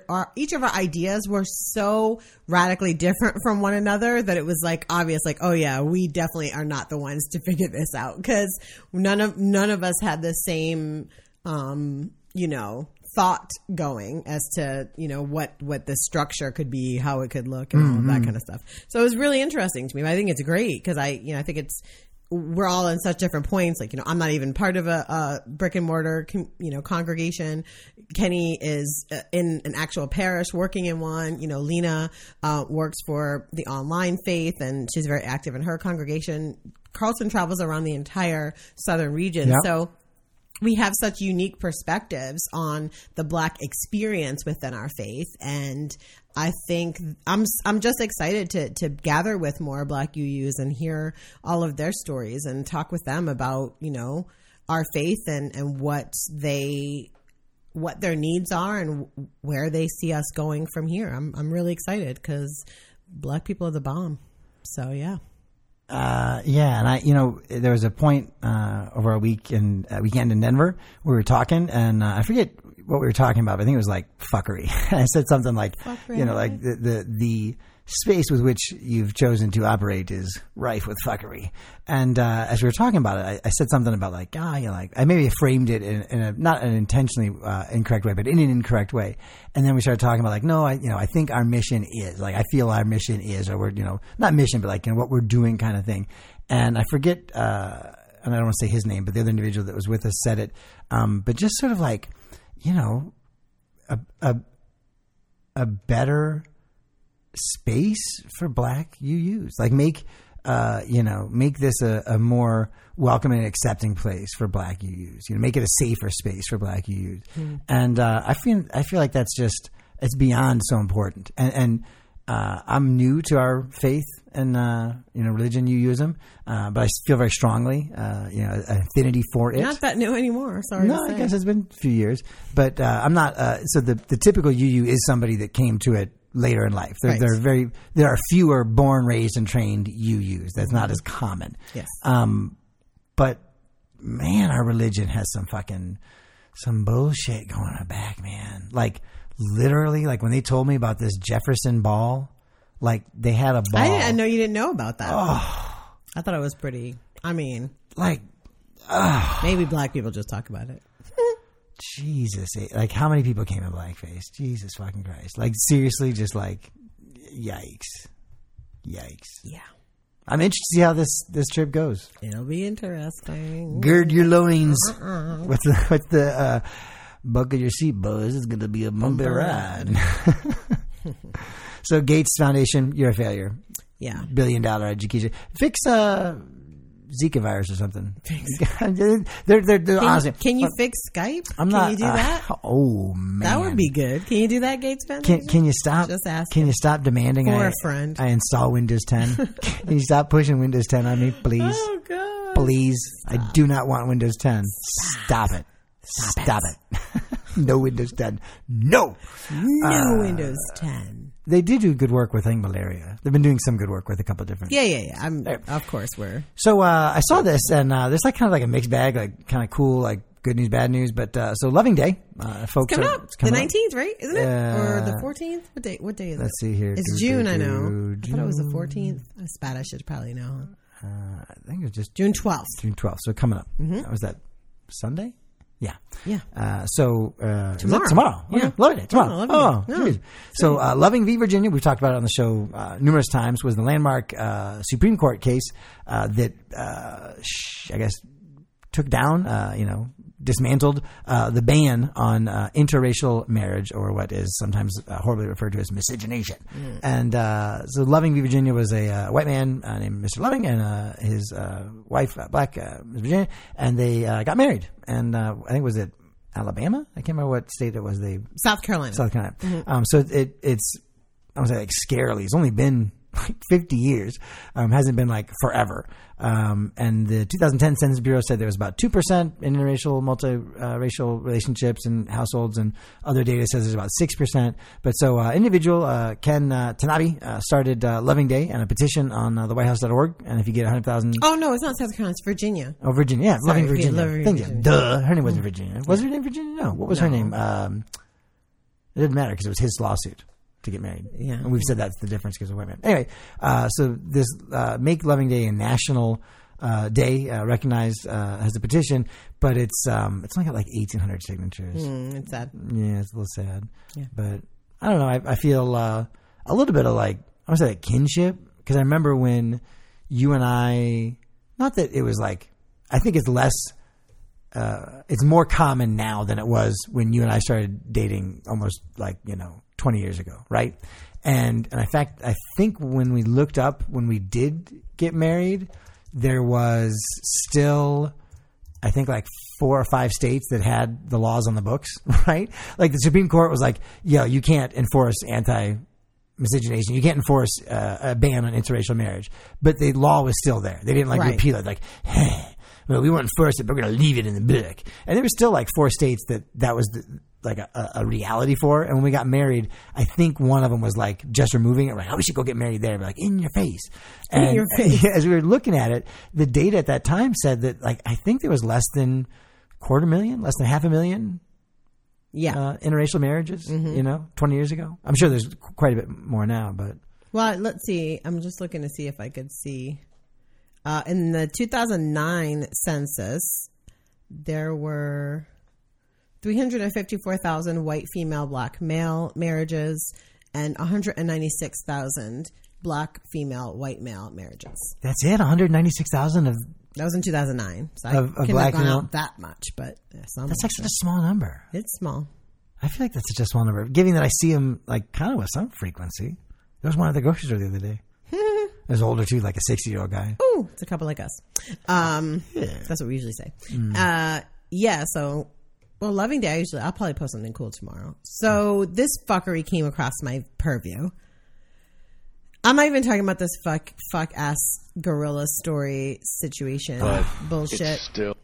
ideas were so radically different from one another that it was like obvious, like, oh yeah, we definitely are not the ones to figure this out, because none of us had the same, you know, thought going as to, you know, what the structure could be, how it could look, and all of that kind of stuff. So it was really interesting to me. I think it's great because I think we're all in such different points. Like, you know, I'm not even part of a brick and mortar, you know, congregation. Kenny is in an actual parish working in one. You know, Lena works for the online faith and she's very active in her congregation. Carlson travels around the entire southern region. Yep. So we have such unique perspectives on the Black experience within our faith. And I think I'm just excited to gather with more Black UUs and hear all of their stories and talk with them about, you know, our faith and what their needs are and where they see us going from here. I'm really excited because Black people are the bomb. So yeah. And there was a point over a weekend in Denver we were talking, and I forget what we were talking about, but I think it was like fuckery. I said something like, fuckery. You know, like the space with which you've chosen to operate is rife with fuckery. And as we were talking about it, I said something about like, I maybe framed it in a not an intentionally incorrect way, but in an incorrect way. And then we started talking about like, no, I think our mission is like, I feel our mission is, or we're, you know, not mission, but like, you know, what we're doing kind of thing. And I forget, and I don't want to say his name, but the other individual that was with us said it. But just sort of like, you know, a better space for Black UUs, like make this a more welcoming and accepting place for Black UUs, you know, make it a safer space for Black UUs. And I feel like that's just, it's beyond so important. And I'm new to our faith and religion, UUism, but I feel very strongly an affinity for it. Not that new anymore. Sorry. No, I guess it's been a few years, but I'm not. So the typical UU is somebody that came to it later in life. There are fewer born, raised, and trained UUs. That's not as common. Yes. But man, our religion has some bullshit going on back, man. Like literally, like when they told me about this Jefferson ball, like they had a ball. I know you didn't know about that. Oh. I thought it was pretty. I mean, like, maybe Black people just talk about it. Jesus, like how many people came in blackface? Jesus fucking Christ! Like seriously, just like, yikes. Yeah, I'm interested to see how this trip goes. It'll be interesting. Gird your loins. What's the buckle your seat, boys? It's gonna be a bumpy ride. So Gates Foundation, you're a failure. Yeah, $1 billion education. Fix Zika virus or something. They're honestly. Can you fix Skype? Can you do that? Oh man, that would be good. Can you do that, Gates Foundation? Can you stop? Just ask. Can you stop demanding for a friend? I install Windows 10. Can you stop pushing Windows 10 on me, please? Oh God! Please, stop. I do not want Windows 10. Stop it. Stop it. No Windows 10. No Windows 10. They did do good work with malaria. They've been doing some good work with a couple of different. Yeah. Of course, we're. So I saw this, and there's like kind of like a mixed bag, like kind of cool, like good news, bad news. But so Loving Day, folks, it's coming up. The 19th, right? Isn't it? Or the 14th? What day is it? Let's see here. It's June. I know. I thought it was the 14th. I spat. I should probably know. I think it was just June 12th. June 12th. So coming up. Mm-hmm. Was that Sunday? Yeah. Tomorrow. Yeah. Loving Day. Tomorrow. So Loving v. Virginia, we've talked about it on the show numerous times, was the landmark Supreme Court case that I guess took down, dismantled the ban on interracial marriage, or what is sometimes horribly referred to as miscegenation. And so Loving v. Virginia was a white man named Mr. Loving and his wife, Black Ms. Virginia, and they got married. And I think was it Alabama? I can't remember what state it was. South Carolina. Mm-hmm. So it's I don't say like scarily. It's only been like 50 years. Hasn't been like forever. And the 2010 Census Bureau said there was about 2% interracial, multiracial relationships in households, and other data says there's about 6%. But so individual Ken Tanabe started Loving Day and a petition on the whitehouse.org. And if you get 100,000... Oh, no, it's not South Carolina. It's Virginia. Oh, Virginia. Yeah, Sorry, Loving Virginia. Virginia. Duh. Her name wasn't Virginia. Was her name Virginia? No. What was her name? It didn't matter because it was his lawsuit to get married. Yeah. And we've said that's the difference because of women. Anyway, so this Make Loving Day a national day, recognized as a petition, but it's only got like 1,800 signatures. It's sad. Yeah, it's a little sad. Yeah. But I don't know. I feel a little bit of like, I want to say like kinship, because I remember when you and I, not that it was like, I think it's less, it's more common now than it was when you and I started dating almost like, 20 years ago, right? And in fact, I think when we looked up, when we did get married, there was still I think like 4 or 5 states that had the laws on the books, right? Like the Supreme Court was like, yo, you can't enforce anti-miscegenation. You can't enforce a ban on interracial marriage. But the law was still there. They didn't like repeal it. Like, hey, well, we won't enforce it, but we're going to leave it in the book. And there were still like 4 states that was like a reality for. And when we got married, I think one of them was like just removing it. Like, oh, we should go get married there. We're like, in your face. And in your face. As we were looking at it, the data at that time said that like, I think there was less than 250,000, less than 500,000 interracial marriages, 20 years ago. I'm sure there's quite a bit more now, but. Well, let's see. I'm just looking to see if I could see. In the 2009 census, there were 354,000 white female black male marriages and 196,000 black female white male marriages. That's it? 196,000 of... That was in 2009. So I of couldn't black have gone female? out that much, but... That's like such a small number. It's small. I feel like that's such a small number. Given that I see them like kind of with some frequency. There was one at the grocery store the other day. There's older too, like a 60-year-old guy. Ooh, it's a couple like us. That's what we usually say. So... Well, Loving Day, I'll probably post something cool tomorrow. So this fuckery came across my purview. I'm not even talking about this fuck ass gorilla story situation bullshit.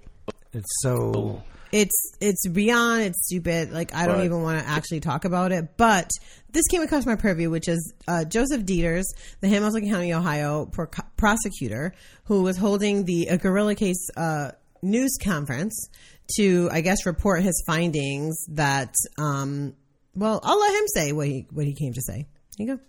It's beyond, it's stupid. Like, I don't even want to actually talk about it. But this came across my purview, which is Joseph Dieters, the Hamilton County, Ohio prosecutor, who was holding the gorilla case news conference to, I guess, report his findings that, I'll let him say what he came to say. Here you go.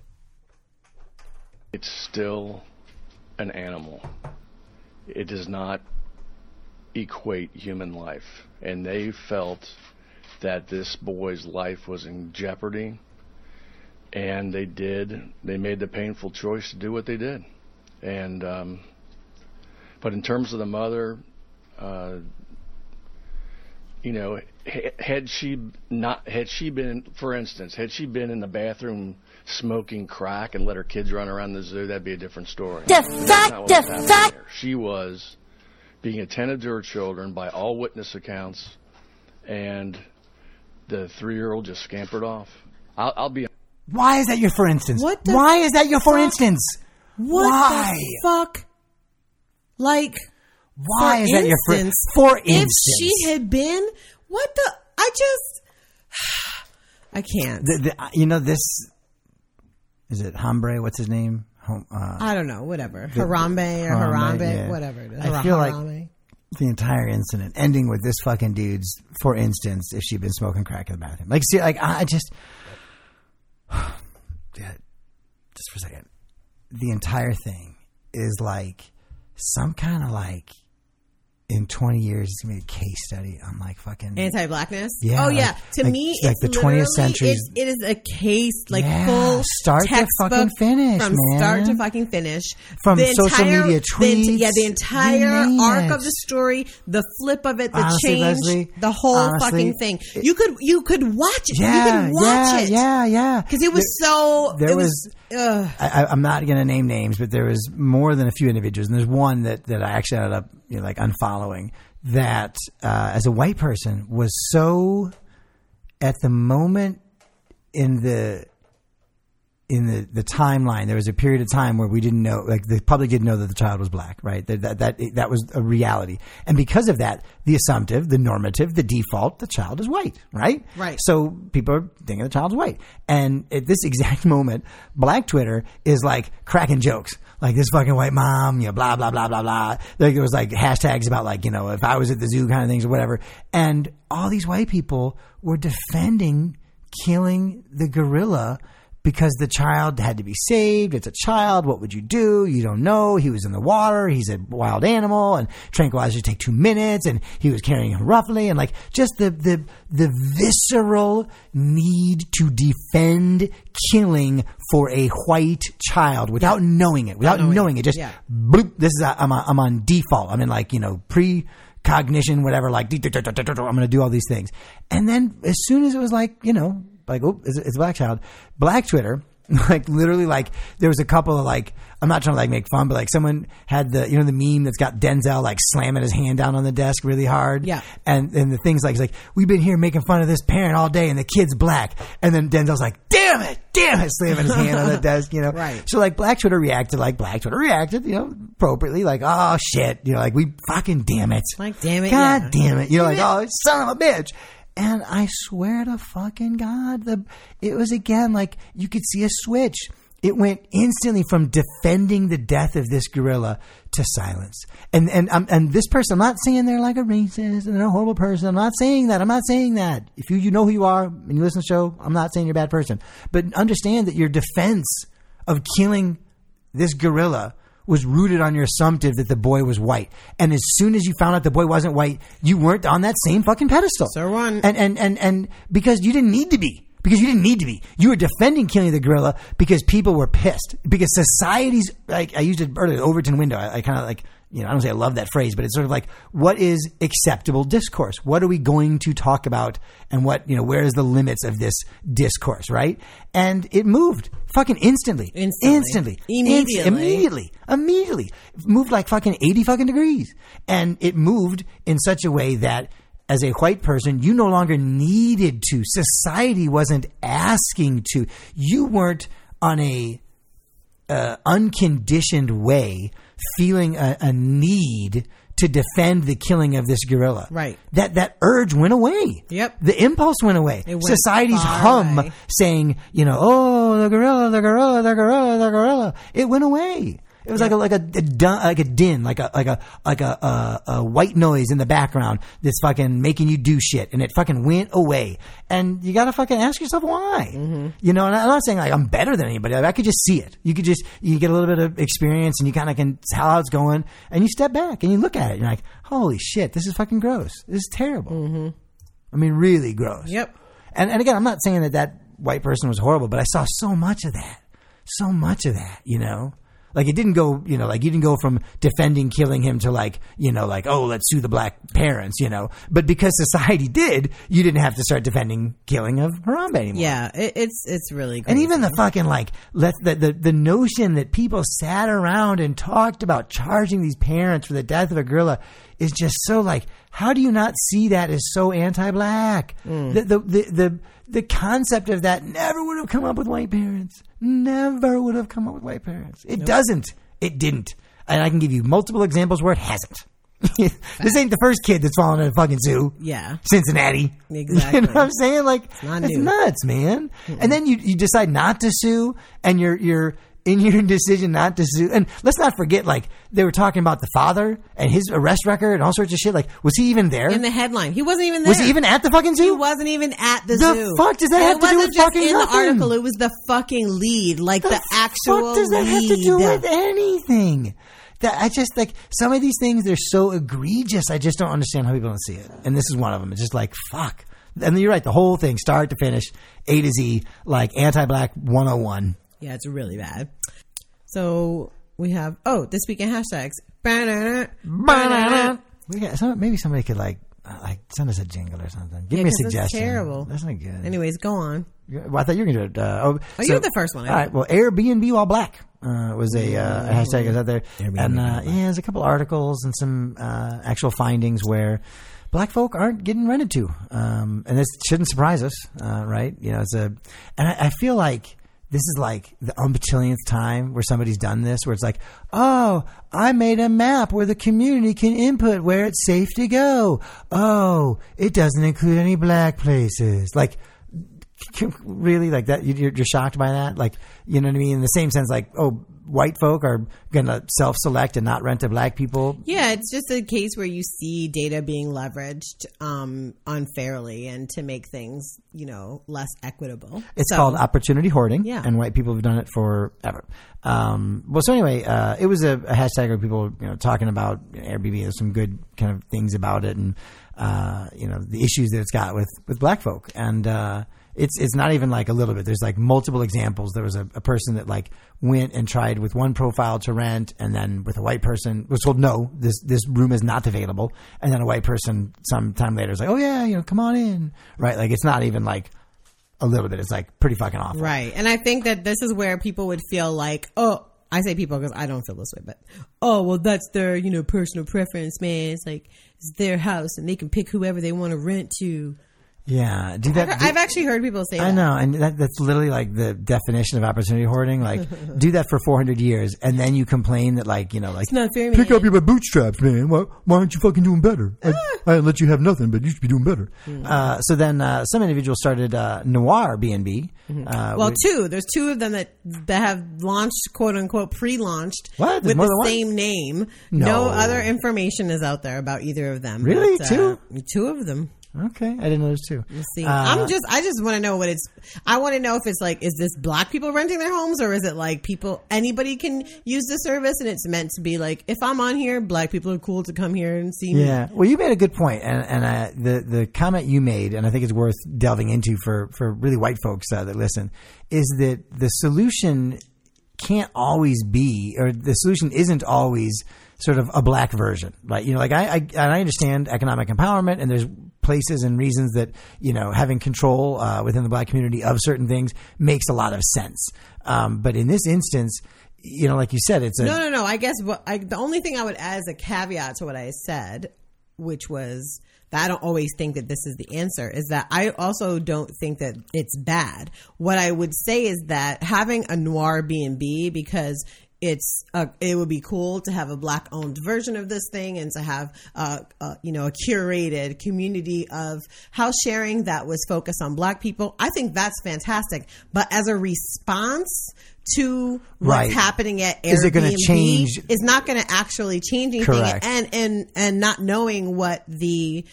It's still an animal. It does not equate human life. And they felt that this boy's life was in jeopardy. And they made the painful choice to do what they did. And, but in terms of the mother, had she been in the bathroom smoking crack and let her kids run around the zoo, that'd be a different story. The fact. She was being attentive to her children by all witness accounts, and the 3-year-old just scampered off. I'll be. Why is that your for instance? Why is that your for instance? Why? The fuck? Like. Why is that your friend? For instance, if she had been, I can't. This is it. Hambre, what's his name? I don't know. Whatever. Harambe, whatever. It is. I feel like the entire incident ending with this fucking dude's. For instance, if she'd been smoking crack in the bathroom, like, see, like I just, just for a second, the entire thing is like some kind of like. In 20 years, it's going to be a case study on like fucking anti-blackness. Yeah. Oh yeah. To me, like it's the 20th century. It is a case, like full start to fucking finish, from start to fucking finish. From social media tweets, the entire arc of the story, the flip of it, the change, Leslie, the whole fucking thing. You could watch it. Yeah, you could watch it. Yeah. Because it was so. There was. I'm not going to name names, but there was more than a few individuals, and there's one that I actually ended up like unfollowing that as a white person was so at the moment in the timeline. There was a period of time where we didn't know, like the public didn't know that the child was black, right? That was a reality, and because of that, the assumptive, the normative, the default, the child is white, right? Right. So people are thinking the child's white, and at this exact moment, Black Twitter is like cracking jokes. Like this fucking white mom, blah, blah, blah, blah, blah. Like there was like hashtags about like, if I was at the zoo kind of things or whatever. And all these white people were defending killing the gorilla because the child had to be saved. It's a child. What would you do? You don't know. He was in the water. He's a wild animal, and tranquilizers take 2 minutes, and he was carrying him roughly, and like just the visceral need to defend killing for a white child without knowing it, just bloop. This is I'm on default. I'm in like precognition, whatever. Like I'm going to do all these things, and then as soon as it was like it's a black child. Black Twitter Like literally, like there was a couple of like, I'm not trying to like make fun, but like someone had the, you know, the meme that's got Denzel like slamming his hand down on the desk really hard. Yeah. And the thing's like, it's like, we've been here making fun of this parent all day and the kid's black. And then Denzel's like, damn it, slamming his hand on the desk, you know? Right. So like Black Twitter reacted like Black Twitter reacted, you know, appropriately, like, oh shit, you know, like we fucking damn it. Like, damn it. God yeah. damn it. You know, like, oh, son of a bitch. And I swear to fucking God, it was again like you could see a switch. It went instantly from defending the death of this gorilla to silence. And this person, I'm not saying they're like a racist and they're a horrible person. I'm not saying that. I'm not saying that. If you know who you are and you listen to the show, I'm not saying you're a bad person. But understand that your defense of killing this gorilla was rooted on your assumptive that the boy was white. And as soon as you found out the boy wasn't white, you weren't on that same fucking pedestal. So one. And because you didn't need to be. Because you didn't need to be. You were defending killing the gorilla because people were pissed. Because society's, like, I used it earlier, the Overton window. I kind of like, you know, I don't say I love that phrase, but it's sort of like, what is acceptable discourse? What are we going to talk about? And what, you know, where is the limits of this discourse, right? And it moved fucking instantly. Immediately. It moved like fucking 80 fucking degrees. And it moved in such a way that as a white person, you no longer needed to. Society wasn't asking to. You weren't on a unconditioned way feeling a need to defend the killing of this gorilla. Right. That urge went away. Yep. The impulse went away. Society's hum away. saying, you know, oh, the gorilla, the gorilla, the gorilla, the gorilla. It went away. It was like a din, like a white noise in the background that's fucking making you do shit, and it fucking went away. And you gotta fucking ask yourself why. Mm-hmm. You know, and I'm not saying like I'm better than anybody. I could just see it. You get a little bit of experience, and you kind of can tell how it's going, and you step back and you look at it. And you're like, holy shit, this is fucking gross. This is terrible. Mm-hmm. I mean, really gross. Yep. And again, I'm not saying that white person was horrible, but I saw so much of that, you know. Like it didn't go, you know, like you didn't go from defending killing him to like, you know, like, oh, let's sue the black parents, you know. But because society did, you didn't have to start defending killing of Harambe anymore. Yeah, it's really crazy. And even the fucking like, the notion that people sat around and talked about charging these parents for the death of a gorilla is just so like, how do you not see that as so anti-black? The concept of that never would have come up with white parents. Never would have come up with white parents. It doesn't. It didn't. And I can give you multiple examples where it hasn't. This ain't the first kid that's fallen in a fucking zoo. Yeah. Cincinnati. Exactly. You know what I'm saying? Like, it's new. nuts, man. Mm-mm. And then you decide not to sue, and you're in your decision not to sue. And let's not forget, like, they were talking about the father and his arrest record and all sorts of shit. Like, was he even there? In the headline. He wasn't even there. Was he even at the fucking zoo? He wasn't even at the zoo. The fuck does that have to do with fucking in nothing? The article, it was the fucking lead. Like, the actual lead. What does that have to do with anything? That I just, like, some of these things, they're so egregious. I just don't understand how people don't see it. And this is one of them. It's just like, fuck. And you're right. The whole thing, start to finish, A to Z, like anti-black 101. Yeah, it's really bad. So we have, this week in hashtags. Maybe somebody could like send us a jingle or something. Give me a suggestion. That's terrible. That's not good. Anyways, go on. Well, I thought you were going to do it. You're the first one. All right. Well, Airbnb while black was a hashtag was out there. And there's a couple articles and some actual findings where black folk aren't getting rented to. And this shouldn't surprise us, right? You know, and I feel like this is like the umptillionth time where somebody's done this, where it's like, oh, I made a map where the community can input where it's safe to go. Oh, it doesn't include any black places. Like, really? Like that? You're shocked by that? Like, you know what I mean? In the same sense, like, oh, white folk are going to self-select and not rent to black people. Yeah, it's just a case where you see data being leveraged unfairly and to make things, you know, less equitable. It's called opportunity hoarding, yeah. And white people have done it forever. So anyway, it was a hashtag where people, you know, talking about Airbnb. There's some good kind of things about it, and you know, the issues that it's got with black folk, and it's not even like a little bit. There's like multiple examples. There was a person that like went and tried with one profile to rent, and then with a white person was told, no, this room is not available. And then a white person some time later is like, oh yeah, you know, come on in. Right. Like it's not even like a little bit. It's like pretty fucking awful. Right. And I think that this is where people would feel like, oh, I say people because I don't feel this way, but, oh, well, that's their, personal preference, man. It's like, it's their house and they can pick whoever they want to rent to. Yeah. I've actually heard people say that. I know. And that's literally like the definition of opportunity hoarding. Like, do that for 400 years and then you complain that it's not fair, pick man. up your bootstraps, man. Why aren't you fucking doing better? I let you have nothing, but you should be doing better. So then some individuals started Noir B&B. Two. There's two of them that have launched, quote unquote, pre-launched with the same name. No other information is out there about either of them. Really? But, two of them. Okay, I didn't know there's two. Let's see. I just want to know I want to know if it's like, is this black people renting their homes, or is it like anybody can use the service and it's meant to be like, if I'm on here, black people are cool to come here and see me. Yeah. Well, you made a good point, and the comment you made, and I think it's worth delving into for really white folks that listen, is that the solution can't always be, or the solution isn't always sort of a black version, right? I understand economic empowerment, and there's places and reasons that, having control within the black community of certain things makes a lot of sense. But in this instance, like you said, it's no. I guess the only thing I would add as a caveat to what I said, which was that I don't always think that this is the answer, is that I also don't think that it's bad. What I would say is that having a Noir B&B, because it would be cool to have a black owned version of this thing and to have a curated community of house sharing that was focused on black people. I think that's fantastic. But as a response to what's happening at Airbnb, is it going to change? It's not going to actually change anything. Correct. And not knowing what the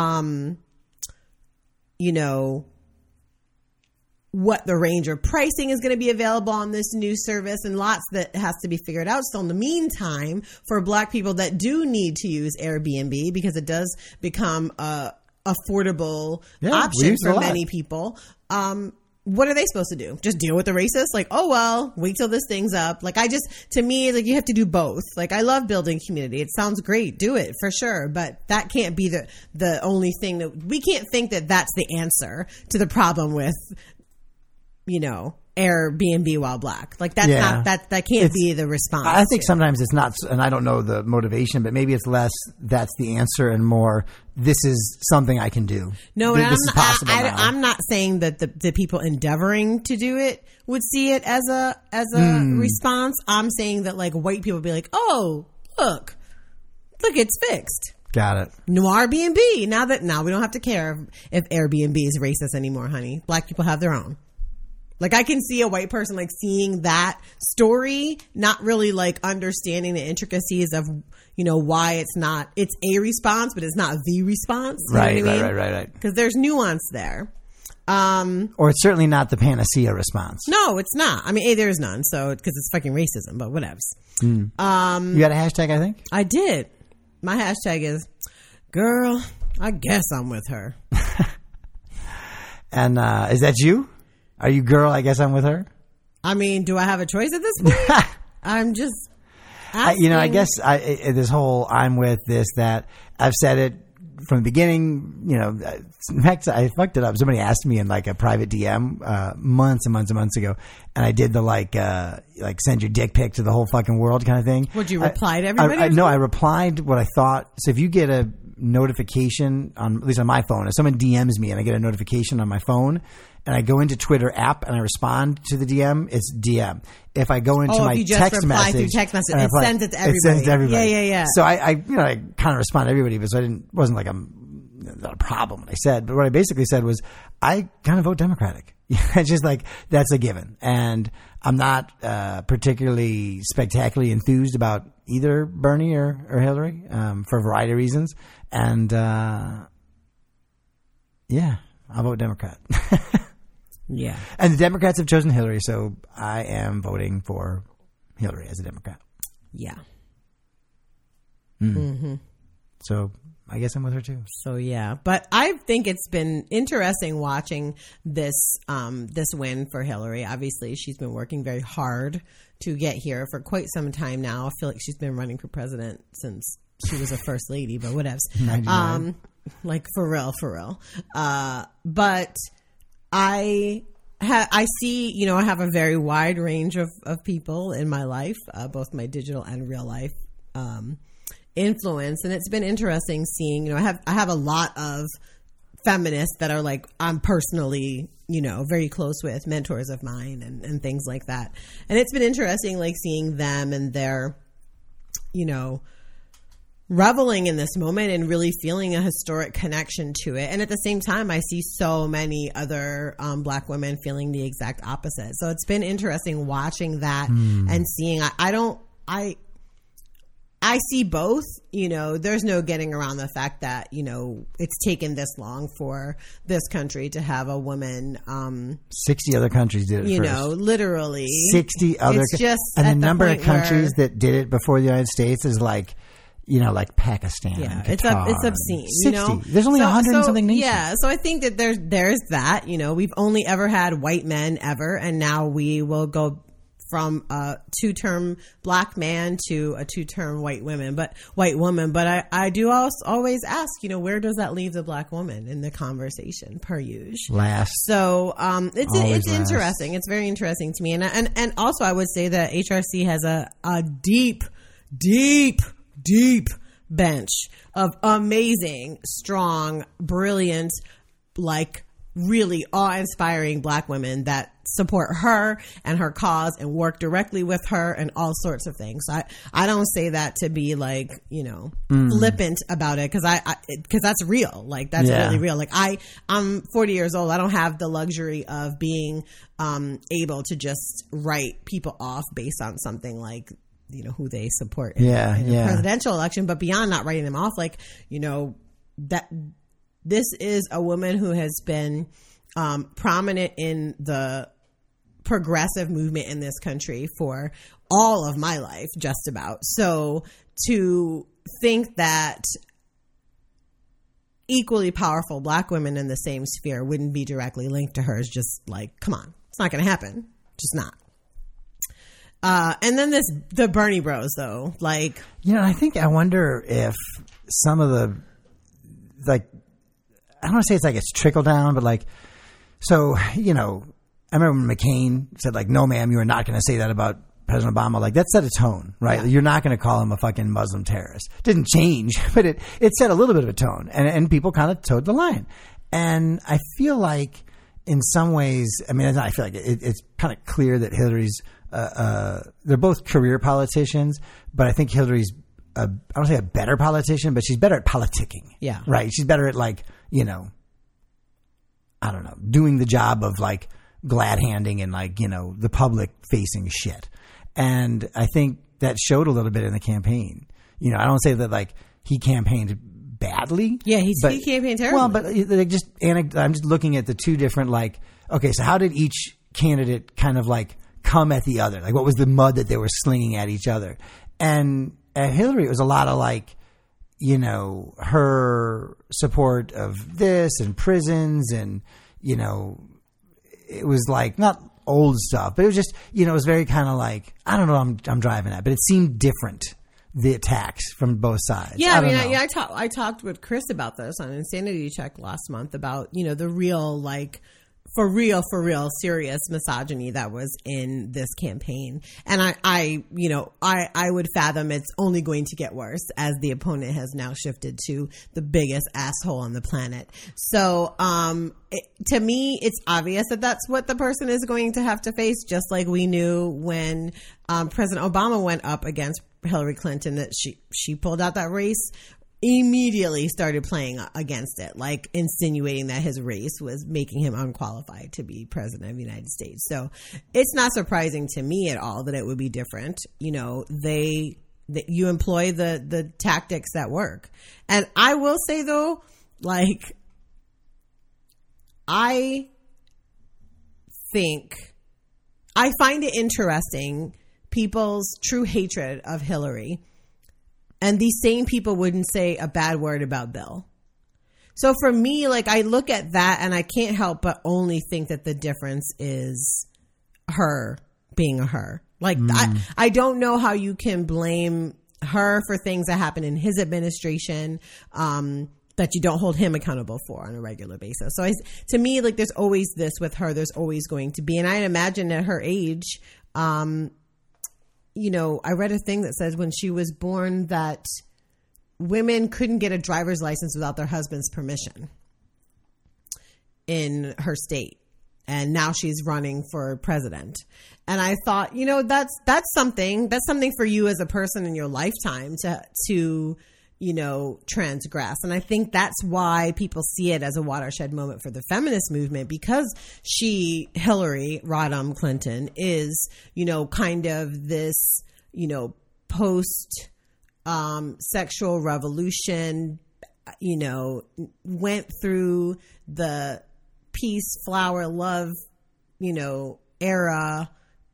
what the range of pricing is going to be available on this new service, and lots that has to be figured out. So in the meantime, for black people that do need to use Airbnb, because it does become a affordable option for many people, what are they supposed to do? Just deal with the racists? Like, oh, well, wait till this thing's up. Like, to me, like, you have to do both. Like, I love building community. It sounds great. Do it for sure. But that can't be the only thing we can't think that that's the answer to the problem with, Airbnb while black. Like, that's not, that can't be the response. I think sometimes it's not, and I don't know the motivation, but maybe it's less that's the answer and more, this is something I can do. No, I'm not saying that the people endeavoring to do it would see it as a response. I'm saying that, like, white people would be like, oh, look, it's fixed. Got it. Noir B&B. Now we don't have to care if Airbnb is racist anymore, honey. Black people have their own. Like, I can see a white person, like, seeing that story, not really, like, understanding the intricacies of, why it's a response, but it's not the response. Right, right. Because there's nuance there. Or it's certainly not the panacea response. No, it's not. I mean, there's none, so, because it's fucking racism, but whatevs. You got a hashtag, I think? I did. My hashtag is, girl, I guess I'm with her. And is that you? Are you girl? I guess I'm with her. I mean, do I have a choice at this point? I'm just asking. I guess this whole I'm with this, that, I've said it from the beginning. In fact, I fucked it up. Somebody asked me in like a private DM months and months and months ago, and I did the like send your dick pic to the whole fucking world kind of thing. Would you reply to everybody? No, I replied what I thought. So if you get a notification at least on my phone, if someone DMs me and I get a notification on my phone, and I go into Twitter app and I respond to the DM, it's DM. If I go into my text message, it sends it to everybody. It sends to everybody. Yeah. So I kind of respond to everybody, but so wasn't like not a problem what I said. But what I basically said was, I kind of vote Democratic. It's just like, that's a given. And I'm not particularly spectacularly enthused about either Bernie or Hillary for a variety of reasons. And I'll vote Democrat. Yeah. And the Democrats have chosen Hillary, so I am voting for Hillary as a Democrat. Yeah. Mm-hmm. So I guess I'm with her too. So yeah, but I think it's been interesting watching this win for Hillary. Obviously, she's been working very hard to get here for quite some time now. I feel like she's been running for president since she was a first lady, but whatevs. 99. Like for real. But I see, you know, I have a very wide range of people in my life, both my digital and real life influence, and it's been interesting seeing, you know, I have a lot of feminists that are like I'm personally, you know, very close with, mentors of mine and things like that. And it's been interesting like seeing them and their, you know, reveling in this moment and really feeling a historic connection to it. And at the same time, I see so many other Black women feeling the exact opposite. So it's been interesting watching that and seeing, I see both, you know, there's no getting around the fact that, you know, it's taken this long for this country to have a woman. 60 other countries did it you first. know, literally. 60 other It's just and at the the number of point countries where- that did it before the United States is like, you know, like Pakistan. Yeah, and it's Qatar, obscene. 60. You know, There's only 100 and something nations. Yeah, so I think that there's that. You know, we've only ever had white men ever, and now we will go from a 2-term Black man to a 2-term white woman. But I do always ask, you know, where does that leave the Black woman in the conversation? Per usual. Last. So it's Always last. interesting. It's very interesting to me, and also I would say that HRC has a deep bench of amazing, strong, brilliant, like really awe-inspiring Black women that support her and her cause and work directly with her and all sorts of things. I don't say that to be like, you know, flippant about it because that's real. Like that's really real. Like I'm 40 years old. I don't have the luxury of being able to just write people off based on something like, you know, who they support in a presidential election. But beyond not writing them off, like, you know, that this is a woman who has been prominent in the progressive movement in this country for all of my life, just about. So to think that equally powerful Black women in the same sphere wouldn't be directly linked to her is just like, come on, it's not going to happen. Just not. And then the Bernie bros though, like, you know, I wonder if some of the, like, I don't want to say it's like it's trickle down, but like, so, you know, I remember when McCain said like, no, ma'am, you are not going to say that about President Obama. Like that set a tone, right? Yeah. You're not going to call him a fucking Muslim terrorist. Didn't change, but it set a little bit of a tone and people kind of towed the line. And I feel like in some ways, I mean, I feel like it's kind of clear that Hillary's, they're both career politicians, but I think Hillary's, I don't say a better politician, but she's better at politicking. Yeah. Right. She's better at like, you know, I don't know, doing the job of like glad handing and like, you know, the public facing shit. And I think that showed a little bit in the campaign. You know, I don't say that like he campaigned badly. Yeah, he campaigned terribly. Well, but like I'm just looking at the two different like, okay, so how did each candidate kind of like come at the other? Like what was the mud that they were slinging at each other? And at Hillary, it was a lot of like, you know, her support of this and prisons and, you know, it was like not old stuff, but it was just, you know, it was very kind of like, I don't know what I'm driving at, but it seemed different, the attacks from both sides. Yeah, I talked with Chris about this on Insanity Check last month about, you know, the real, like, for real, serious misogyny that was in this campaign. And I would fathom it's only going to get worse as the opponent has now shifted to the biggest asshole on the planet. So, to me, it's obvious that that's what the person is going to have to face, just like we knew when President Obama went up against Hillary Clinton that she pulled out that race, immediately started playing against it, like insinuating that his race was making him unqualified to be president of the United States. So it's not surprising to me at all that it would be different. You know, you employ the tactics that work. And I will say though, like, I find it interesting people's true hatred of Hillary. And these same people wouldn't say a bad word about Bill. So for me, like, I look at that and I can't help but only think that the difference is her being a her. Like, I don't know how you can blame her for things that happened in his administration. that you don't hold him accountable for on a regular basis. So to me, like, there's always this with her. There's always going to be, and I imagine at her age, you know, I read a thing that says when she was born that women couldn't get a driver's license without their husband's permission in her state. And now she's running for president. And I thought, you know, that's something for you as a person in your lifetime to, you know, transgress. And I think that's why people see it as a watershed moment for the feminist movement, because Hillary Rodham Clinton is, you know, kind of this, you know, post sexual revolution, you know, went through the peace, flower, love, you know, era,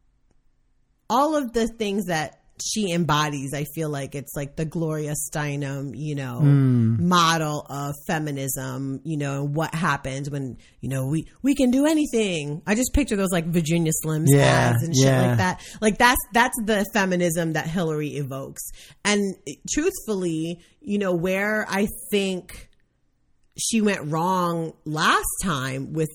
all of the things that she embodies. I feel like it's like the Gloria Steinem, you know, model of feminism, you know, and what happens when, you know, we can do anything. I just picture those like Virginia Slims ads and shit like that. Like that's the feminism that Hillary evokes. And truthfully, you know, where I think she went wrong last time with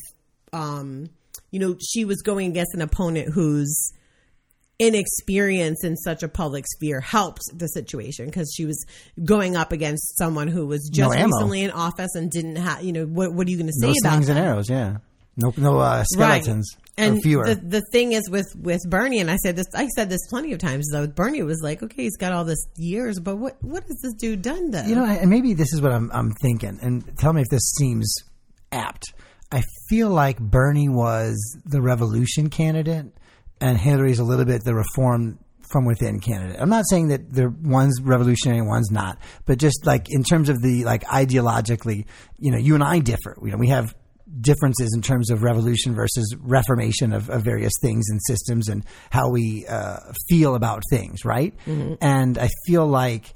you know, she was going against an opponent whose inexperience in such a public sphere helped the situation, because she was going up against someone who was just recently in office and didn't have, you know, what are you going to say about slings and arrows? Yeah. No skeletons. Right. And fewer. The thing is with Bernie, and I said this plenty of times, though, Bernie was like, okay, he's got all this years, but what has this dude done though? You know, and maybe this is what I'm thinking, and tell me if this seems apt. I feel like Bernie was the revolution candidate, and Hillary's a little bit the reform from within candidate. I'm not saying that one's revolutionary and one's not, but just like in terms of the, like, ideologically, you know, you and I differ. You know, we have differences in terms of revolution versus reformation of various things and systems and how we feel about things, right? Mm-hmm. And I feel like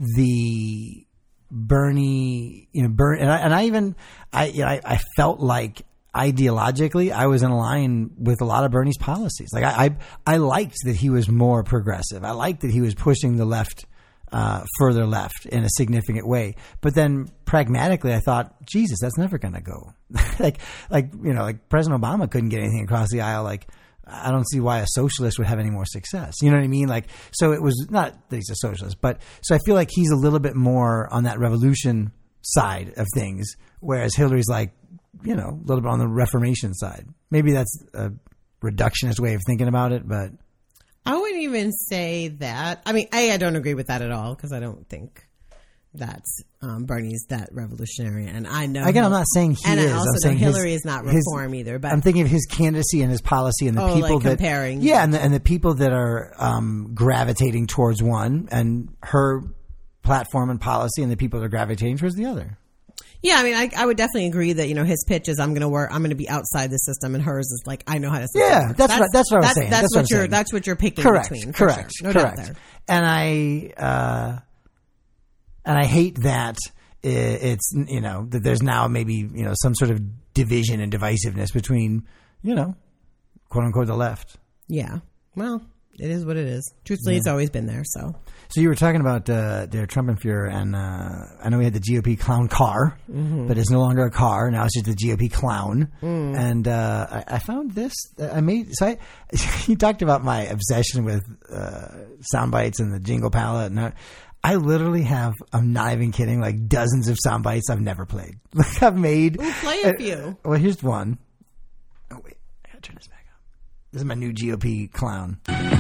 the Bernie, you know, I felt like ideologically I was in line with a lot of Bernie's policies. Like I liked that he was more progressive. I liked that he was pushing the left further left in a significant way. But then pragmatically, I thought, Jesus, that's never going to go. like you know, like President Obama couldn't get anything across the aisle. Like, I don't see why a socialist would have any more success. You know what I mean? Like, so it was not that he's a socialist, but so I feel like he's a little bit more on that revolution side of things, whereas Hillary's like, you know, a little bit on the Reformation side. Maybe that's a reductionist way of thinking about it, but I wouldn't even say that. I mean, I don't agree with that at all, because I don't think that's Bernie's that revolutionary. And I know again, I'm not saying he and is. I also I'm saying Hillary is not reform either. But I'm thinking of his candidacy and his policy and the people like that comparing, and the people that are gravitating towards one, and her platform and policy, and the people that are gravitating towards the other. Yeah, I mean, I would definitely agree that, you know, his pitch is I'm going to be outside the system, and hers is like, I know how to. Yeah, that's what I was saying. That's what you're picking between. Correct. Sure. No doubt there. And I hate that it's, you know, that there's now maybe, you know, some sort of division and divisiveness between, you know, quote unquote the left. Yeah. Well, it is what it is. Truthfully, it's always been there. So you were talking about der Trumpenführer, and I know we had the GOP clown car, but it's no longer a car. Now it's just the GOP clown. And I found this. You talked about my obsession with sound bites and the jingle palette. And I literally have, I'm not even kidding, like dozens of sound bites I've never played. Like I've made. Play a few. Well, here's one. Oh, wait. I got to turn this back up. This is my new GOP clown.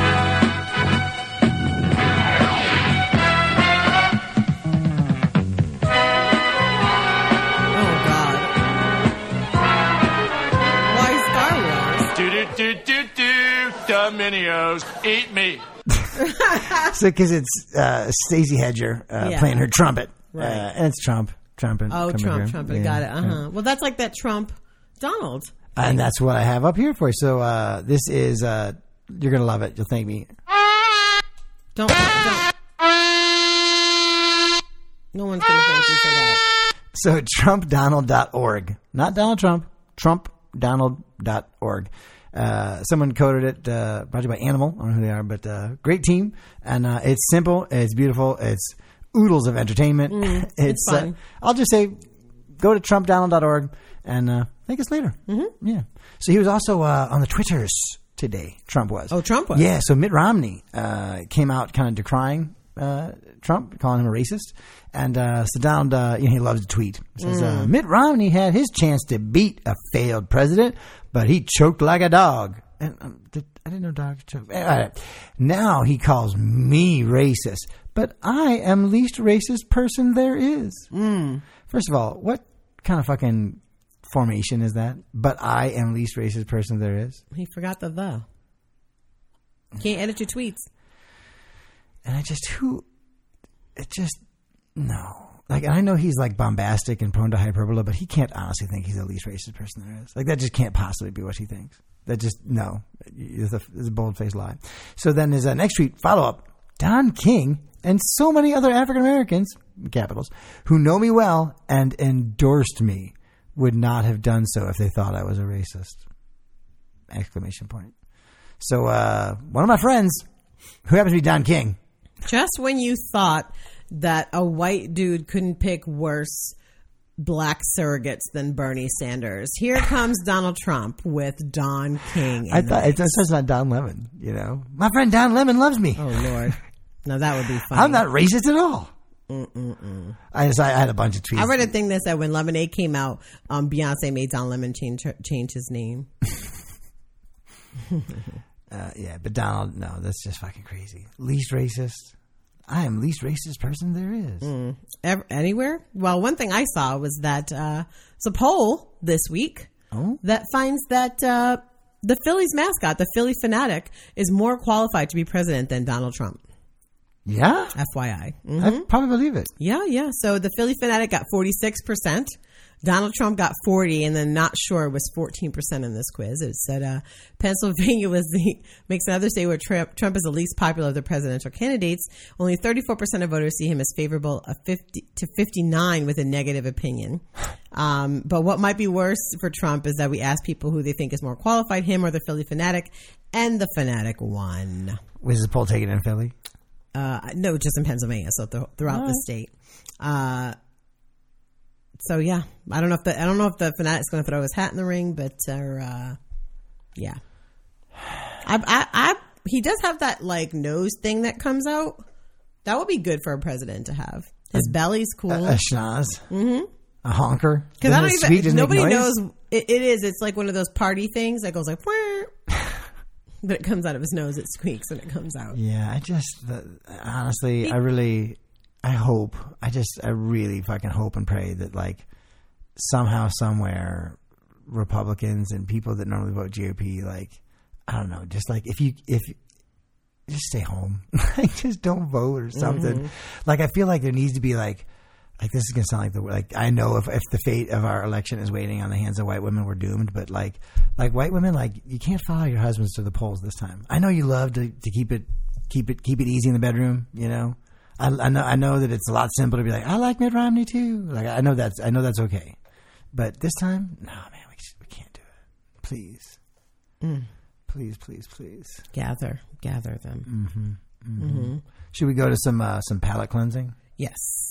Dominios, eat me. So, because it's Stacey Hedger playing her trumpet, right. And it's Trump. Trumpet. Got it. Well, that's like that Trump Donald. And that's what I have up here for you. So, this is you're gonna love it. You'll thank me. Don't. No one's gonna thank you for that. So, TrumpDonald.org, not Donald Trump. TrumpDonald.org. Someone coded it, brought to you by Animal. I don't know who they are, but great team. And it's simple, it's beautiful, it's oodles of entertainment. It's fun. I'll just say, go to TrumpDownload.org and thank us later. Mm-hmm. Yeah. So he was also on the Twitters today. Trump was. Oh, Trump was. Yeah. So Mitt Romney came out kind of decrying Trump, calling him a racist. And so Donald, he loves to tweet. Says, Mitt Romney had his chance to beat a failed president, but he choked like a dog. And I didn't know dogs choke. Now he calls me racist, but I am least racist person there is. First of all, what kind of fucking formation is that? But I am least racist person there is. He forgot the. Can't edit your tweets. And no. Like, and I know he's like bombastic and prone to hyperbole, but he can't honestly think he's the least racist person there is. Like, that just can't possibly be what he thinks. That just, no. It's a bold-faced lie. So then his next tweet, follow-up, Don King and so many other African Americans, capitals, who know me well and endorsed me would not have done so if they thought I was a racist. Exclamation point. So one of my friends, who happens to be Don King. Just when you thought that a white dude couldn't pick worse black surrogates than Bernie Sanders, here comes Donald Trump with Don King. I thought it's not Don Lemon, you know. My friend Don Lemon loves me. Oh, Lord. No, that would be funny. I'm not racist at all. I had a bunch of tweets. I read a thing that said when Lemonade came out, Beyonce made Don Lemon change his name. Yeah, but Donald, no, that's just fucking crazy. Least racist. I am least racist person there is. Anywhere? Well, one thing I saw was that it's a poll this week that finds that the Phillies mascot, the Philly Fanatic, is more qualified to be president than Donald Trump. Yeah? FYI. I probably believe it. Yeah. So the Philly Fanatic got 46%. Donald Trump got 40%, and then not sure was 14% in this quiz. It said Pennsylvania makes another state where Trump is the least popular of the presidential candidates. Only 34% of voters see him as favorable, 59% with a negative opinion. But what might be worse for Trump is that we asked people who they think is more qualified, him or the Philly Fanatic, and the Fanatic won. Was this poll taken in Philly? No, just in Pennsylvania, so throughout the state. So yeah, I don't know if the Fanatic's going to throw his hat in the ring, but yeah, he does have that like nose thing that comes out. That would be good for a president to have. His belly's cool. A schnoz. Mm-hmm. A honker. Because I don't even. Nobody knows. It is. It's like one of those party things that goes like. But it comes out of his nose. It squeaks when it comes out. Yeah, honestly, I really fucking hope and pray that like somehow, somewhere, Republicans and people that normally vote GOP, like, I don't know, just like if just stay home, like just don't vote or something. Mm-hmm. Like I feel like there needs to be like this is gonna sound like I know if the fate of our election is waiting on the hands of white women, we're doomed. But like white women, like you can't follow your husbands to the polls this time. I know you love to keep it easy in the bedroom, you know. I know that it's a lot simpler to be like, I like Mitt Romney too. Like I know that's okay, but this time, no, man, we can't do it. Please, please, gather them. Mm-hmm. Mm-hmm. Mm-hmm. Should we go to some palate cleansing? Yes.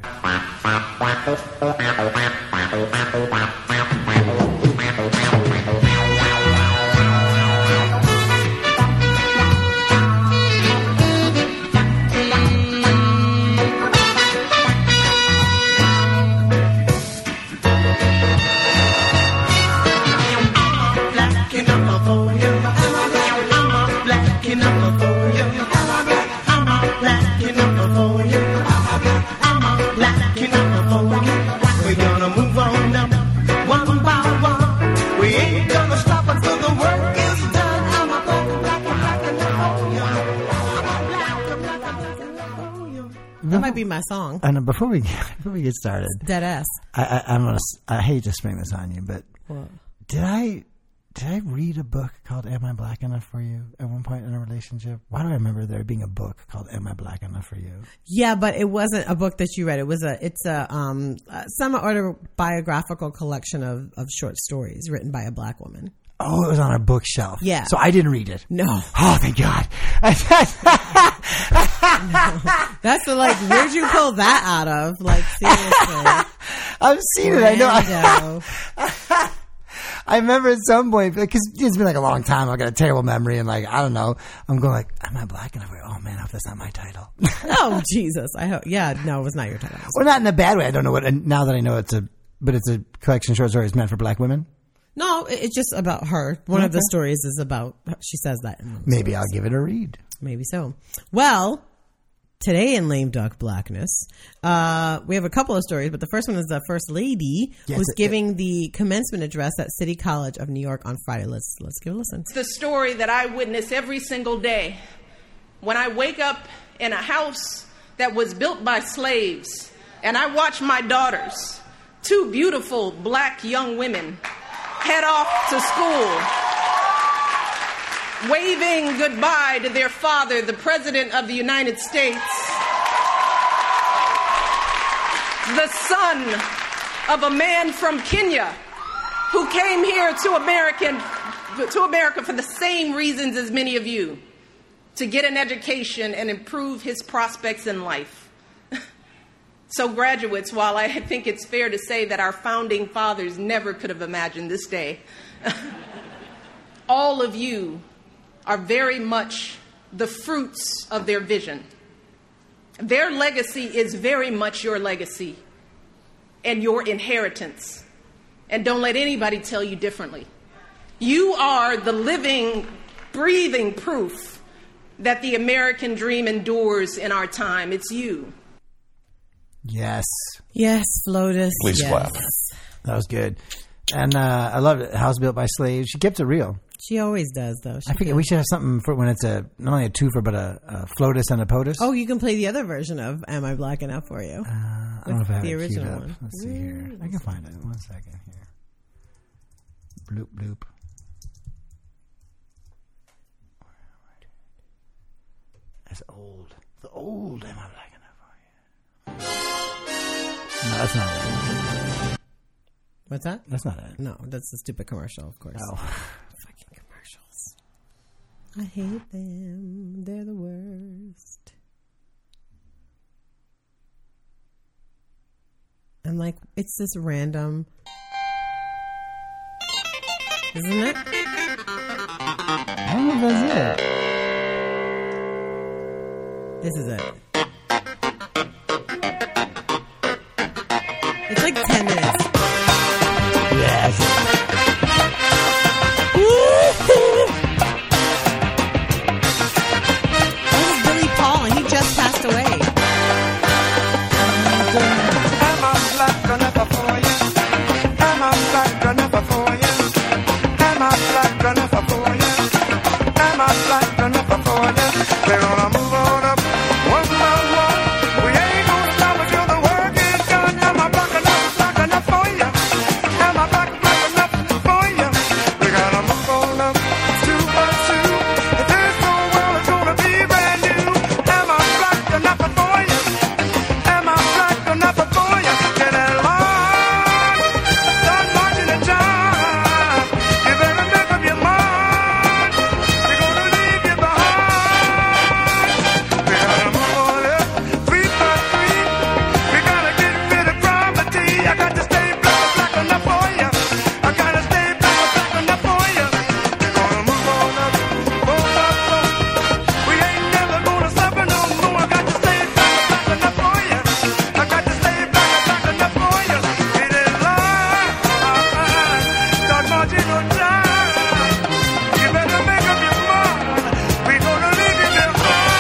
That might be my song. And before we get started, dead ass. I hate to spring this on you, but what? Did I read a book called "Am I Black Enough for You" at one point in a relationship? Why do I remember there being a book called "Am I Black Enough for You"? Yeah, but it wasn't a book that you read. It's a semi-autobiographical collection of short stories written by a black woman. Oh, it was on our bookshelf. Yeah. So I didn't read it. No. Oh, thank God. That's where'd you pull that out of? Like, seriously. I've seen it. I know. Rando. I remember at some point, because it's been like a long time. I've got a terrible memory, and like, I don't know. I'm going like, am I black? And I'm like, oh man, I hope that's not my title. Oh, Jesus. I hope. Yeah, no, it was not your title. Well, not in a bad way. I don't know what, and now that I know it's a collection of short stories meant for black women. No, it's just about her. One of the stories is about, she says that. Maybe I'll give it a read. Maybe so. Well, today in Lame Duck Blackness, we have a couple of stories, but the first one is the First Lady who's giving the commencement address at City College of New York on Friday. Let's give a listen. It's the story that I witness every single day when I wake up in a house that was built by slaves, and I watch my daughters, two beautiful black young women, head off to school, waving goodbye to their father, the President of the United States, the son of a man from Kenya who came here to America for the same reasons as many of you, to get an education and improve his prospects in life. So graduates, while I think it's fair to say that our founding fathers never could have imagined this day, all of you are very much the fruits of their vision. Their legacy is very much your legacy and your inheritance. And don't let anybody tell you differently. You are the living, breathing proof that the American dream endures in our time. It's you. Yes. Yes, Flotus. Please clap. That was good. And I loved it. House built by slaves. She kept it real. She always does, though. I think we should have something for when it's not only a twofer, but a Flotus and a POTUS. Oh, you can play the other version of Am I Black Enough for you? I don't know if I have the it queued original up. one. Let's see here. I can find it. 1 second here. Bloop, bloop. That's old. The old Am I Black Enough for you? No, that's not it. What's that? That's not it. No, that's a stupid commercial, of course. Oh. Fucking commercials. I hate them. They're the worst. I'm like, it's this random. Isn't it? I don't know if that's it. This is it. It's like 10 minutes. Yes. This is Billy Paul, and he just passed away. Am I black enough for you? Am I black enough for you? Am I black enough for you? Am I black enough for you? We're gonna move on up one by one. We ain't gonna stop until the work is done. Am I black enough for you? Am I black enough for you? We gotta move on up two by two. If this whole world is gonna be brand new, am I black enough for you? Am I black enough for you? Get that line, start marching the time. You better make up your mind. We're gonna leave you behind. We gotta move on up 3 by 3. We gotta get rid of poverty. I got to stay black enough for you. I gotta stay black enough for you. We're gonna move on up 4 by 4. We ain't never gonna suffer no more. I got to stay black enough for you. I got to stay black enough for you. Get in line, start marching on time. You better make up your mind. We gonna leave you behind.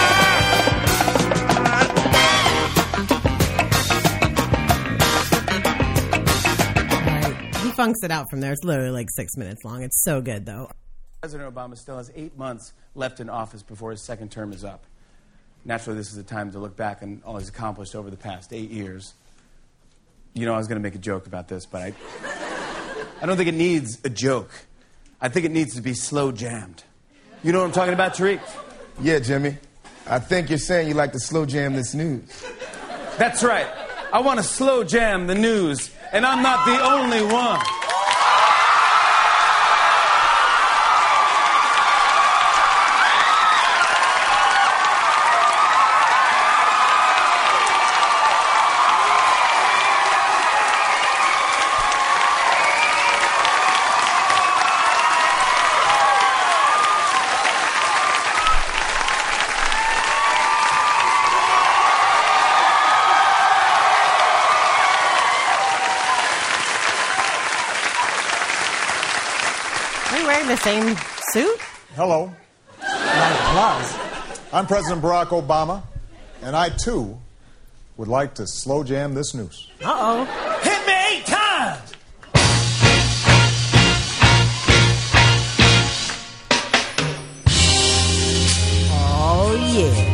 He funks it out from there. It's literally like 6 minutes long. It's so good, though. President Obama still has 8 months left in office before his second term is up. Naturally, this is a time to look back on all he's accomplished over the past 8 years. You know, I was going to make a joke about this, but I don't think it needs a joke. I think it needs to be slow jammed. You know what I'm talking about, Tariq? Yeah, Jimmy. I think you're saying you like to slow jam this news. That's right. I want to slow jam the news, and I'm not the only one. Are you wearing the same suit? Hello. I'm President Barack Obama, and I, too, would like to slow jam this noose. Uh-oh. Hit me 8 times! Oh, yeah.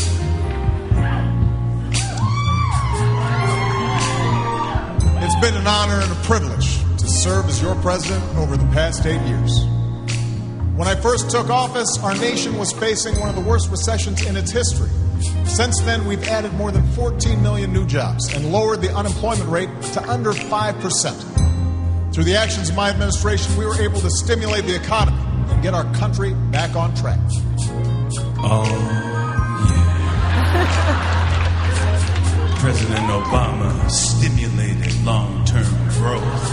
It's been an honor and a privilege to serve as your president over the past 8 years. When I first took office, our nation was facing one of the worst recessions in its history. Since then, we've added more than 14 million new jobs and lowered the unemployment rate to under 5%. Through the actions of my administration, we were able to stimulate the economy and get our country back on track. Oh, yeah. President Obama stimulated long-term growth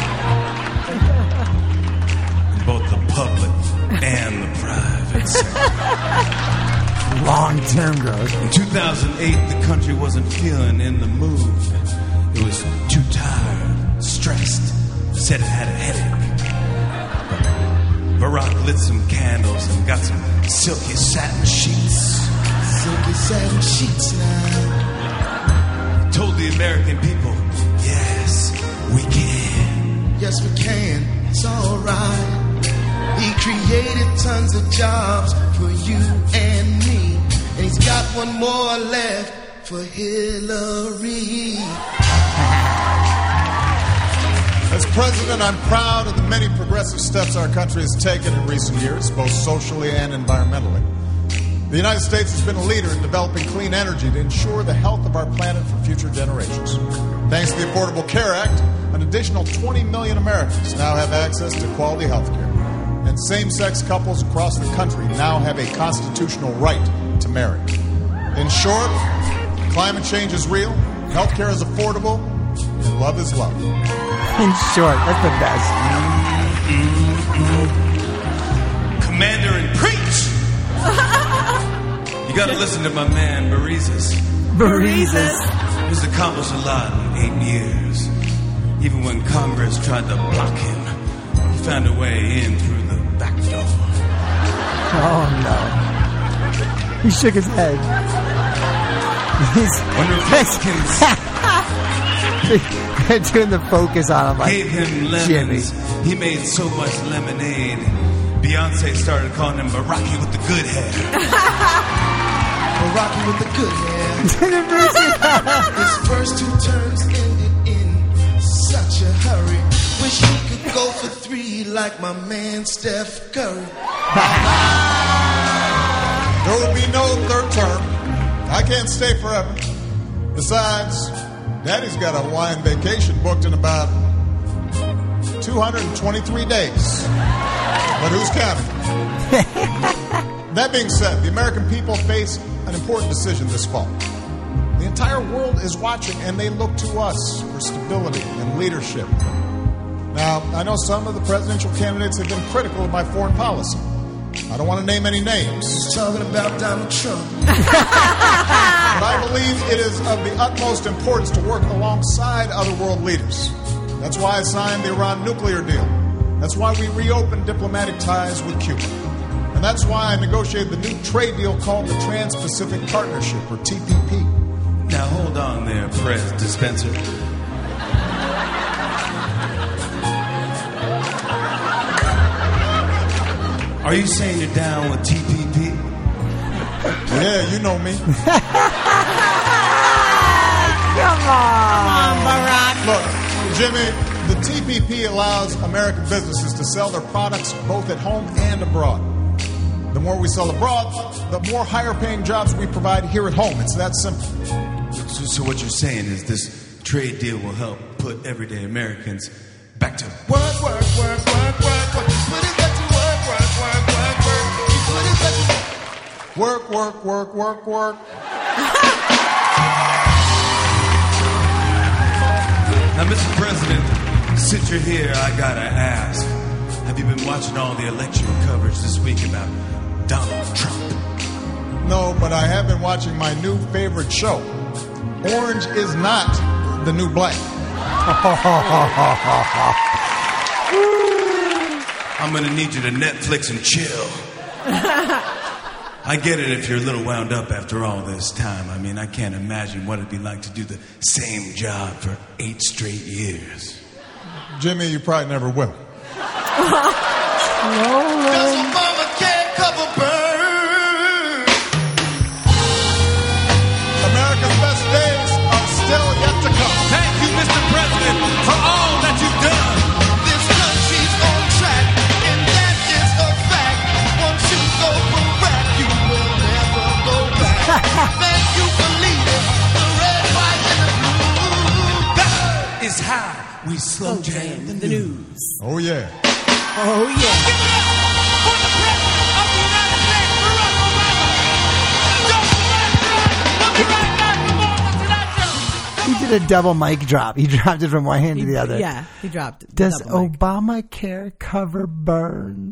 in both the public and the private sector. Long-term growth. In 2008, the country wasn't feeling in the mood. It was too tired, stressed, said it had a headache. Barack lit some candles and got some silky satin sheets. Silky satin sheets now. Told the American people, yes, we can. Yes, we can. It's all right. He created tons of jobs for you and me. And he's got one more left for Hillary. As president, I'm proud of the many progressive steps our country has taken in recent years, both socially and environmentally. The United States has been a leader in developing clean energy to ensure the health of our planet for future generations. Thanks to the Affordable Care Act, an additional 20 million Americans now have access to quality health care. And same-sex couples across the country now have a constitutional right to marry. In short, climate change is real, health care is affordable, and love is love. In short, that's the best. Commander and preach! You gotta listen to my man, Berizas. Berizas. He's accomplished a lot in 8 years. Even when Congress tried to block him, he found a way in through the back door. Oh, no. He shook his head. When Republicans They're doing the focus on him like gave him lemons, Jimmy. he made so much lemonade. Beyonce started calling him Baraki with the good hair. Baraki with the good hair. His first 2 terms ended in such a hurry. Wish he could go for 3 like my man Steph Curry. There will be no third term. I can't stay forever. Besides, Daddy's got a Hawaiian vacation booked in about 223 days. But who's counting? That being said, the American people face an important decision this fall. The entire world is watching, and they look to us for stability and leadership. Now, I know some of the presidential candidates have been critical of my foreign policy. I don't want to name any names. He's talking about Donald Trump. But I believe it is of the utmost importance to work alongside other world leaders. That's why I signed the Iran nuclear deal. That's why we reopened diplomatic ties with Cuba. And that's why I negotiated the new trade deal called the Trans-Pacific Partnership, or TPP. Now hold on there, Prez Dispenser. Are you saying you're down with TPP? Yeah, you know me. Come on, Barack. Look, Jimmy, the TPP allows American businesses to sell their products both at home and abroad. The more we sell abroad, the more higher-paying jobs we provide here at home. It's that simple. So what you're saying is this trade deal will help put everyday Americans back to Work, work, work, work, work, work. Put it back to work, work, work, work, work. You put it back to work, work, work, work, work. Now, Mr. President, since you're here, I gotta ask, have you been watching all the election coverage this week about Donald Trump? No, but I have been watching my new favorite show. Orange is not the new black. I'm gonna need you to Netflix and chill. I get it if you're a little wound up after all this time. I mean, I can't imagine what it'd be like to do the same job for 8 straight years. Jimmy, you probably never will. Does Obamacare cover burn? America's best days are still yet to come. Thank you, Mr. President, for all that you've done. This country's on track, and that is a fact. Once you go correct, you will never go back. Thank you for leading the red, white, and the blue. That is how we slow jam the news. Oh, yeah. Oh, yeah. He did a double mic drop. He dropped it from one hand to the other. Yeah, he dropped it. Does Obamacare cover burn?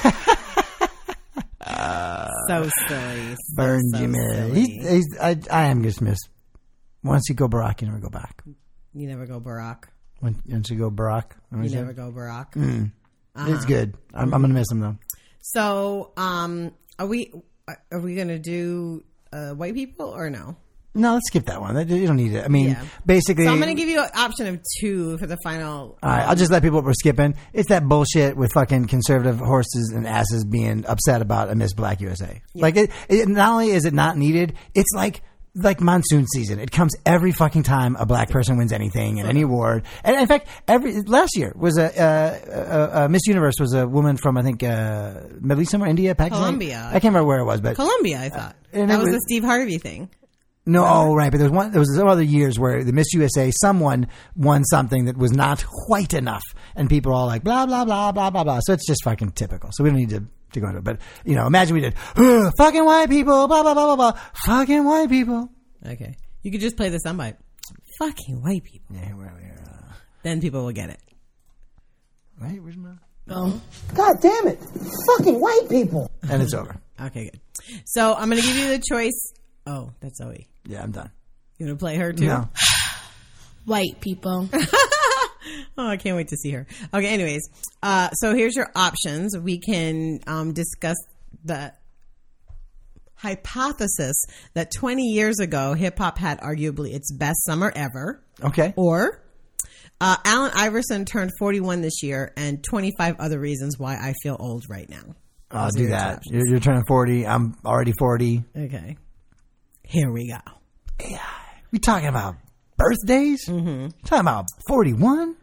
So silly. Burn, so Jimmy. silly. I am just miss. Once you go Barack, you never go back. You never go Barack. Once you go Barack, You never go Barack. It's good. I'm gonna miss him though. So, are we gonna do white people or no? No, let's skip that one. You don't need it. I mean, basically. So I'm going to give you an option of 2 for the final. All right, I'll just let people know we're skipping. It's that bullshit with fucking conservative horses and asses being upset about a Miss Black USA. Yeah. Like, it not only is it not needed, it's like monsoon season. It comes every fucking time a black person wins anything in any award. And in fact, last year was a Miss Universe was a woman from, I think, Middle East somewhere, India, Pakistan. Colombia. I can't remember where it was, but Colombia, I thought. That was the Steve Harvey thing. No, right. But there was some other years where the Miss USA, someone won something that was not quite enough, and people are all like, blah, blah, blah, blah, blah, blah. So it's just fucking typical. So we don't need to go into it. But, imagine we did, fucking white people, blah, blah, blah, blah, blah, fucking white people. Okay. You could just play the soundbite. Fucking white people. Yeah, then people will get it. Right? Where's my... God damn it. Fucking white people. And it's over. Okay, good. So I'm going to give you the choice. Oh, that's Zoe. Yeah, I'm done. You want to play her too? No. White people. Oh, I can't wait to see her. Okay, anyways. So here's your options. We can discuss the hypothesis that 20 years ago, hip-hop had arguably its best summer ever. Okay. Or Allen Iverson turned 41 this year, and 25 other reasons why I feel old right now. I'll do that. You're turning 40. I'm already 40. Okay. Here we go. AI. We talking about birthdays? Mm-hmm. Talking about 41?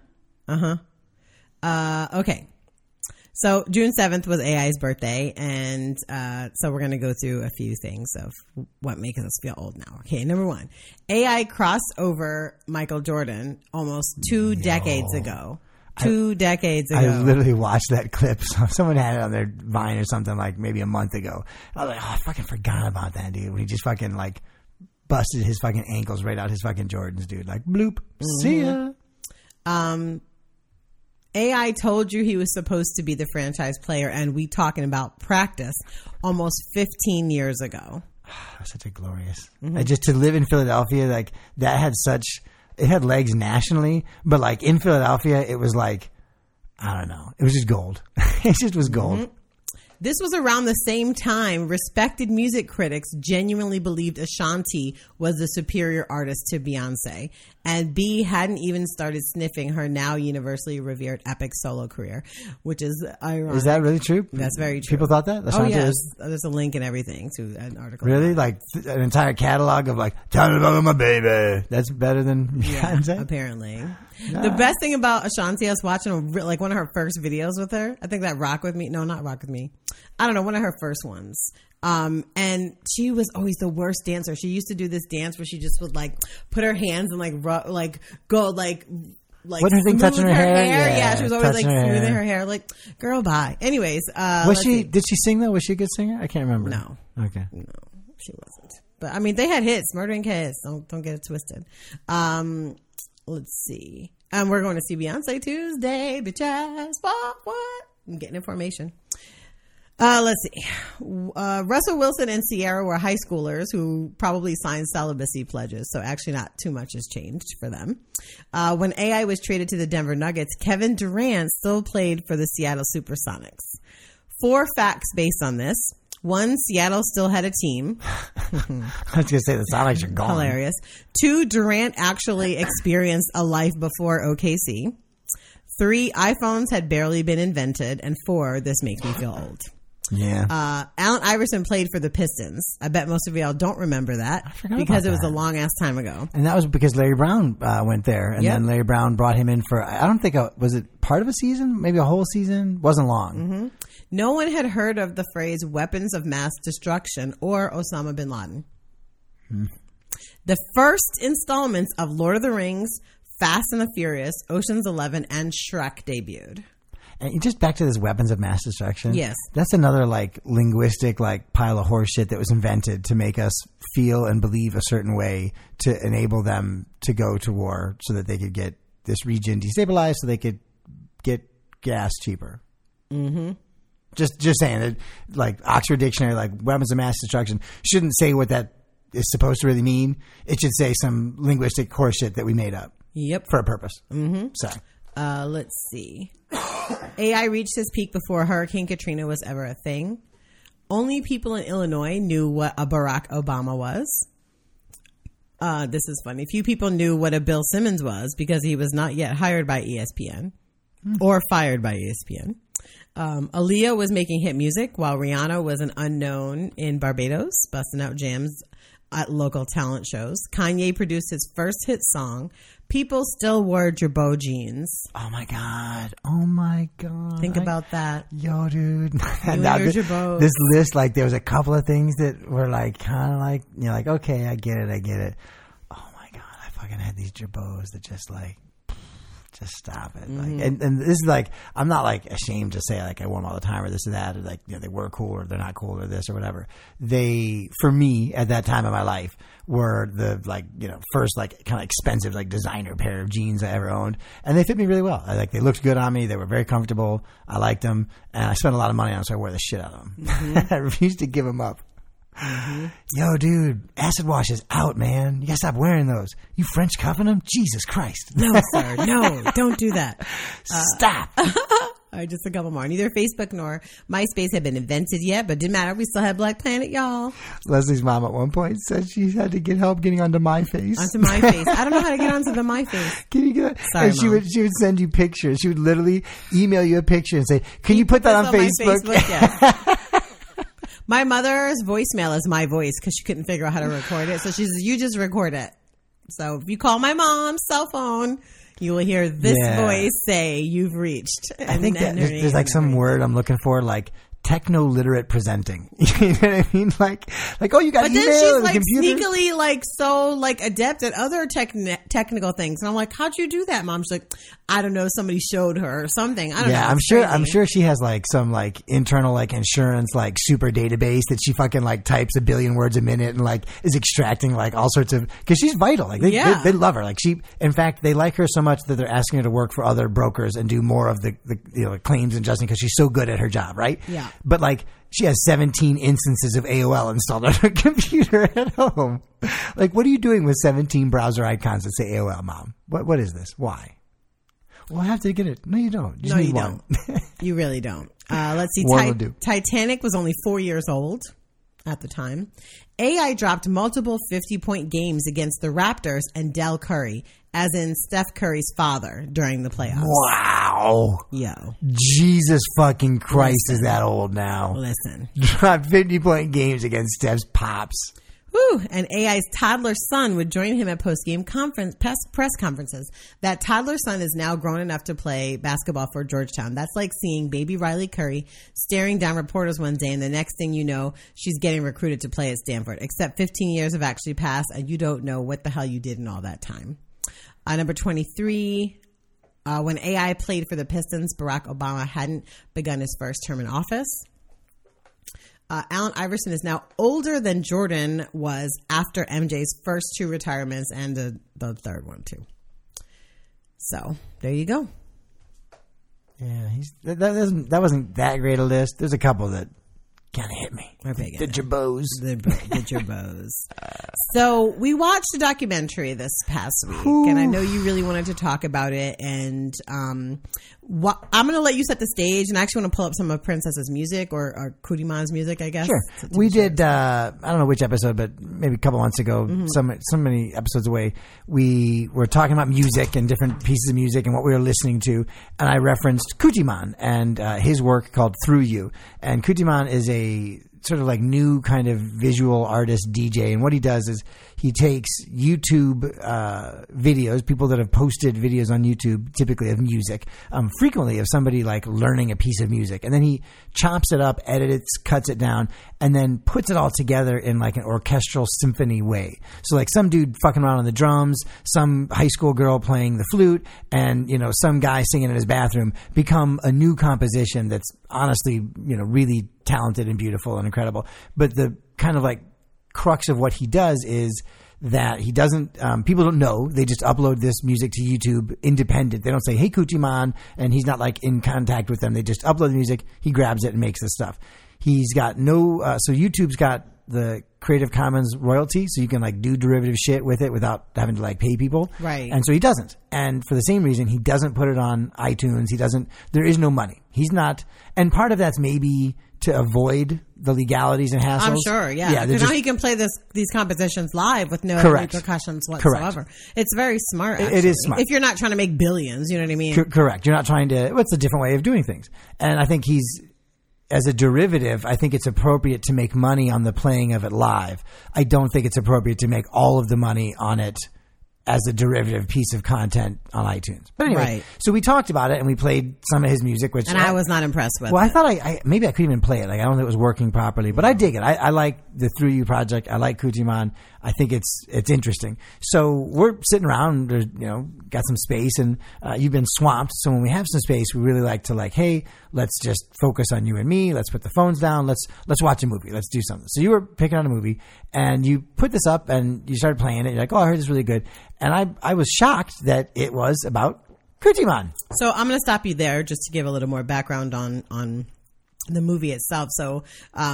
Okay. So June 7th was AI's birthday, and so we're going to go through a few things of what makes us feel old now. Okay, number 1. AI crossed over Michael Jordan almost 2 decades ago. 2 decades ago. I literally watched that clip. Someone had it on their Vine or something like maybe a month ago. I was like, I fucking forgot about that, dude. When he just fucking like busted his fucking ankles right out his fucking Jordans, dude. Like, bloop. See ya. AI told you he was supposed to be the franchise player, and we talking about practice almost 15 years ago. Such a glorious. Just to live in Philadelphia, like that had it had legs nationally, but like in Philadelphia, it was like, I don't know. It was just gold. It just was gold. This was around the same time respected music critics genuinely believed Ashanti was the superior artist to Beyonce, and B hadn't even started sniffing her now universally revered epic solo career, which is ironic. Is that really true? That's very true. People thought that? Ashanti yes. There's a link and everything to an article. Really? Like an entire catalog of like, tell me about my baby. That's better than Beyonce? Apparently. The best thing about Ashanti, I was watching like one of her first videos with her. I think that Rock With Me. No, not Rock With Me. I don't know, one of her first ones. And she was always the worst dancer. She used to do this dance where she just would like put her hands and go like what, her thing touching her hair? Yeah, she was always like smoothing her hair. Like, girl, bye. Anyways, did she sing though? Was she a good singer? I can't remember. No. Okay. No, she wasn't. But I mean, they had hits. Murder and Kiss. Don't get it twisted. Let's see. We're going to see Beyonce Tuesday, bitches. What? I'm getting information. Let's see. Russell Wilson and Ciara were high schoolers who probably signed celibacy pledges, so actually not too much has changed for them. When AI was traded to the Denver Nuggets, Kevin Durant still played for the Seattle Supersonics. 4 facts based on this. 1, Seattle still had a team. I was going to say the Sonics are gone. Hilarious. 2, Durant actually experienced a life before OKC. 3, iPhones had barely been invented. And 4, this makes me feel old. Yeah. Allen Iverson played for the Pistons. I bet most of y'all don't remember that because it was a long ass time ago. And that was because Larry Brown went there, and then Larry Brown brought him in for, I don't think, was it part of a season? Maybe a whole season? Wasn't long. Mm-hmm. No one had heard of the phrase weapons of mass destruction or Osama bin Laden. The first installments of Lord of the Rings, Fast and the Furious, Ocean's 11, and Shrek debuted. And just back to this weapons of mass destruction. Yes. That's another like linguistic like pile of horse shit that was invented to make us feel and believe a certain way to enable them to go to war so that they could get this region destabilized so they could get gas cheaper. Mm-hmm. Just saying that like Oxford Dictionary, like weapons of mass destruction shouldn't say what that is supposed to really mean. It should say some linguistic horse shit that we made up. Yep. For a purpose. Mm-hmm. So. Let's see. AI reached its peak before Hurricane Katrina was ever a thing. Only people in Illinois knew what a Barack Obama was. This is funny. Few people knew what a Bill Simmons was because he was not yet hired by ESPN or fired by ESPN. Aaliyah was making hit music while Rihanna was an unknown in Barbados, busting out jams at local talent shows. Kanye produced his first hit song. People still wore Girbaud jeans. Oh my God. Oh my God. Think about that. Yo, dude. Now, this list, like, there was a couple of things that were like, kind of like, you're like, okay, I get it. Oh my God. I fucking had these Girbauds that just like, just stop it. Mm-hmm. Like, and this is like, I'm not like ashamed to say like I wore them all the time or this or that, or like, you know, they were cool or they're not cool or this or whatever. They, for me at that time of my life, were the like, you know, first like kind of expensive like designer pair of jeans I ever owned, and they fit me really well. They looked good on me. They were very comfortable. I liked them, and I spent a lot of money on them, so I wore the shit out of them. Mm-hmm. I refused to give them up. Mm-hmm. Yo, dude, acid wash is out, man. You gotta stop wearing those. You French cuffing them? Jesus Christ. No, sir. No, don't do that. Stop. All right, just a couple more. Neither Facebook nor MySpace had been invented yet, but didn't matter. We still had Black Planet, y'all. Leslie's mom at one point said she had to get help getting onto MyFace. Onto MyFace. I don't know how to get onto the MyFace. Can you get? Sorry, and she would send you pictures. She would literally email you a picture and say, "Can you put that on Facebook?" Yes. My mother's voicemail is my voice because she couldn't figure out how to record it. So she says, "You just record it." So if you call my mom's cell phone, you will hear this voice say, "You've reached." I think that there's like some word I'm looking for, like techno-literate presenting. You know what I mean? Like, oh, you got email, then she's and like computer? sneakily like so like adept at other technical things, and I'm like, how'd you do that, Mom? She's like, I don't know, somebody showed her or something. I don't know. Yeah, I'm sure she has like some like internal like insurance like super database that she fucking like types 1 billion words a minute and like is extracting like all sorts of, because she's vital. Like they love her. Like in fact, they like her so much that they're asking her to work for other brokers and do more of the you know, claims adjusting because she's so good at her job, right? Yeah. But like she has 17 instances of AOL installed on her computer at home. Like, what are you doing with 17 browser icons that say AOL, Mom? What is this? Why? Well, I have to get it. No, you don't. You just need one. You really don't. Let's see. Titanic was only 4 years old at the time. AI dropped multiple 50-point games against the Raptors and Del Curry, as in Steph Curry's father, during the playoffs. Wow. Yo. Jesus fucking Christ, is that old now? Listen. Dropped 50-point games against Steph's pops. Woo! And AI's toddler son would join him at post-game press conferences. That toddler son is now grown enough to play basketball for Georgetown. That's like seeing baby Riley Curry staring down reporters one day, and the next thing you know, she's getting recruited to play at Stanford. Except 15 years have actually passed, and you don't know what the hell you did in all that time. Number 23, when AI played for the Pistons, Barack Obama hadn't begun his first term in office. Allen Iverson is now older than Jordan was after MJ's first 2 retirements and the third one too. So there you go. Yeah, that wasn't that great a list. There's a couple that kind of hit me. We're big The Jabos. The Jabos. So we watched a documentary this past week, and I know you really wanted to talk about it. And I'm going to let you set the stage, and I actually want to pull up some of Princess's music or Kutiman's music, I guess. Sure. We did, I don't know which episode, but maybe a couple months ago, so many episodes away, we were talking about music and different pieces of music and what we were listening to. And I referenced Kutiman and his work called Through You. And Kutiman is a sort of like new kind of visual artist DJ. And what he does is he takes YouTube videos, people that have posted videos on YouTube, typically of music, frequently of somebody like learning a piece of music. And then he chops it up, edits it, cuts it down, and then puts it all together in like an orchestral symphony way. So like some dude fucking around on the drums, some high school girl playing the flute, and, you know, some guy singing in his bathroom become a new composition that's honestly, you know, really talented and beautiful and incredible. But the kind of like crux of what he does is that he doesn't, people don't know. They just upload this music to YouTube independent. They don't say, hey, Kutiman, and he's not like in contact with them. They just upload the music. He grabs it and makes the stuff. He's got no, so YouTube's got the Creative Commons royalty, so you can like do derivative shit with it without having to like pay people. Right. And so he doesn't. And for the same reason, he doesn't put it on iTunes. He doesn't, there is no money. He's not, and part of that's maybe to avoid the legalities and hassles. I'm sure, yeah. Because now he can play these compositions live with no repercussions whatsoever. Correct. It's very smart, actually. It is smart. If you're not trying to make billions, you know what I mean? Correct. You're not trying to, what's a different way of doing things? And I think as a derivative, I think it's appropriate to make money on the playing of it live. I don't think it's appropriate to make all of the money on it as a derivative piece of content on iTunes. But anyway, so we talked about it and we played some of his music, which I was not impressed with. Well, I thought maybe I couldn't even play it. Like I don't think it was working properly, but I dig it. I like the Through You project. I like Kutiman. I think it's interesting. So we're sitting around, you know, got some space, and you've been swamped. So when we have some space, we really like to like, hey, let's just focus on you and me. Let's put the phones down. Let's watch a movie. Let's do something. So you were picking out a movie, and you put this up, and you started playing it. You're like, oh, I heard this really good. And I was shocked that it was about Kutiman. So I'm going to stop you there just to give a little more background on the movie itself. So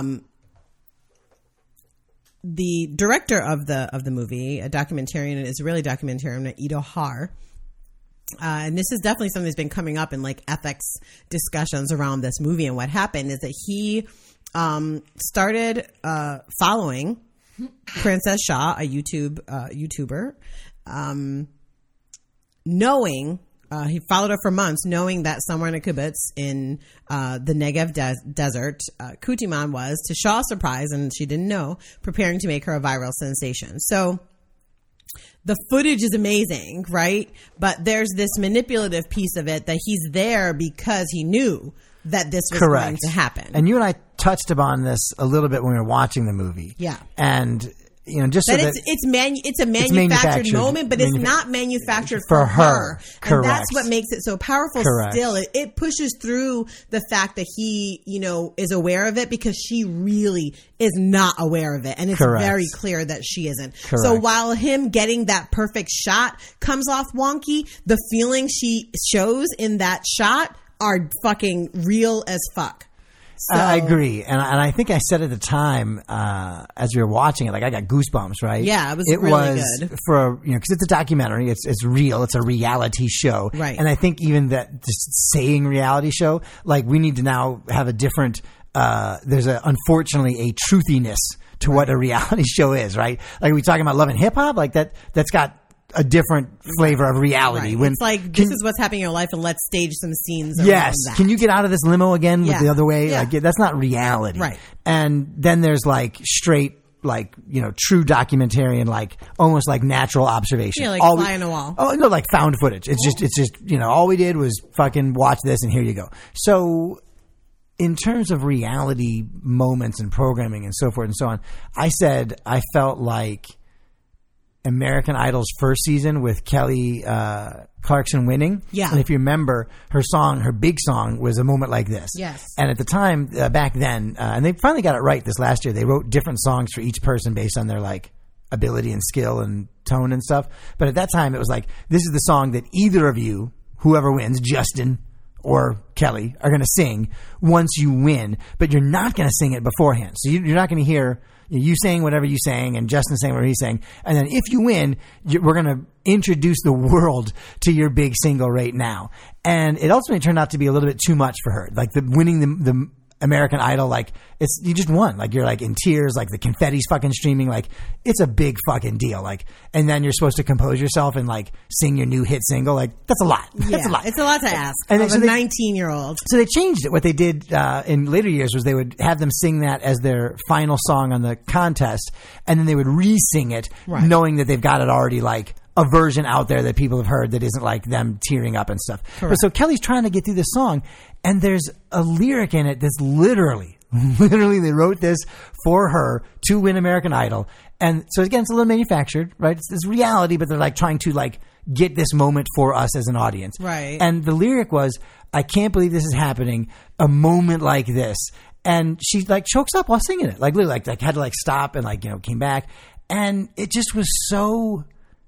the director of the movie, a documentarian, an Israeli documentarian, Ido Har, and this is definitely something that's been coming up in like ethics discussions around this movie. And what happened is that he started following Princess Shah, a YouTuber, knowing he followed her for months, knowing that somewhere in a kibbutz in the Negev desert, Kutiman was, to Shah's surprise, and she didn't know, preparing to make her a viral sensation. So the footage is amazing, right? But there's this manipulative piece of it that he's there because he knew that this was going to happen. And you and I touched upon this a little bit when we were watching the movie. Yeah. And you know, just so that it's a manufactured moment, but it's not manufactured for her. Correct. And that's what makes it so powerful. Correct. Still, it pushes through the fact that he, you know, is aware of it, because she really is not aware of it, and it's very clear that she isn't. Correct. So while him getting that perfect shot comes off wonky, the feelings she shows in that shot are fucking real as fuck. So, I agree, and I think I said at the time as we were watching it, like I got goosebumps, right? Yeah, it was really good for, you know, because it's a documentary, it's real, it's a reality show, right? And I think even that just saying reality show, like we need to now have a different. There's unfortunately a truthiness to what a reality show is, right? Like we talking about Love and Hip Hop, like that's got a different flavor of reality. Right. When it's like, this is what's happening in your life, and let's stage some scenes around yes. that. Can you get out of this limo again with the other way? Yeah. Like, that's not reality. Right. And then there's like straight, like, you know, true documentarian, like almost like natural observation. Yeah, like fly on a wall. Oh, no, like found footage. It's just, you know, all we did was fucking watch this and here you go. So in terms of reality moments and programming and so forth and so on, I said I felt like American Idol's first season with Kelly Clarkson winning. Yeah. And if you remember, her big song was A Moment Like This. Yes. And at the time, back then, and they finally got it right this last year, they wrote different songs for each person based on their like ability and skill and tone and stuff. But at that time, it was like, this is the song that either of you, whoever wins, Justin or Kelly are going to sing once you win, but you're not going to sing it beforehand. So you're not going to hear you saying whatever you sang and Justin saying whatever he's saying. And then if you win, we're going to introduce the world to your big single right now. And it ultimately turned out to be a little bit too much for her. Like winning the American Idol, like you just won. Like you're like in tears, like the confetti's fucking streaming. Like it's a big fucking deal. Like, and then you're supposed to compose yourself and like sing your new hit single. Like that's a lot. That's a lot. It's a lot to ask and of a 19-year-old. So they changed it. What they did in later years was they would have them sing that as their final song on the contest, and then they would re-sing it, knowing that they've got it already like a version out there that people have heard that isn't like them tearing up and stuff. Correct. But so Kelly's trying to get through this song, and there's a lyric in it that's literally they wrote this for her to win American Idol. And so again, it's a little manufactured, right? It's reality, but they're like trying to like get this moment for us as an audience. Right. And the lyric was, I can't believe this is happening, a moment like this. And she like chokes up while singing it. Like literally like had to like stop and like, came back. And it just was so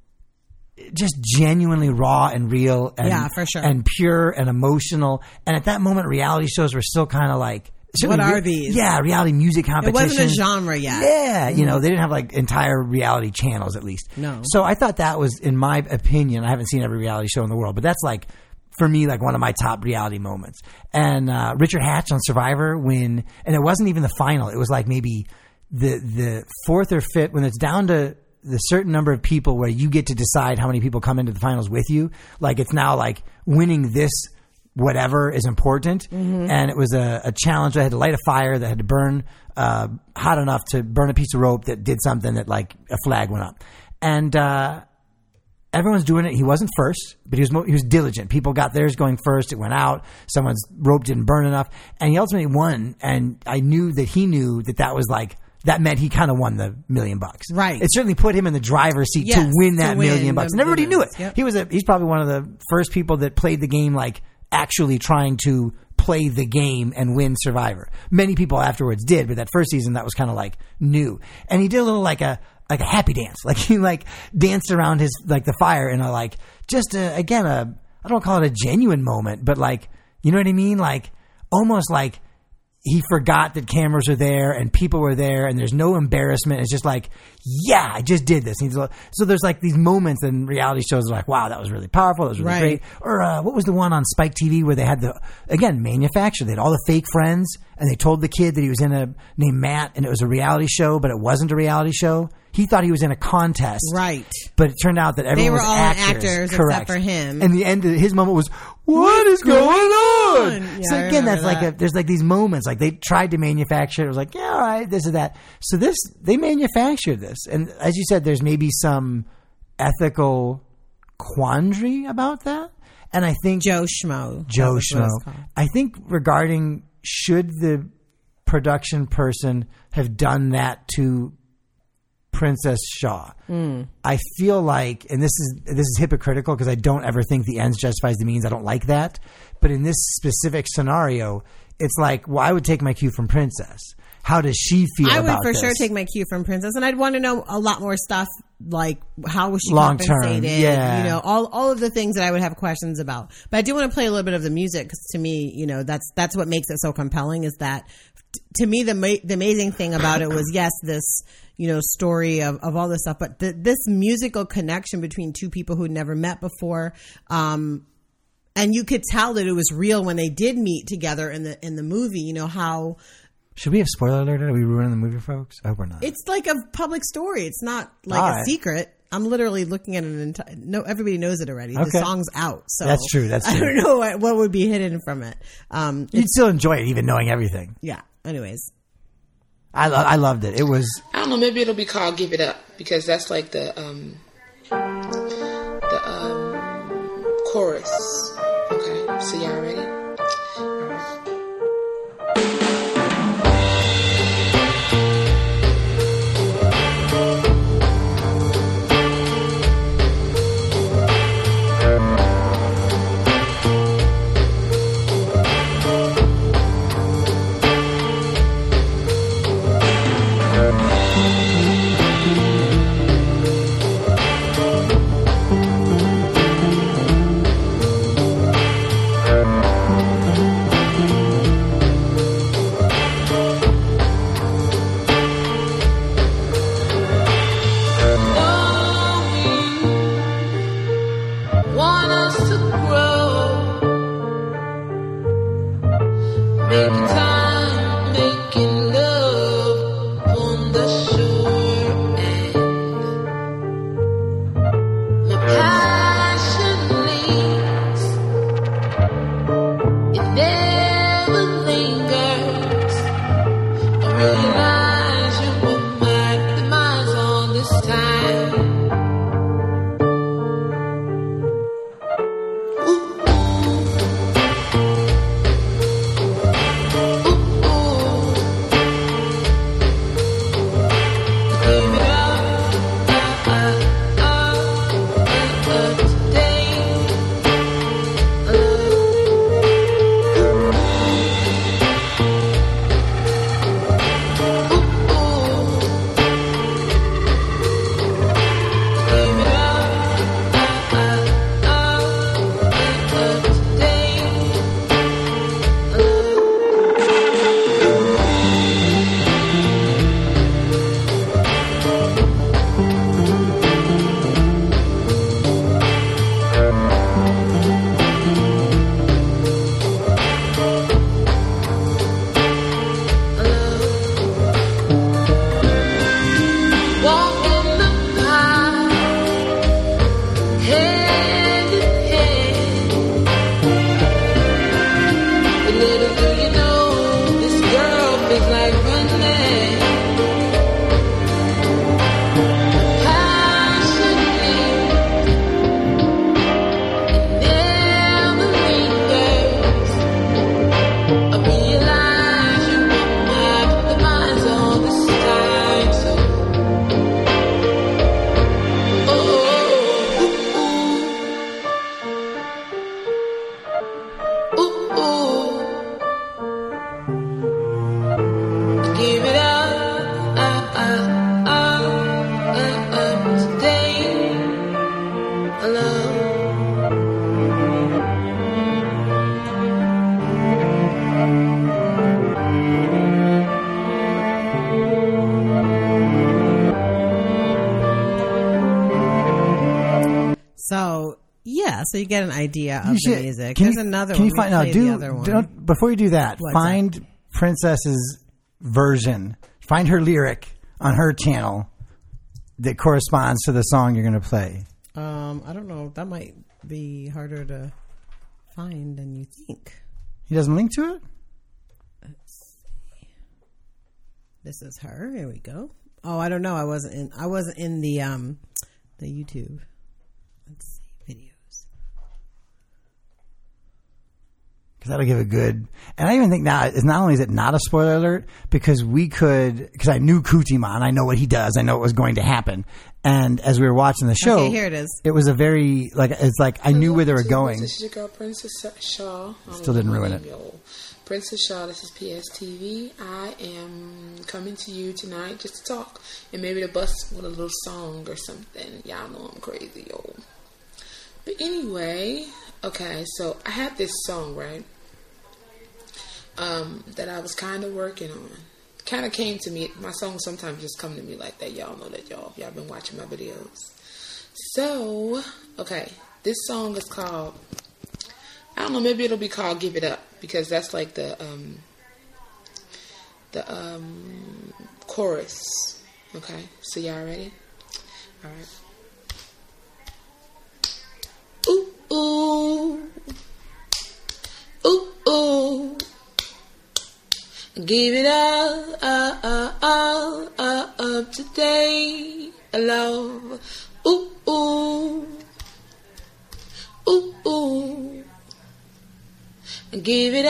just genuinely raw and real and, for sure. and pure and emotional. And at that moment, reality shows were still kind of like, what are these? Yeah, reality music competition. It wasn't a genre yet. Yeah, they didn't have like entire reality channels at least. No. So I thought that was, in my opinion, I haven't seen every reality show in the world, but that's like, for me, like one of my top reality moments. And Richard Hatch on Survivor and it wasn't even the final. It was like maybe the fourth or fifth, when it's down to the certain number of people where you get to decide how many people come into the finals with you. Like it's now like winning this whatever is important. Mm-hmm. And it was a challenge. I had to light a fire that had to burn hot enough to burn a piece of rope that did something that like a flag went up. And everyone's doing it. He wasn't first, but he was diligent. People got theirs going first. It went out. Someone's rope didn't burn enough. And he ultimately won. And I knew that he knew that was like, that meant he kind of won the $1 million. Right. It certainly put him in the driver's seat to win that $1 million. And everybody knew it. Yep. He's probably one of the first people that played the game like actually trying to play the game and win Survivor. Many people afterwards did, but that first season that was kind of like new. And he did a little like a happy dance. Like he like danced around his like the fire in a like just I don't call it a genuine moment, but like, you know what I mean? Like almost like he forgot that cameras were there and people were there and there's no embarrassment. It's just like, yeah, I just did this. So there's like these moments in reality shows are like, wow, that was really powerful. That was really great. Or what was the one on Spike TV where they had manufactured. They had all the fake friends and they told the kid that he was named Matt and it was a reality show, but it wasn't a reality show. He thought he was in a contest. Right. But it turned out that everyone was actors. They were all actors correct. except for him. And the end of his moment was, what is going on? Yeah, so again, that's like there's like these moments, like they tried to manufacture it. It was like, yeah, all right, this is that. So they manufactured this. And as you said, there's maybe some ethical quandary about that. And I think Joe Schmo. I think regarding should the production person have done that to Princess Shaw. I feel like, and this is hypocritical because I don't ever think the ends justifies the means. I don't like that. But in this specific scenario, it's like, well, I would take my cue from Princess. How does she feel about this? I would for sure take my cue from Princess, and I'd want to know a lot more stuff, like how was she long compensated? Term, yeah. All of the things that I would have questions about. But I do want to play a little bit of the music because to me, that's what makes it so compelling. Is that to me the amazing thing about it was this story of all this stuff, but this musical connection between two people who'd never met before. And you could tell that it was real when they did meet together in the movie. How. Should we have spoiler alert? Are we ruining the movie, folks? I hope we're not. It's like a public story. It's not like a secret. I'm literally looking at an entire. No, everybody knows it already. Okay. The song's out, so that's true. I don't know what would be hidden from it. You'd still enjoy it, even knowing everything. Yeah. Anyways, I loved it. It was. I don't know. Maybe it'll be called "Give It Up" because that's like the chorus. Okay, so y'all ready? All right. spending time making love on the shore, and my passion leaves. It never lingers. I realize you were my demise all this time. So you get an idea of the music. Can There's you, another can one. you find out? Don't before you do that. Find Princess's version. Find her lyric on her channel that corresponds to the song you're going to play. I don't know. That might be harder to find than you think. He doesn't link to it? Let's see. This is her. Here we go. Oh, I don't know. I wasn't in the YouTube. Let's see. Because that'll give a good, and I even think now, it's not only is it not a spoiler alert, because I knew Kutiman, I know what he does, I know what was going to happen, and as we were watching the show, okay, here it is. It was a very, I knew where they were going. This is your girl, Princess Shaw. Still didn't ruin it. Princess Shaw, this is PSTV. I am coming to you tonight just to talk, and maybe to bust with a little song or something. Y'all know I'm crazy, yo. But anyway, okay, so I had this song, right, that I was kind of working on. Kind of came to me. My songs sometimes just come to me like that. Y'all know that, y'all been watching my videos. So, okay, this song is called, I don't know, maybe it'll be called Give It Up, because that's like the chorus. Okay, so y'all ready? All right. Ooh, ooh, ooh, ooh. Give it up today, love. Ooh, ooh, ooh, ooh. Give it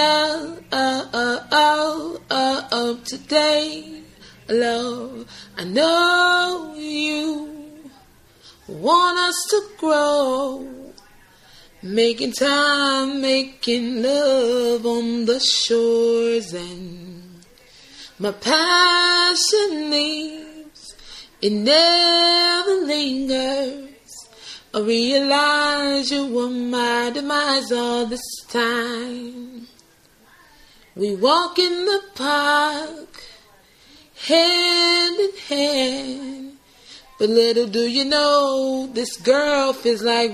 up today, love. I know you want us to grow. Making time, making love on the shores, and my passion leaves, it never lingers. I realize you were my demise all this time. We walk in the park, hand in hand. But little do you know, this girl feels like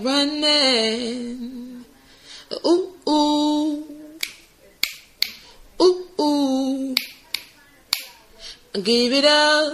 running. Ooh, ooh, ooh, ooh. give it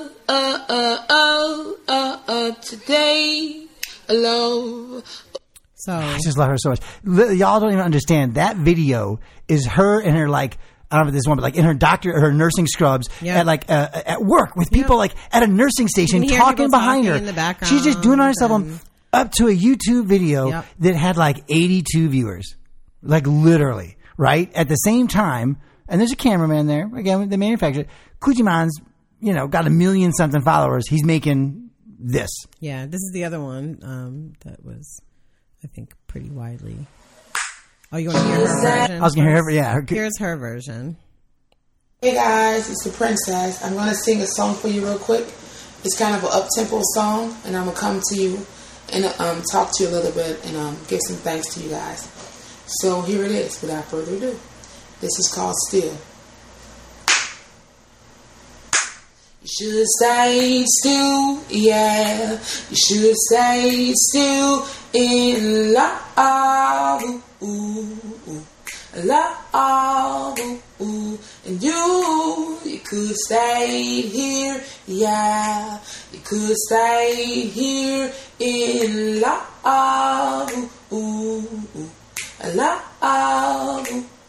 up today, love. So I just love her so much. Y'all don't even understand. That video is her in her, like, I don't know if this one, but like in her her nursing scrubs at like at work with people like at a nursing station talking behind her. In the background. She's just doing it on her cell phone up to a YouTube video that had like 82 viewers, like literally, right at the same time. And there's a cameraman there again. The manufacturer, Kujiman's, got 1 million something followers. He's making this. Yeah, this is the other one that was, I think, pretty widely. Oh, you want to hear her version? I was going to hear her, yeah. Here's her version. Hey guys, it's the Princess. I'm going to sing a song for you real quick. It's kind of an up-tempo song, and I'm going to come to you and talk to you a little bit and give some thanks to you guys. So here it is, without further ado. This is called Still. You should stay still, yeah. You should stay still in love, love, and you could stay here, yeah. You could stay here in love, love.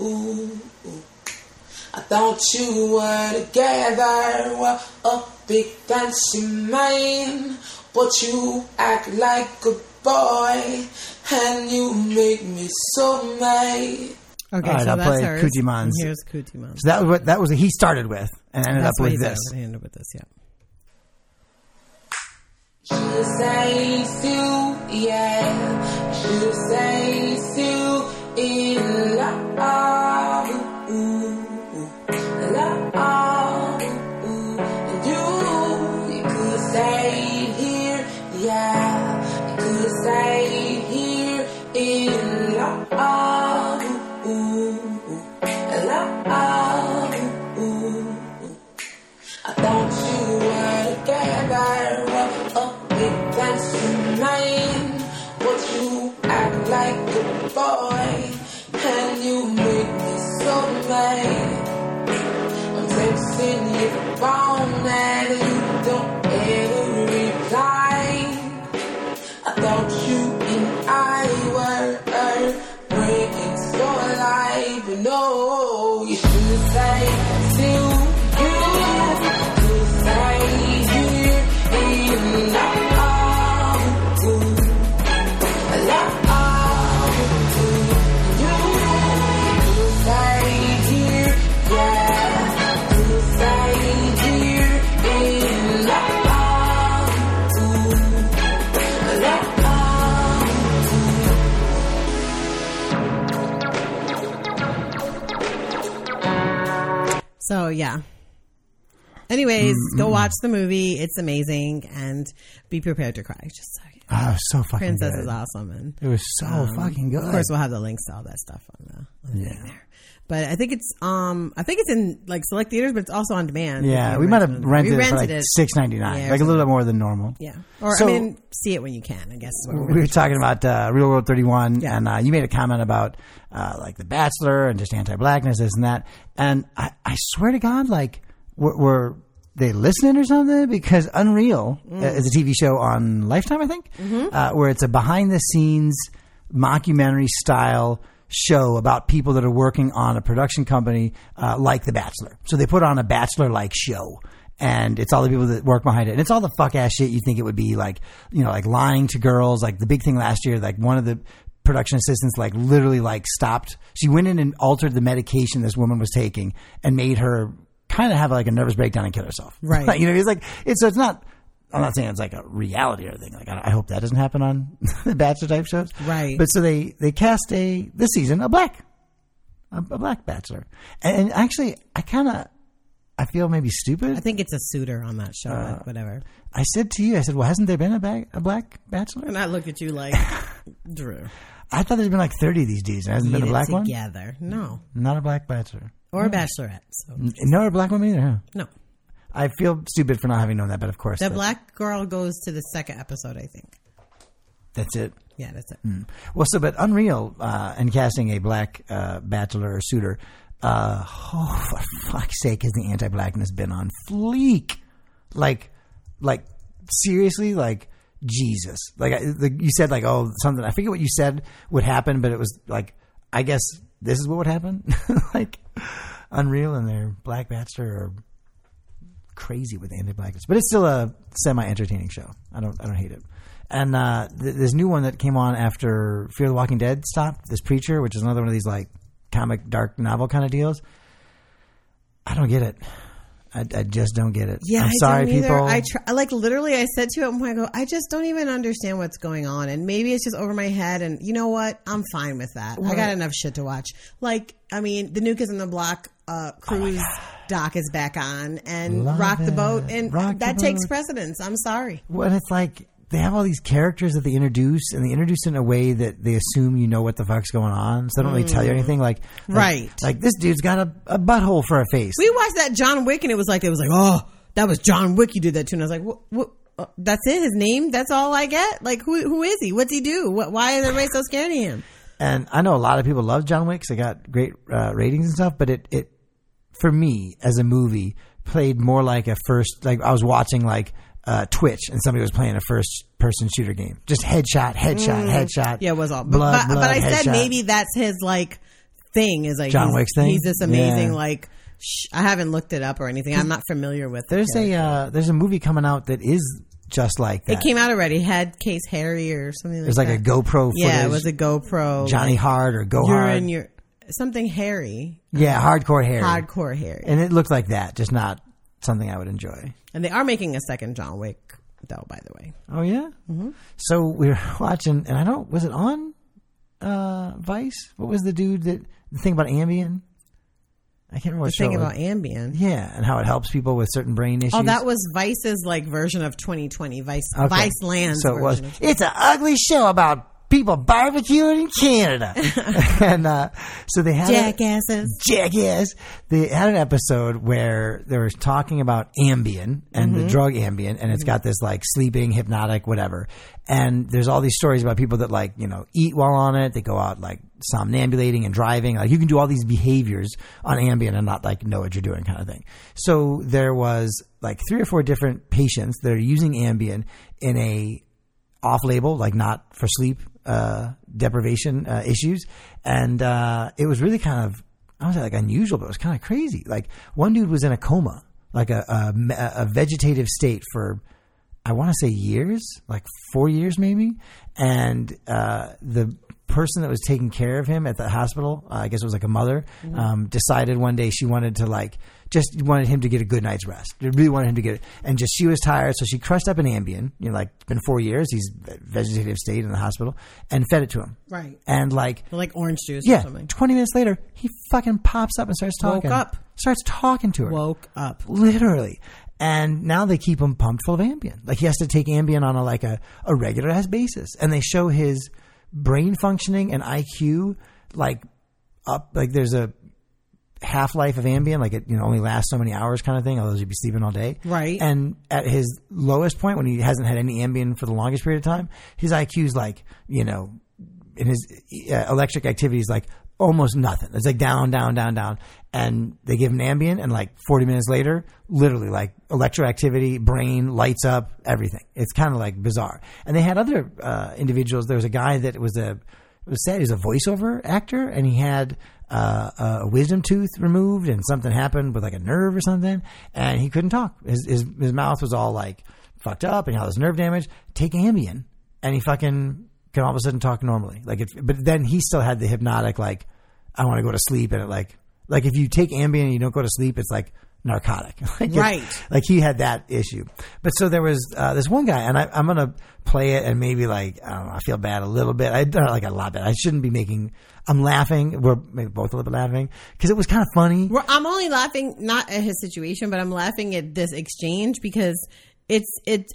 I thought you were together, a big fancy man, but you act like a boy, and you make me so mad. Okay, all right, so I'll that's play hers. Kujiman's. Here's Kujiman's. So that was what he started with, and ended up with this. He ended with this, yeah. Should stay still, yeah. Should stay still in love, love. And you could stay here, yeah. You could stay here in love, love. I thought you were together, a big fancy man, but you act like a boy, and you make me so mad. I'm texting your phone and you don't ever reply. I thought you and I were breaking so alive, but no, you should say still. So, yeah. Anyways, go watch the movie. It's amazing. And be prepared to cry. Just so you know. Oh, it was so fucking Princess good. is awesome. And it was so fucking good. Of course, we'll have the links to all that stuff on the thing there. But I think it's in like select theaters, but it's also on demand. Yeah, we might have rented it for like $6.99, like a little bit more than normal. Yeah, or see it when you can. I guess we were talking about Real World 31, and you made a comment about like The Bachelor and just anti-blackness, this and that. And I swear to God, like were they listening or something? Because Unreal is a TV show on Lifetime, I think, where it's a behind-the-scenes mockumentary style show about people that are working on a production company like The Bachelor. So they put on a Bachelor-like show, and it's all the people that work behind it. And it's all the fuck-ass shit you think it would be, like, like lying to girls. Like the big thing last year, like one of the production assistants like literally like stopped. She went in and altered the medication this woman was taking and made her kind of have like a nervous breakdown and kill herself. Right. It's like, so it's not, I'm not saying it's like a reality or anything. Like I hope that doesn't happen on the Bachelor type shows. Right. But so they cast this season a black Bachelor, and actually I feel maybe stupid. I think it's a suitor on that show, but whatever. I said to you, well, hasn't there been a black Bachelor? And I look at you like, Drew. I thought there's been like 30 of these dudes. There hasn't been a black one? Together. No. Not a black Bachelor. Or a Bachelorette. So. No, a black woman either, huh? No. I feel stupid for not having known that, but of course. The black girl goes to the second episode, I think. That's it? Yeah, that's it. Well, but Unreal and casting a black Bachelor or suitor, For fuck's sake, has the anti-blackness been on fleek? Like seriously, like Jesus. You said like, oh, something. I forget what you said would happen, but it was like, I guess this is what would happen. Like Unreal and their Black Bachelor are crazy with anti-blackness, but it's still a semi-entertaining show. I don't hate it. And this new one that came on after Fear the Walking Dead stopped, this Preacher, which is another one of these like comic dark novel kind of deals. I don't get it. I just don't get it. Yeah, I'm sorry, people. Literally, I said to him, I go, I just don't even understand what's going on, and maybe it's just over my head. And you know what? I'm fine with that. I got enough shit to watch. Like, I mean, the New Kids on the Block cruise doc is back on, and Rock the Boat, and that takes precedence. I'm sorry. Well, it's like they have all these characters that they introduce, and they introduce in a way that they assume you know what the fuck's going on, so they don't really tell you anything. Like this dude's got a butthole for a face. We watched that John Wick, and it was like, oh, that was John Wick. You did that too, and I was like, what? That's it? His name? That's all I get? Like, who is he? What's he do? Why is everybody so scared of him? And I know a lot of people love John Wick, so it got great ratings and stuff, but it for me as a movie played more like a first, like I was watching like Twitch and somebody was playing a first person shooter game. Just headshot. Yeah, it was all blood. But I headshot. said maybe that's his like thing, is like John Wick's thing. He's this amazing like. I haven't looked it up or anything. I'm not familiar with it. There's a movie coming out that is just like that. It came out already. Had Case Harry or something like that. There's like a GoPro footage. Yeah, it was a GoPro. Johnny Hard or Go Hard. Something Harry. Yeah, Hardcore Harry. Hardcore Harry. And it looked like that, just not something I would enjoy. And they are making a second John Wick, though, by the way. Oh, yeah? Mm-hmm. So we were watching, and was it on Vice? What was the thing about Ambien? I can't remember what show. The thing about Ambien. Yeah, and how it helps people with certain brain issues. Oh, that was Vice's like version of 2020. Vice Land's so it was. It's an ugly show about people barbecuing in Canada. And so they had Jackass. They had an episode where they were talking about Ambien and the drug Ambien, and it's got this like sleeping, hypnotic, whatever. And there's all these stories about people that like, eat while on it. They go out like somnambulating and driving. Like you can do all these behaviors on Ambien and not like know what you're doing kind of thing. So there was like 3 or 4 different patients that are using Ambien in a off-label, like not for sleep deprivation issues. And it was really kind of, I would say like unusual, but it was kind of crazy. Like one dude was in a coma, like a vegetative state for, I want to say years, like 4 years maybe. And the person that was taking care of him at the hospital, I guess it was like a mother, decided one day she wanted to just wanted him to get a good night's rest. They really wanted him to get it. And just she was tired, so she crushed up an Ambien. It's been 4 years. He's vegetative state in the hospital, and fed it to him. Right. And like orange juice or something. 20 minutes later, he fucking pops up and starts talking. Woke up. Starts talking to her. Woke up. Literally. And now they keep him pumped full of Ambien. Like he has to take Ambien on a regular ass basis. And they show his brain functioning and IQ up. Like there's a half-life of Ambien, like it only lasts so many hours kind of thing, although you'd be sleeping all day. Right. And at his lowest point, when he hasn't had any Ambien for the longest period of time, his IQ's like, in his electric activity is like almost nothing. It's like down. And they give him Ambien, and like 40 minutes later, literally like electroactivity, brain lights up, everything. It's kind of like bizarre. And they had other individuals. There was a guy that was a voiceover actor, and he had a wisdom tooth removed, and something happened with like a nerve or something, and he couldn't talk. His mouth was all like fucked up, and he had this nerve damage. Take Ambien, and he fucking can all of a sudden talk normally. But then he still had the hypnotic, like, I want to go to sleep, and it like if you take Ambien and you don't go to sleep, it's like narcotic. Right. Like he had that issue. But so there was this one guy, and I'm going to play it, and maybe like, I don't know, I feel bad a little bit. I don't like a lot bad. I shouldn't be I'm laughing. We're maybe both a little bit laughing because it was kind of funny. I'm only laughing not at his situation, but I'm laughing at this exchange because here's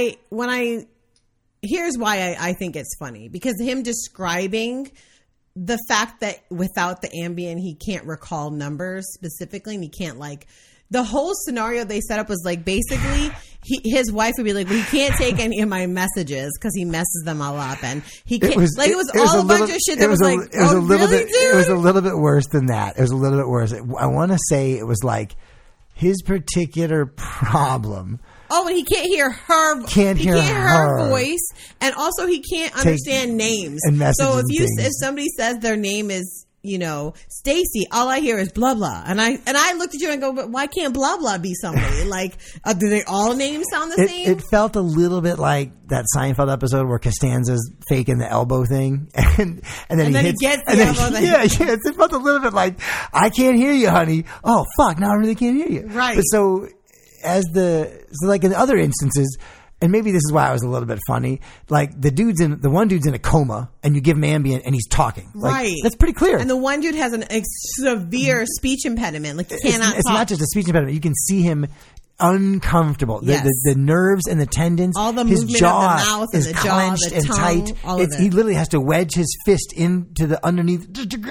why I think it's funny, because him describing the fact that without the Ambien, he can't recall numbers specifically, and he can't the whole scenario they set up was like basically his wife would be like, well, he can't take any of my messages because he messes them all up, and he can't. It was all a bunch of shit that was like, It was a little bit worse than that. It was a little bit worse. I want to say it was like his particular problem. Oh, and he can't hear her. Can't hear her voice, and also he can't understand names. And messages. So if if somebody says their name is, Stacy, all I hear is blah blah, and I looked at you and go, but why can't blah blah be somebody? Like, do they all names sound the same? It felt a little bit like that Seinfeld episode where Costanza's faking the elbow thing, and then he gets the elbow. It felt a little bit like, I can't hear you, honey. Oh fuck, now I really can't hear you. Right. But so like in other instances, and maybe this is why I was a little bit funny, like the one dude's in a coma and you give him Ambien and he's talking. Right. Like, that's pretty clear. And the one dude has a severe speech impediment. Like, he cannot talk. It's not just a speech impediment. You can see him uncomfortable. Yes. The nerves and the tendons. All the his movement jaw of the mouth is and the clenched jaw, the and tongue, tight. all of it. He literally has to wedge his fist into the underneath.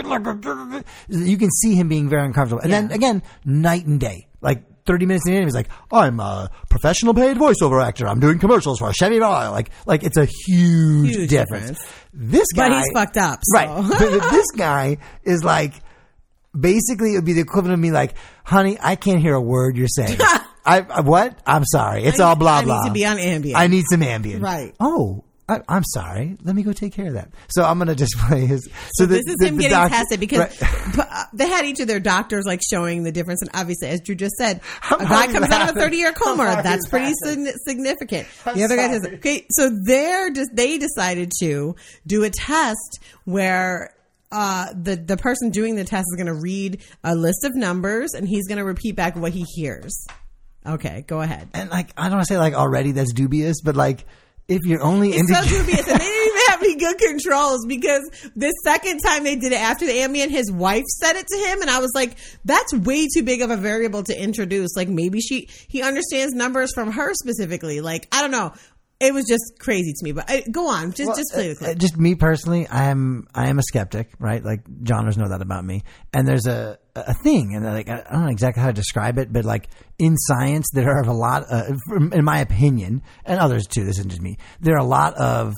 You can see him being very uncomfortable. And then again, night and day. Like 30 minutes in, he's like, I'm a professional paid voiceover actor. I'm doing commercials for Chevy Ball. Like it's a huge difference. This guy, but he's fucked up. So. Right. But this guy is like, basically it would be the equivalent of me like, honey, I can't hear a word you're saying. What? I'm sorry. It's all blah, blah. I need to be on Ambien. I need some Ambien. Right. Oh, I'm sorry. Let me go take care of that. So I'm going to just play his. So this is him getting tested because they had each of their doctors like showing the difference. And obviously, as Drew just said, a guy comes out of a 30-year coma. That's pretty significant. The other guy says, okay, so they decided to do a test where the person doing the test is going to read a list of numbers and he's going to repeat back what he hears. Okay, go ahead. And like, I don't want to say like already that's dubious, but like, if you're only it's so dubious, and they didn't even have any good controls because the second time they did it after the Ambien, his wife said it to him, and I was like, that's way too big of a variable to introduce. Like, maybe he understands numbers from her specifically. Like, I don't know. It was just crazy to me, but go on. Just play the clip. Just me personally, I am a skeptic, right? Like, Johners know that about me. And there's a thing, and like, I don't know exactly how to describe it, but like in science, there are a lot, in my opinion, and others too, this isn't just me, there are a lot of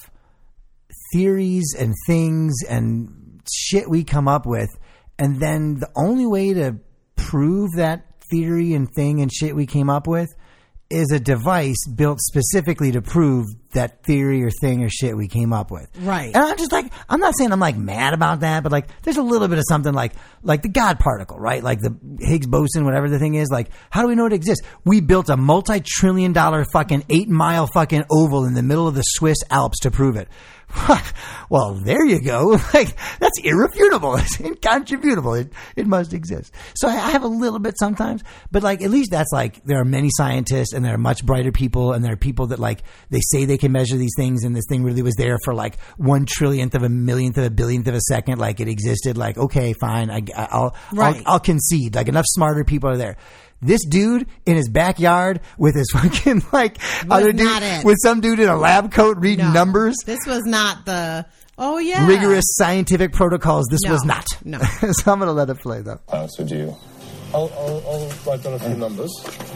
theories and things and shit we come up with, and then the only way to prove that theory and thing and shit we came up with is a device built specifically to prove that theory or thing or shit we came up with. Right. And I'm just like, I'm not saying I'm like mad about that, but like there's a little bit of something like the God particle, right? Like the Higgs boson, whatever the thing is. Like, how do we know it exists? We built a multi-trillion-dollar fucking 8-mile fucking oval in the middle of the Swiss Alps to prove it. Well, there you go. Like, that's irrefutable. It's incontrovertible. It must exist. So I have a little bit sometimes, but like, at least that's like, there are many scientists and there are much brighter people, and there are people that like, they say they can measure these things, and this thing really was there for like 1/1,000,000th of a millionth of a billionth of a second. Like, it existed. Like, okay, fine. I'll concede. Like, enough smarter people are there. This dude in his backyard with his fucking like other dude with some dude in a lab coat reading numbers. This was not the rigorous scientific protocols. This was not. No. So I'm going to let it play though. So do you? I'll write down a few numbers.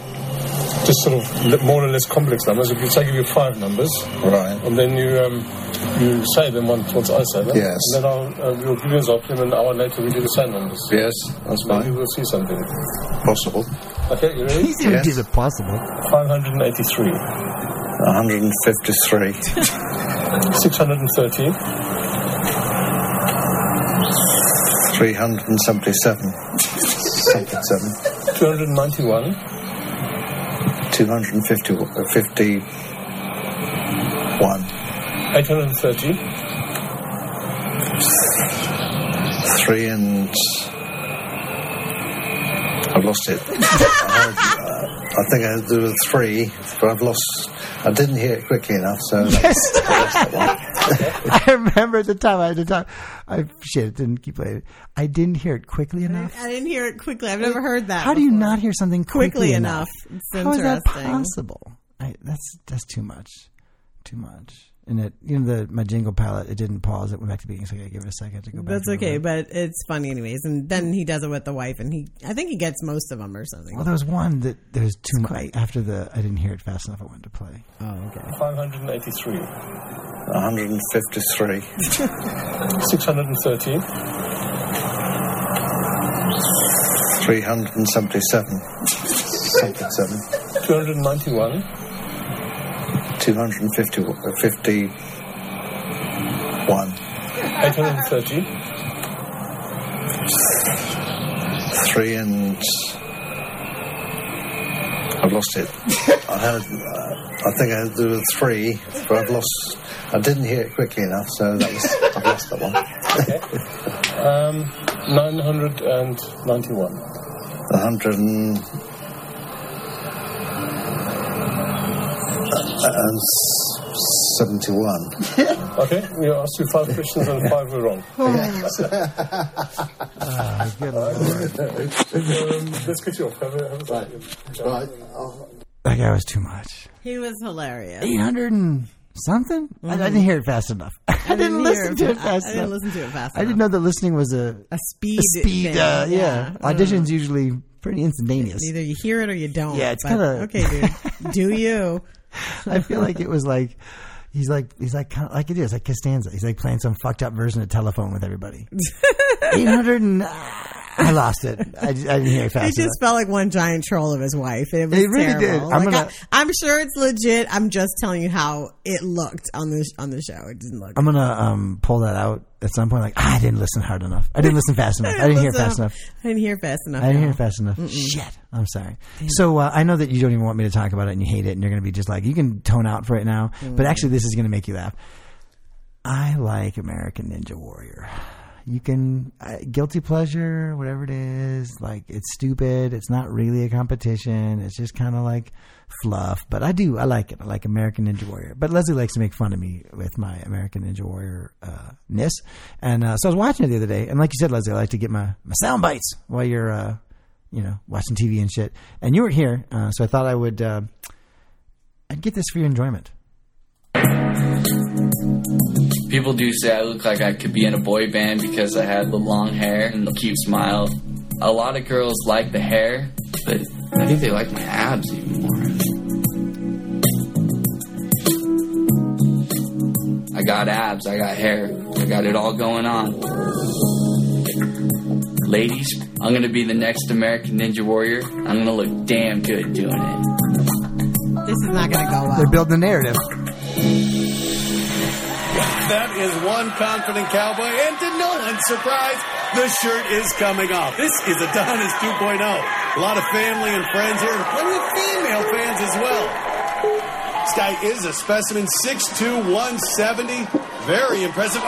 Just sort of more or less complex numbers. If you say, give you 5 numbers, right, and then you say them once I say them. Yes. And then you'll give yours up, and an hour later we do the same numbers. Yes, that's fine. Maybe we'll see something. Possible. Okay, you ready? Yes. Is it possible? 583. 153. 630. 377. 291. 251. 830. 3 and... I've lost it. I think there were 3, but I've lost... I didn't hear it quickly enough, so... Yes. I remember at the time, it didn't keep playing it. I didn't hear it quickly enough. I didn't hear it quickly. I've never heard that How do you not hear something quickly enough? It's How is that interesting. possible? That's too much. Too much. and my jingle palette, it didn't pause. It went back to being, so I gotta give it a second to go back. That's okay, but it's funny anyways. And then he does it with the wife, and I think he gets most of them or something. Well, there was one that there's too much. After I didn't hear it fast enough. I wanted to play. Oh, okay. 583. 153. 613. 377. 291. 251. 830. 3 and I've lost it. I think I had to do with 3, but I've lost. I didn't hear it quickly enough, so I've lost that one. Okay. 991. 171. Okay, we asked you 5 questions and 5 were wrong. Good Lord. Let's get you off. Right. That guy was too much. He was hilarious. 800 and something? I didn't hear it fast enough. I didn't listen to it fast enough. I didn't listen to it fast enough. I didn't know that listening was a speed thing. Yeah. Auditions usually pretty instantaneous. Either you hear it or you don't. Yeah, it's kind of okay, dude. Do you? I feel like it was like he's like kind of like it is like Costanza. He's like playing some fucked up version of Telephone with everybody. 800 and I lost it. I didn't hear it fast enough. He just felt like one giant troll of his wife. It was really terrible. did. I'm sure it's legit. I'm just telling you how it looked on the show. It didn't look. I'm gonna pull that out at some point. Like I didn't listen hard enough. I didn't listen fast enough. I didn't hear fast enough. I didn't hear fast enough. I didn't hear fast enough. Shit. I'm sorry. Damn. So I know that you don't even want me to talk about it and you hate it and you're gonna be just like you can tone out for it now. But actually, this is gonna make you laugh. I like American Ninja Warrior. You can guilty pleasure, whatever it is. Like it's stupid. It's not really a competition. It's just kind of like fluff. But I like it. I like American Ninja Warrior. But Leslie likes to make fun of me with my American Ninja Warrior ness. And so I was watching it the other day. And like you said, Leslie, I like to get my sound bites while you're watching TV and shit. And you were here, so I thought I'd get this for your enjoyment. People do say I look like I could be in a boy band because I had the long hair and the cute smile. A lot of girls like the hair, but I think they like my abs even more. I got abs, I got hair, I got it all going on. Ladies, I'm going to be the next American Ninja Warrior. I'm going to look damn good doing it. This is not going to go well. They're building a narrative. That is one confident cowboy, and to no one's surprise, the shirt is coming off. This is Adonis 2.0. A lot of family and friends here, and plenty of female fans as well. This guy is a specimen, 6'2", 170. Very impressive.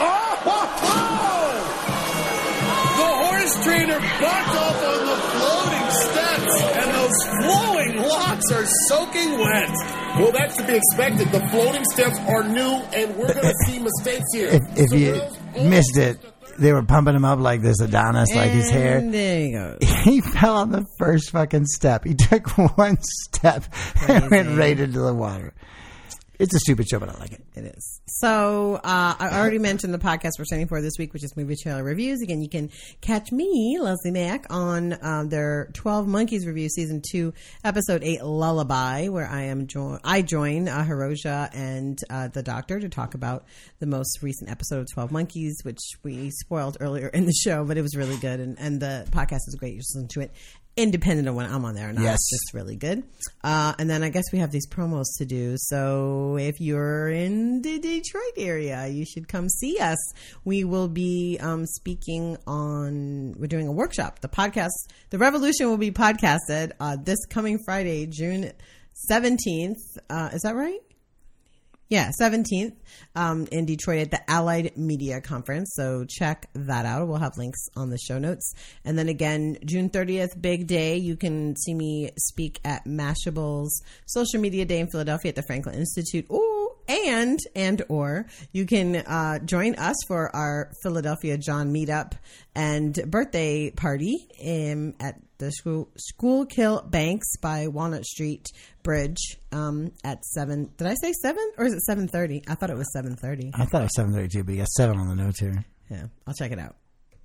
The horse trainer bucked off on the floating steps, and those flowing locks are soaking wet. Well, that's to be expected. The floating steps are new, and we're going to see mistakes here. If you missed it, they were pumping him up like this Adonis, like his hair. There you go. He fell on the first fucking step. He took one step and went right into the water. It's a stupid show, but I like it. It is. So I already mentioned the podcast we're standing for this week, which is Movie Trailer Reviews. Again, you can catch me, Leslie Mack, on their 12 Monkeys review, season 2, episode 8, Lullaby, where I join Hiroja and the Doctor to talk about the most recent episode of 12 Monkeys, which we spoiled earlier in the show, but it was really good, and the podcast is great. You just listen to it independent of when I'm on there or not. Yes. It's just really good. And then I guess we have these promos to do. So if you're in the Detroit area, you should come see us. We will be speaking we're doing a workshop. The Revolution will be podcasted this coming Friday, June 17th. Is that right? Yeah, 17th in Detroit at the Allied Media Conference. So check that out. We'll have links on the show notes. And then again, June 30th, big day. You can see me speak at Mashable's Social Media Day in Philadelphia at the Franklin Institute. Or and or you can join us for our Philadelphia John meetup and birthday party at the Schuylkill Banks by Walnut Street Bridge at 7. Did I say 7 or is it 7:30? I thought it was 7:30. I thought it was 7:30 too, but you got 7 on the notes here. Yeah, I'll check it out.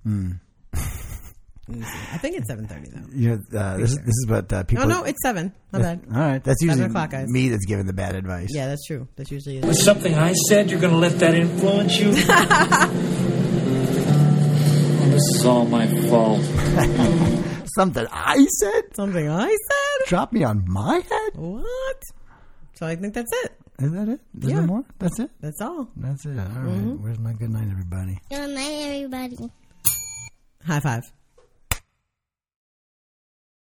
I think it's 7:30 though. This is what people. Oh no, it's 7. My bad. All right, that's usually 7 o'clock, guys. me that's giving the bad advice. Yeah, that's true. That's usually Was something I said you're going to let that influence you? This is all my fault. Something I said. Something I said. Drop me on my head. What? So I think that's it. Is that it? Is there more? That's it. That's all. That's it. All right. Where's my good night, everybody? Good night, everybody. High five.